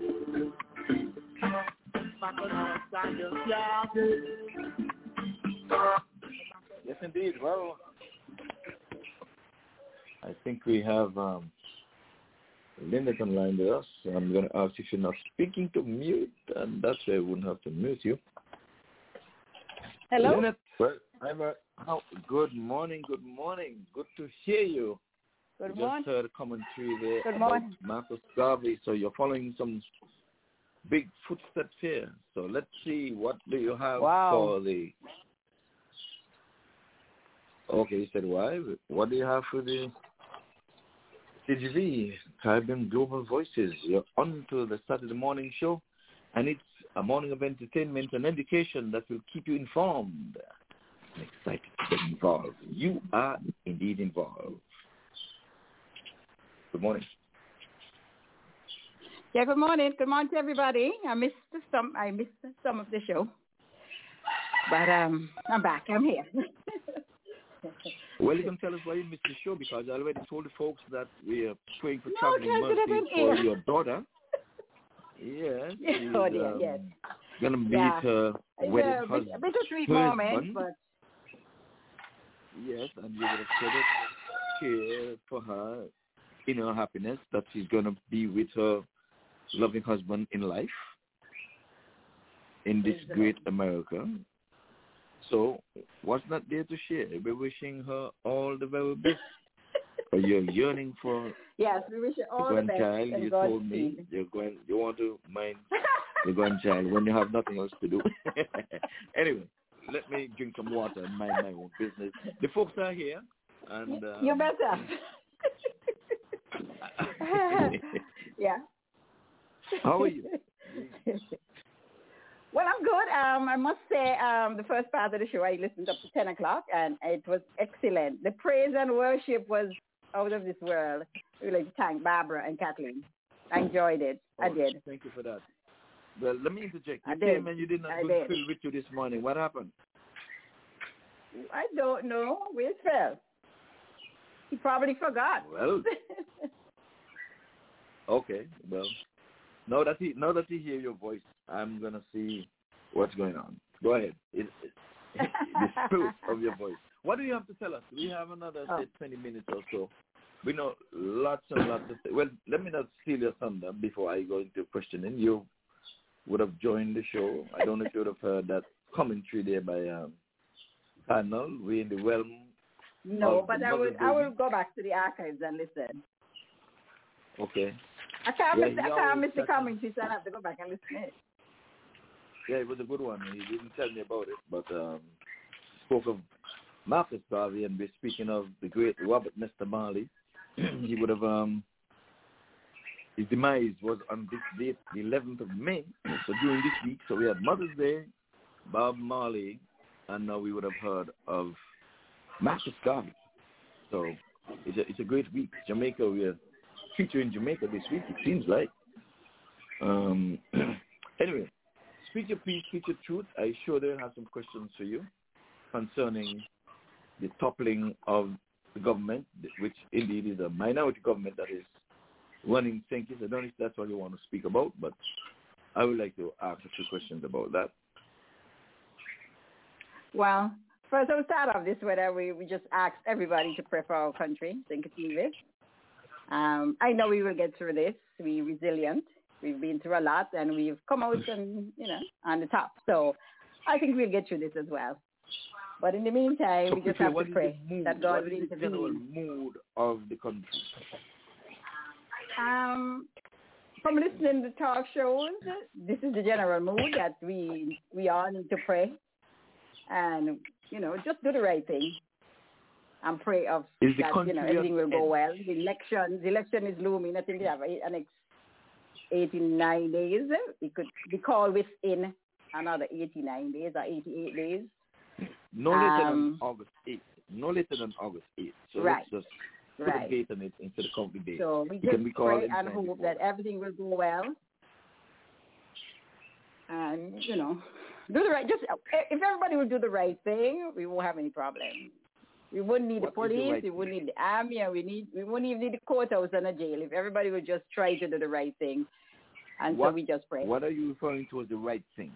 Yes, indeed. Well, I think we have Linda online with us. I'm going to ask if you're not speaking to mute, and that's why I wouldn't have to mute you. Hello? Lynette, well, good morning. Good to hear you. Good morning. Just heard a commentary there Good about morning. Marcus Garvey. So you're following some big footsteps here. So let's see, what do you have for the... Okay, you said why? What do you have for the CGV, Caribbean Global Voices? You're on to the Saturday morning show, and it's a morning of entertainment and education that will keep you informed and excited to get involved. You are indeed involved. Good morning. Yeah, good morning. Good morning to everybody. I missed some of the show, but I'm back. I'm here. Well, you can tell us why you missed the show, because I already told the folks that we are praying for traveling mercies for your daughter. Yes. Yes. Going to meet her wedded husband. A bit of sweet moment, but... Yes, and you would have said it here for her inner happiness that she's going to be with her loving husband in life in this great America. So, what's not there to share? We're wishing her all the very best. You're yearning for yes, we wish you all the best. Grandchild, you told me you want to mind your grandchild when you have nothing else to do. Anyway, let me drink some water and mind my own business. The folks are here, and you better. Yeah. How are you? Well, I'm good. I must say, the first part of the show, I listened up to 10 o'clock, and it was excellent. The praise and worship was out of this world. We would like to thank Barbara and Kathleen. I enjoyed it. I did. Thank you for that. Well, let me interject. You I did. came and you did not I go did. to Phil with you this morning. What happened? I don't know. Where's Phil? He probably forgot. Well, okay. Well, now that he hear your voice, I'm gonna see what's going on. Go ahead. The spirit of your voice. What do you have to tell us? We have another say, 20 minutes or so. We know lots and lots of things. Well, let me not steal your thunder before I go into questioning. You would have joined the show. I don't know if you would have heard that commentary there by panel. We're in the realm. No, but I will go back to the archives and listen. Okay. I can't miss the commentary, so I have to go back and listen. Yeah, it was a good one. He didn't tell me about it, but spoke of Marcus Garvey, and we're speaking of the great Robert Nesta Marley. He would have his demise was on this date, the 11th of May. So during this week, so we had Mother's Day, Bob Marley, and now we would have heard of Marcus Garvey. So it's a great week. Jamaica, we are featuring Jamaica this week, it seems like. Anyway, speak your peace, speak your truth. I sure they have some questions for you concerning the toppling of the government, which indeed is a minority government that is running St. Kitts. I don't know if that's what you want to speak about, but I would like to ask a few questions about that. Well, first I will start off this whether we just ask everybody to pray for our country, St. Kitts. I know we will get through this. We're resilient. We've been through a lot, and we've come out and, on the top. So I think we'll get through this as well. But in the meantime, we just have to pray that God will intervene. What is the general mood of the country? From listening to talk shows, this is the general mood that we all need to pray and, just do the right thing and pray of that, everything will go well. The election is looming. I think they have an next 89 days. It could be called within another 89 days or 88 days. No later than August 8th. No later than August 8th. So let's just put a date on it instead of counting days. So we just pray and hope that everything will go well. And, do the right. If everybody will do the right thing, we won't have any problem. We wouldn't need the police, we wouldn't need the army, and we wouldn't even need the courthouse and a jail if everybody would just try to do the right thing. And so we just pray. What are you referring to as the right thing?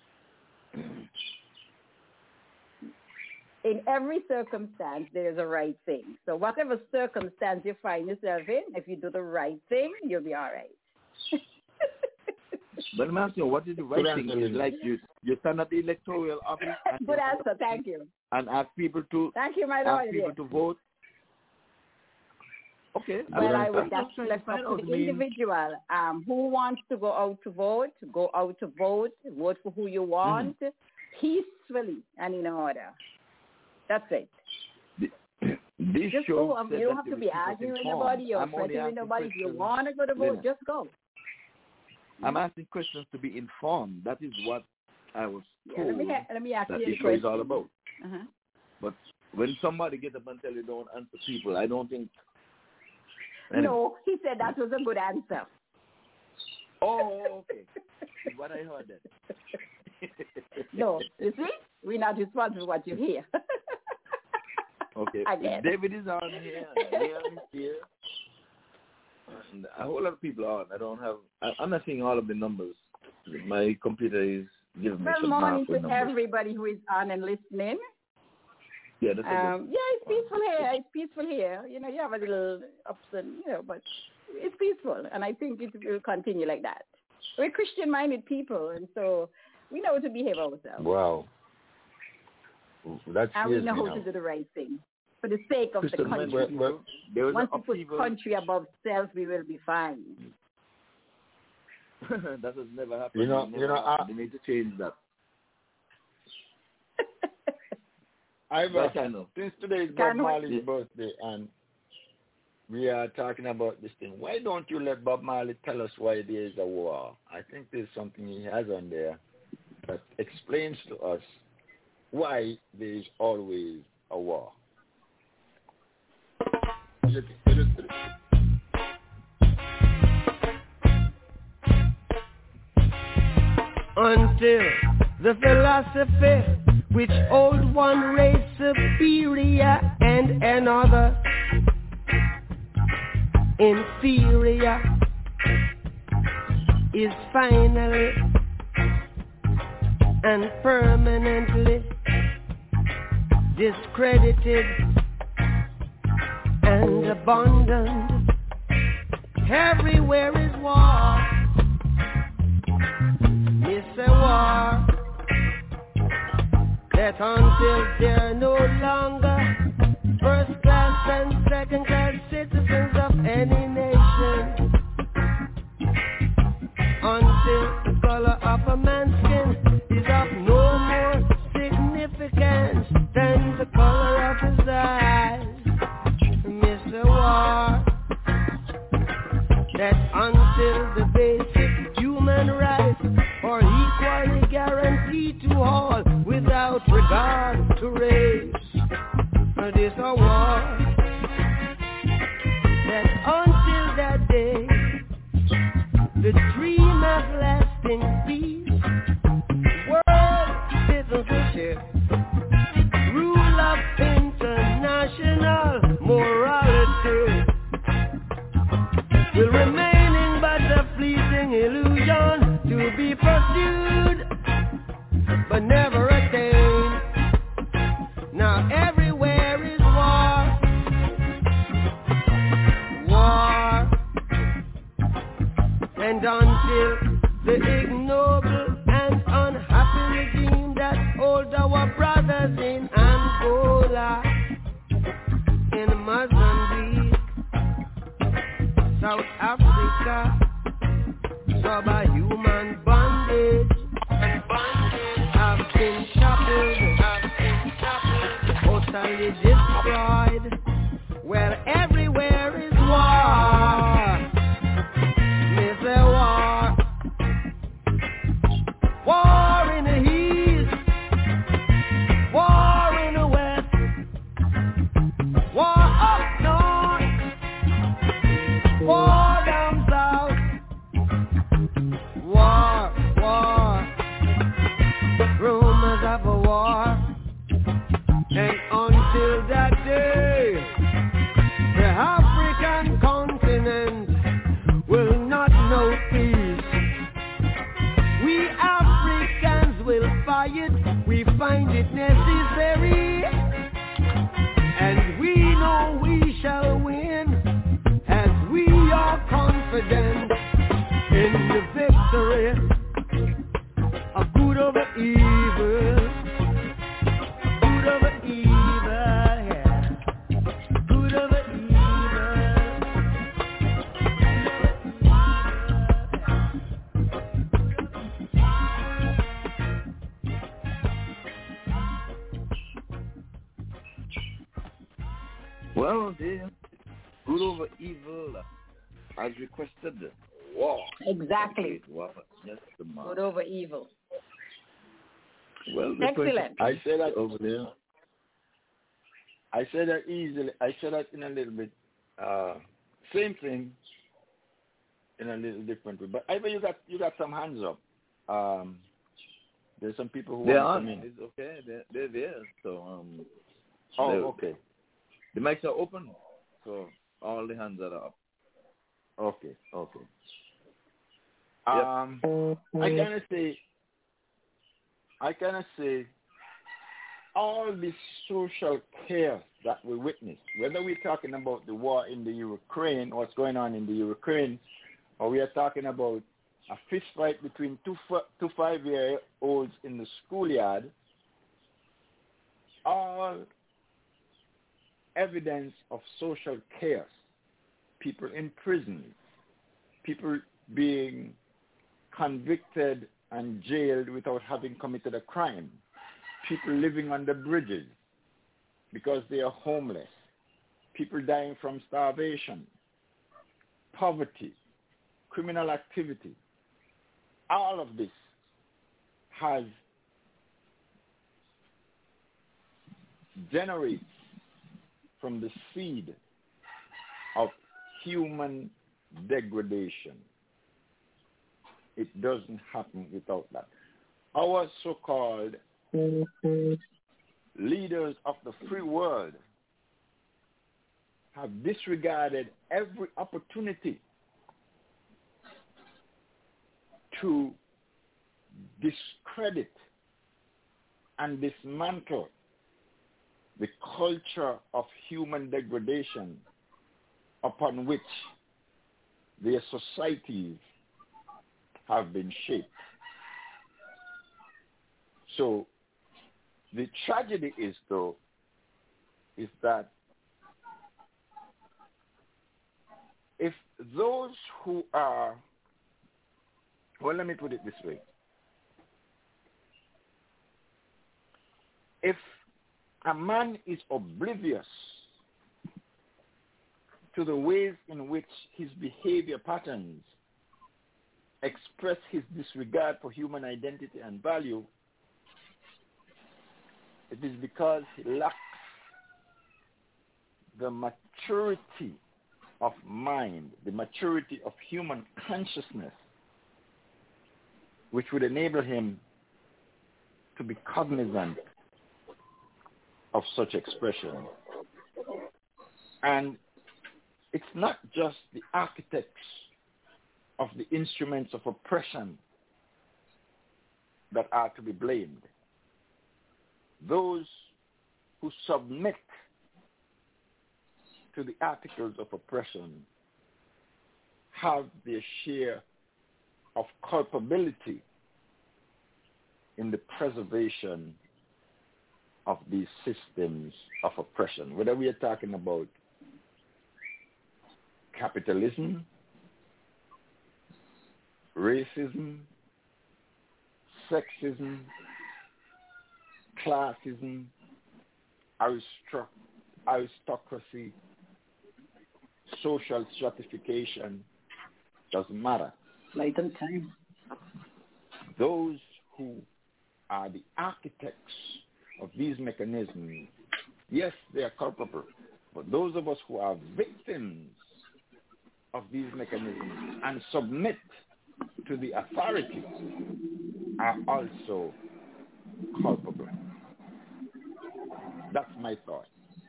In every circumstance, there's a right thing. So whatever circumstance you find yourself in, if you do the right thing, you'll be all right. But I'm asking you, what is the right thing? It's like you stand at the electoral office. Good answer, thank you. And ask people to thank you, my Lord. Ask people to vote. Okay. Well, I would just left up to the individual who wants to go out to vote. Go out to vote. Vote for who you want, peacefully and in order. That's it. Just go. You don't have to be arguing with nobody or fighting with nobody. If you want to go to vote, just go. I'm asking questions to be informed. That is what I was told. Let me ask you a question. Is all about. But when somebody gets up and tell you don't answer people, I don't think. No, he said that was a good answer. Oh, okay. What I heard then. No, you see, we're not responsible for what you hear. Okay. David is on here. Leon is here. And a whole lot of people are on. I'm not seeing all of the numbers. My computer is giving me some morning to numbers. Everybody who is on and listening. Yeah, that's it's peaceful here. It's peaceful here. You have a little ups and, but it's peaceful. And I think it will continue like that. We're Christian-minded people, and so we know to behave ourselves. Wow. And we know how to do the right thing for the sake of the country. Once we put country above self, we will be fine. That has never happened. They need to change that. Since today is Bob Marley's birthday, and we are talking about this thing. Why don't you let Bob Marley tell us why there is a war? I think there's something he has on there that explains to us why there is always a war. Until the philosophy which old one race superior and another inferior is finally and permanently discredited and abandoned. Everywhere is war. It's a war that until they're no longer first class and second class citizens of any nation, until the color of a man's skin is of no more significance than the color of his eyes. Mr. War, that until the basic human rights are equally guaranteed to all without regard to race, this a war that until that day the dream of lasting peace, world citizenship, rule of international morality will remaining but a fleeting illusion to be pursued but never attained. Now everywhere is war, war, and until the ignoble and unhappy regime that holds our brothers in Angola, in Mozambique, South Africa, subhuman bondage have been toppled, totally destroyed. Well, everywhere is war. There's a war. War in the east, war in the west, war up north, war down south, war, rumors of a war, and until that day, the African continent will not know peace. We Africans will fight, we find it necessary, and we know we shall win, as we are confident in the victory of good over evil, good over evil, yeah, good over Well, dear, good over evil as requested. War. Exactly. War. Yes, the man. Good over evil. Well, excellent. I say that over there. I say that easily. I say that in a little bit same thing in a little different way. But Ivor, you got some hands up. There's some people who want to come in. It's okay. They're there. So okay. The mics are open, so all the hands are up. Okay. Yep. I cannot say all the social chaos that we witness, whether we're talking about the war in the Ukraine, what's going on in the Ukraine, or we are talking about a fist fight between two 5-year-olds in the schoolyard, all evidence of social chaos. People in prison, people being convicted and jailed without having committed a crime, people living under bridges because they are homeless, people dying from starvation, poverty, criminal activity. All of this has generates from the seed of human degradation. It doesn't happen without that. Our so-called leaders of the free world have disregarded every opportunity to discredit and dismantle the culture of human degradation upon which their societies have been shaped. So the tragedy is that if those who are, well, let me put it this way. If a man is oblivious to the ways in which his behavior patterns express his disregard for human identity and value, it is because he lacks the maturity of mind, the maturity of human consciousness, which would enable him to be cognizant of such expression. And it's not just the architects of the instruments of oppression that are to be blamed. Those who submit to the articles of oppression have their share of culpability in the preservation of these systems of oppression, whether we are talking about capitalism, racism, sexism, classism, aristocracy, social stratification, doesn't matter. Light and time. Those who are the architects of these mechanisms, yes, they are culpable, but those of us who are victims of these mechanisms and submit to the authority are also culpable. That's my thought.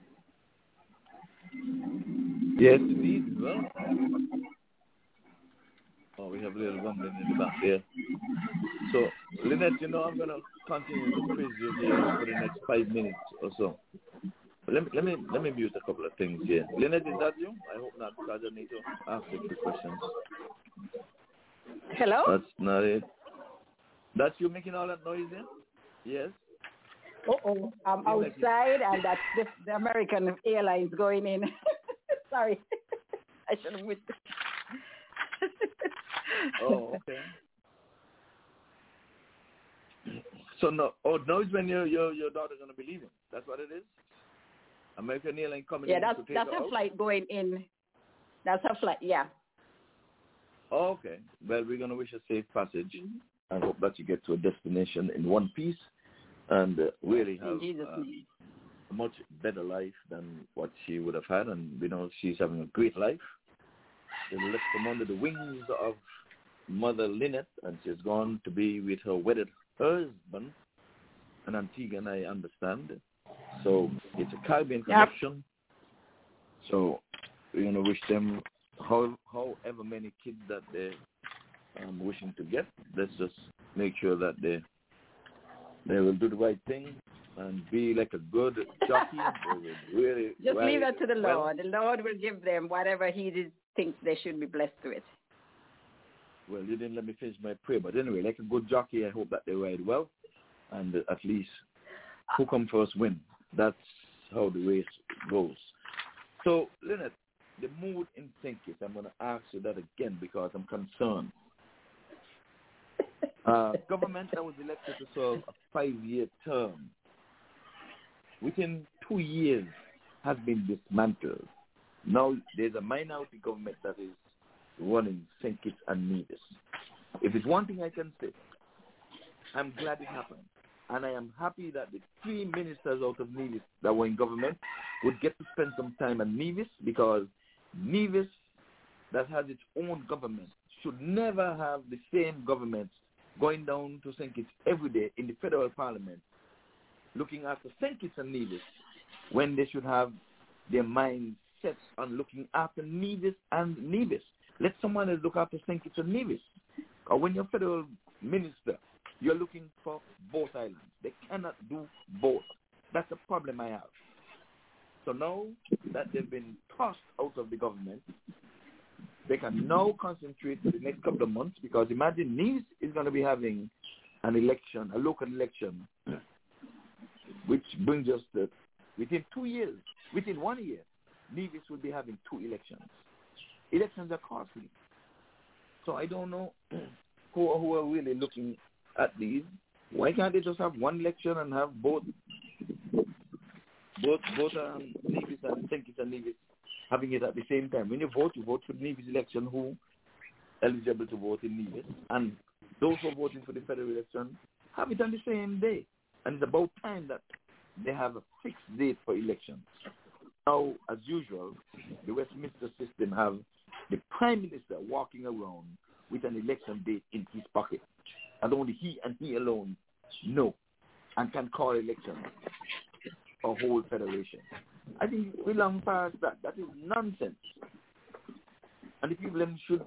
Yes, indeed. Well, we have a little rumbling in the back there. So, Lynette, I'm going to continue to quiz you here for the next 5 minutes or so. But let me mute a couple of things here. Lynette, is that you? I hope not, because I need to ask you 2 questions. Hello? That's not it. That's you making all that noise there? Yes? Uh-oh, I'm outside, and that's the American Airlines going in. Sorry. I should have missed it. Oh, okay. So now is when your daughter's going to be leaving. That's what it is? American Airlines coming in to take her that's a out? flight going in. That's a flight, yeah. Oh, okay. Well, we're going to wish a safe passage and hope that you get to a destination in one piece and really have a much better life than what she would have had. And, she's having a great life. They left from under the wings of Mother Lynette, and she's gone to be with her wedded husband, an Antigua, I understand. So it's a Caribbean connection. So we're going to wish them however many kids that they're wishing to get. Let's just make sure that they will do the right thing and be like a good jockey. Really just leave that to the Lord. The Lord will give them whatever he thinks they should be blessed with. Well, you didn't let me finish my prayer. But anyway, like a good jockey, I hope that they ride well. And at least who comes first win. That's how the race goes. So, Lynette, the mood in St. I'm going to ask you that again because I'm concerned. Government that was elected to serve a 5-year term. Within 2 years, has been dismantled. Now there's a minority government that is running St. Kitts and Nevis. If it's one thing I can say, I'm glad it happened. And I am happy that the 3 ministers out of Nevis that were in government would get to spend some time at Nevis, because Nevis, that has its own government, should never have the same government going down to St. Kitts every day in the federal parliament looking after St. Kitts and Nevis, when they should have their minds set on looking after Nevis and Nevis. Let someone else look after St. Kitts and Nevis. Or when you're federal minister, you're looking for both islands. They cannot do both. That's the problem I have. So now that they've been tossed out of the government, they can now concentrate for the next couple of months, because imagine Nevis is going to be having an election, a local election, which brings us to, within 1 year, Nevis will be having 2 elections. Elections are costly. So I don't know who are really looking at these. Why can't they just have one election and have both Nevis and St. Kitts and Nevis having it at the same time? When you vote for the Nevis election, who eligible to vote in Nevis, and those who are voting for the federal election have it on the same day. And it's about time that they have a fixed date for elections. Now, as usual, the Westminster system have the Prime Minister walking around with an election date in his pocket, and only he and he alone know and can call election a whole federation. I think we long past that. That is nonsense. And the people should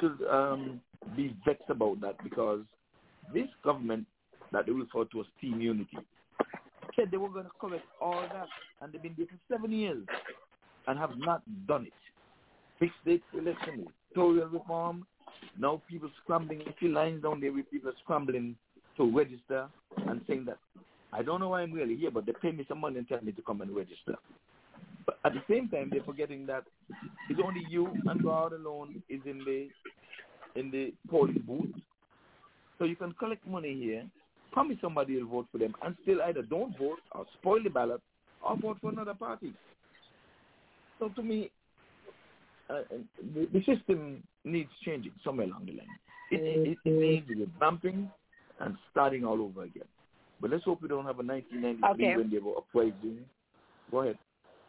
be vexed about that, because this government that they refer to as Team Unity said they were going to correct all that, and they've been there for 7 years and have not done it. Fixed date for election, electoral reform. Now people scrambling, a few lines down there with people scrambling to register and saying that, I don't know why I'm really here, but they pay me some money and tell me to come and register. But at the same time, they're forgetting that it's only you and God alone is in the polling booth. So you can collect money here, promise somebody will vote for them, and still either don't vote or spoil the ballot or vote for another party. So to me, the system needs changing somewhere along the line. It needs revamping and starting all over again. But let's hope we don't have a 1993 when they were uprising. Go ahead.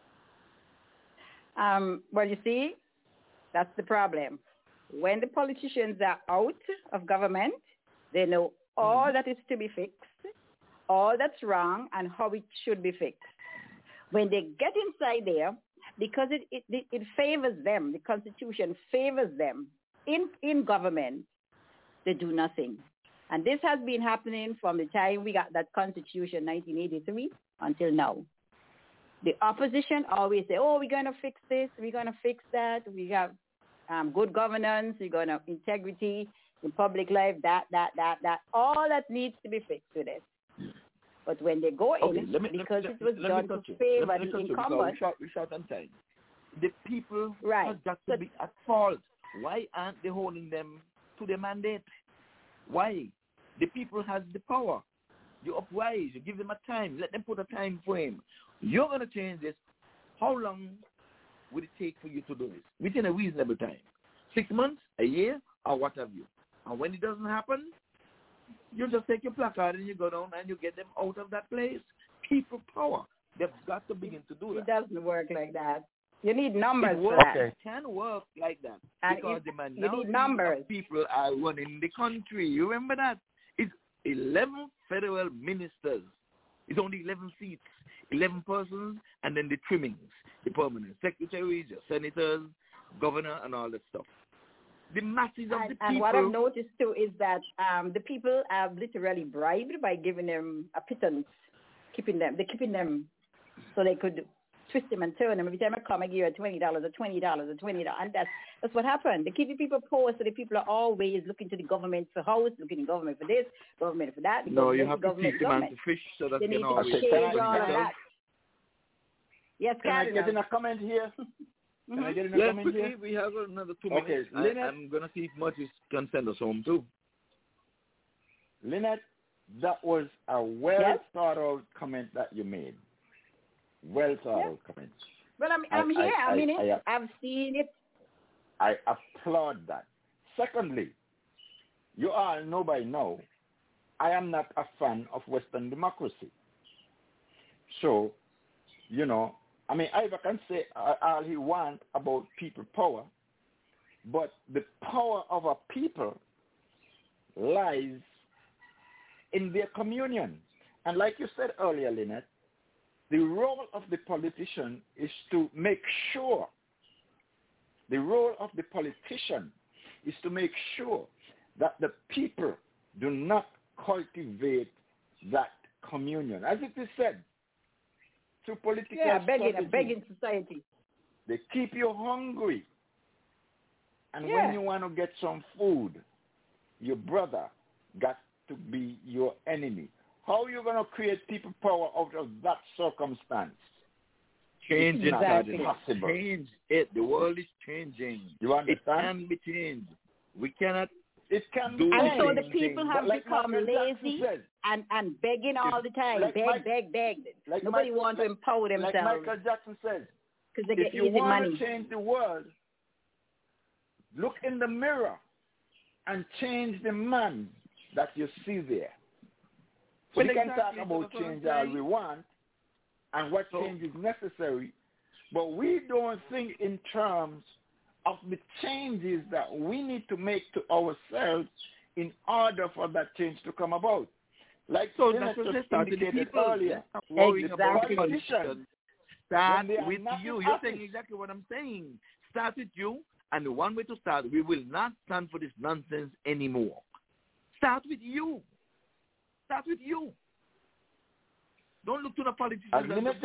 Well, you see, that's the problem. When the politicians are out of government, they know all that is to be fixed, all that's wrong, and how it should be fixed. When they get inside there, because it favors them, the Constitution favors them in government, they do nothing. And this has been happening from the time we got that Constitution, 1983, until now. The opposition always say, oh, we're going to fix this, we're going to fix that, we have good governance, we're going to integrity in public life, that. All that needs to be fixed with it. But when they go in, because it was done to favor the incumbent. We short on time. The people have got to be at fault. Why aren't they holding them to their mandate? Why? The people has the power. You uprise, you give them a time, let them put a time frame. You're going to change this. How long would it take for you to do this? Within a reasonable time. 6 months, a year, or what have you. And when it doesn't happen, you just take your placard and you go down and you get them out of that place. People power. They've got to begin to do that. It doesn't work like that. You need numbers for that. It can work like that. And because the minority of people are running the country. You remember that? It's 11 federal ministers. It's only 11 seats, 11 persons, and then the trimmings, the permanent secretaries, your senators, governor, and all that stuff. The masses of the people. And what I've noticed too is that the people have literally bribed by giving them a pittance, keeping them so they could twist them and turn them. Every time I come, I give you $20 or $20, and that's what happened. They keep the people poor, so the people are always looking to the government for house, looking to the government for this, government for that. No, you have to teach the man to fish so that they they need can always to change all of that. Yes, can I get in a comment here? Can I get in a comment here? We have another 2 minutes. Okay, I'm going to see if Moses can send us home too. Lynette, that was a well thought out comment that you made. Well thought out comments. Well, I'm here. I mean, I've seen it. I applaud that. Secondly, you all know by now, I am not a fan of Western democracy. So, you know, I mean, Ivor can say all he wants about people power, but the power of a people lies in their communion. And like you said earlier, Lynette, the role of the politician is to make sure, the role of the politician is to make sure that the people do not cultivate that communion. As it is said, through political begging society. They keep you hungry. And when you want to get some food, your brother got to be your enemy. How are you going to create people power out of that circumstance? Change it, possible. Change it. The world is changing. You understand? It can be changed. We cannot. It can do and anything. So the people have become lazy and begging all the time. Beg. Nobody wants to empower themselves. Like Michael Jackson says, because they get if you easy want money. to change the world, look in the mirror and change the man that you see there. So we can talk about change all we want and what change is necessary, but we don't think in terms of the changes that we need to make to ourselves in order for that change to come about. Like so that's what just indicated earlier. Exactly. Start with you. You're saying exactly what I'm saying. Start with you, and the one way to start, we will not stand for this nonsense anymore. Start with you. Start with you. Don't look to the politicians as Lynette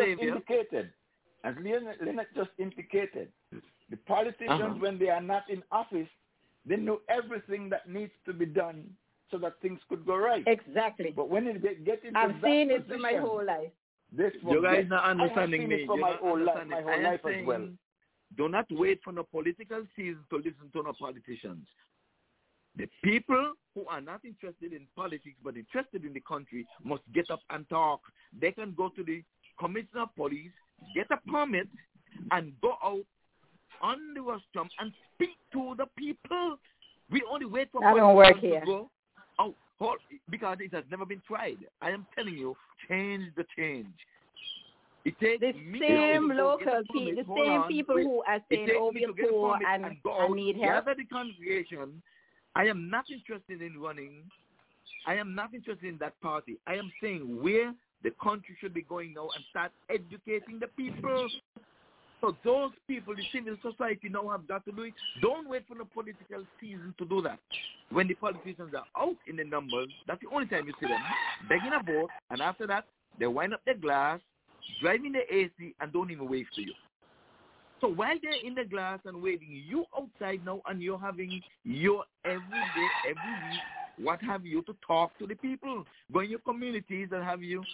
just indicated, the politicians, when they are not in office, they know everything that needs to be done so that things could go right. Exactly. But when they get into I've seen it for my whole life. You guys not understanding me. For my whole life as well. Do not wait for the political season to listen to the politicians. The people who are not interested in politics but interested in the country must get up and talk. They can go to the commissioner of police, get a permit, and go out on the rostrum and speak to the people. We only wait for politicians to go out because it has never been tried. I am telling you, change the change. It takes the same local people, the same people who are saying, "Oh, we're poor and need help." Gather the congregation. I am not interested in running. I am not interested in that party. I am saying where the country should be going now and start educating the people. So those people, the civil society now have got to do it. Don't wait for the political season to do that. When the politicians are out in the numbers, that's the only time you see them begging a vote, and after that, they wind up their glass, driving the AC, and don't even wave to you. So while they're in the glass and waiting, you outside now and you're having your every day, every week, what have you to talk to the people. Go in your communities and have you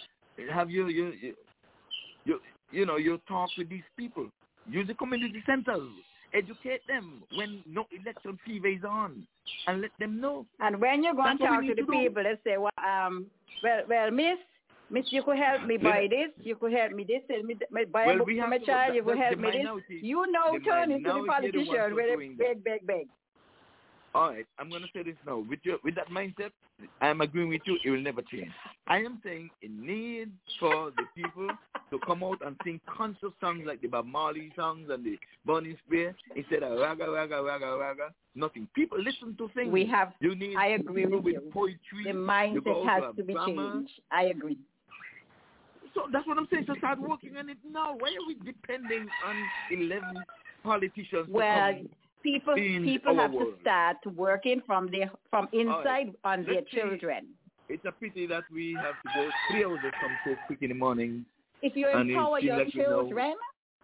talk with these people. Use the community centers. Educate them when no election fever is on, and let them know. And when you go and talk to the people, they say, well, Miss, you could help me buy this. You could help me this. Buy a book for my child. You could help me this. You know, turn into the politician where they beg. All right, I'm going to say this now. With that mindset, I am agreeing with you. It will never change. I am saying it needs for the people to come out and sing conscious songs like the Bob Marley songs and the Burning Spear instead of raga, raga, raga, raga. Nothing. People listen to things. I agree with you. Poetry. The mindset has to be changed. I agree. So that's what I'm saying. So start working on it now. Why are we depending on 11 politicians? Well, people have to start working from inside on their children. It's a pity that we have to go 3 hours or something so quick in the morning. If you empower your children,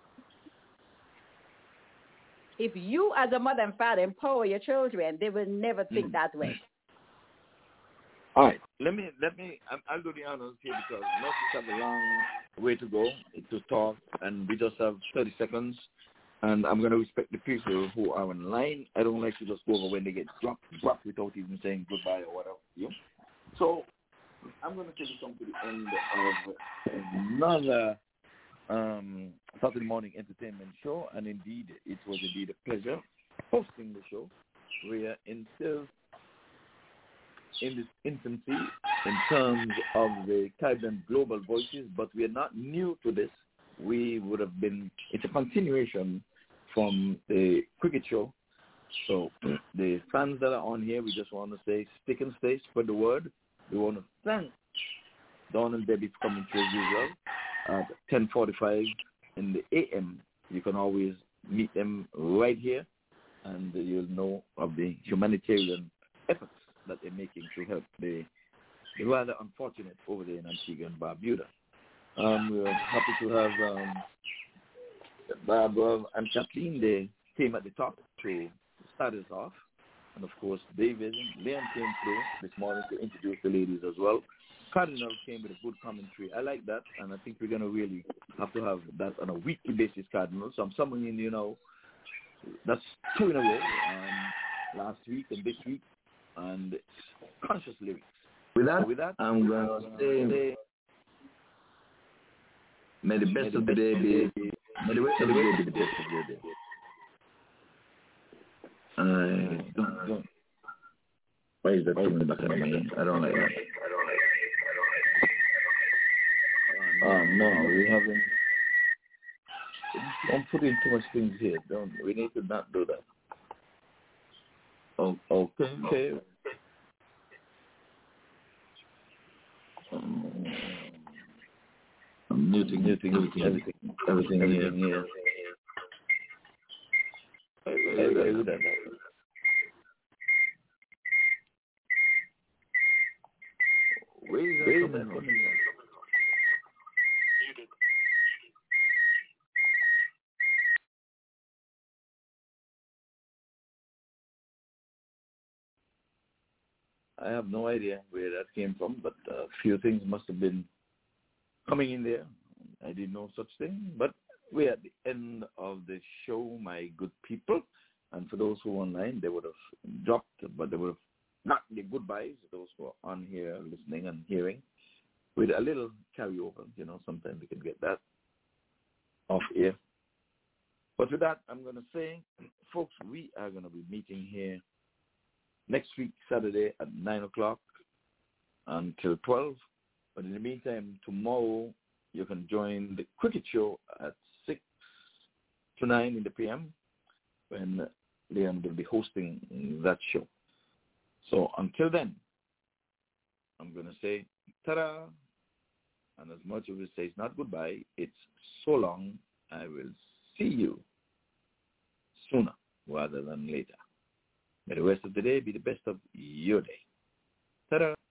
if you as a mother and father empower your children, they will never think that way. All right, I'll do the honors here because most of us have a long way to go to talk, and we just have 30 seconds, and I'm going to respect the people who are on line. I don't like to just go over when they get dropped without even saying goodbye or whatever. Yeah? So I'm going to take you to the end of another Saturday morning entertainment show, and indeed, it was indeed a pleasure hosting the show. We are still in this infancy in terms of the Caribbean Global Voices, but we are not new to this. We would have been, it's a continuation from the cricket show. So the fans that are on here, we just want to say stick and stay, spread the word. We want to thank Dawn and Debbie for coming through as well. At 10:45 in the a.m., you can always meet them right here, and you'll know of the humanitarian efforts that they're making to help the rather unfortunate over there in Antigua and Barbuda. We're happy to have Barbara and Kathleen. They came at the top to start us off. And, of course, David and Leon came through this morning to introduce the ladies as well. Cardinal came with a good commentary. I like that, and I think we're going to really have to have that on a weekly basis, Cardinal. So I'm summoning, that's 2 in a row, last week and this week, and conscious lyrics. With that I'm going to say, may the best of the day be, may the rest of the day be the best of your day. Don't. Why is that coming back at me? I don't like that. No, we haven't. Don't put in too much things here. We need to not do that. Okay. I'm muting everything here. Where is that coming from? I have no idea where that came from, but a few things must have been coming in there. I didn't know such thing, but we're at the end of the show, my good people. And for those who are online, they would have dropped, but they would have not the goodbyes, those who are on here listening and hearing, with a little carryover. Sometimes we can get that off air. But with that, I'm going to say, folks, we are going to be meeting here next week, Saturday at 9 o'clock until 12. But in the meantime, tomorrow you can join the cricket show at 6 to 9 in the p.m. when Leon will be hosting that show. So until then, I'm going to say ta-da. And as much as we say it's not goodbye, it's so long. I will see you sooner rather than later. May the rest of the day be the best of your day. Ta-da.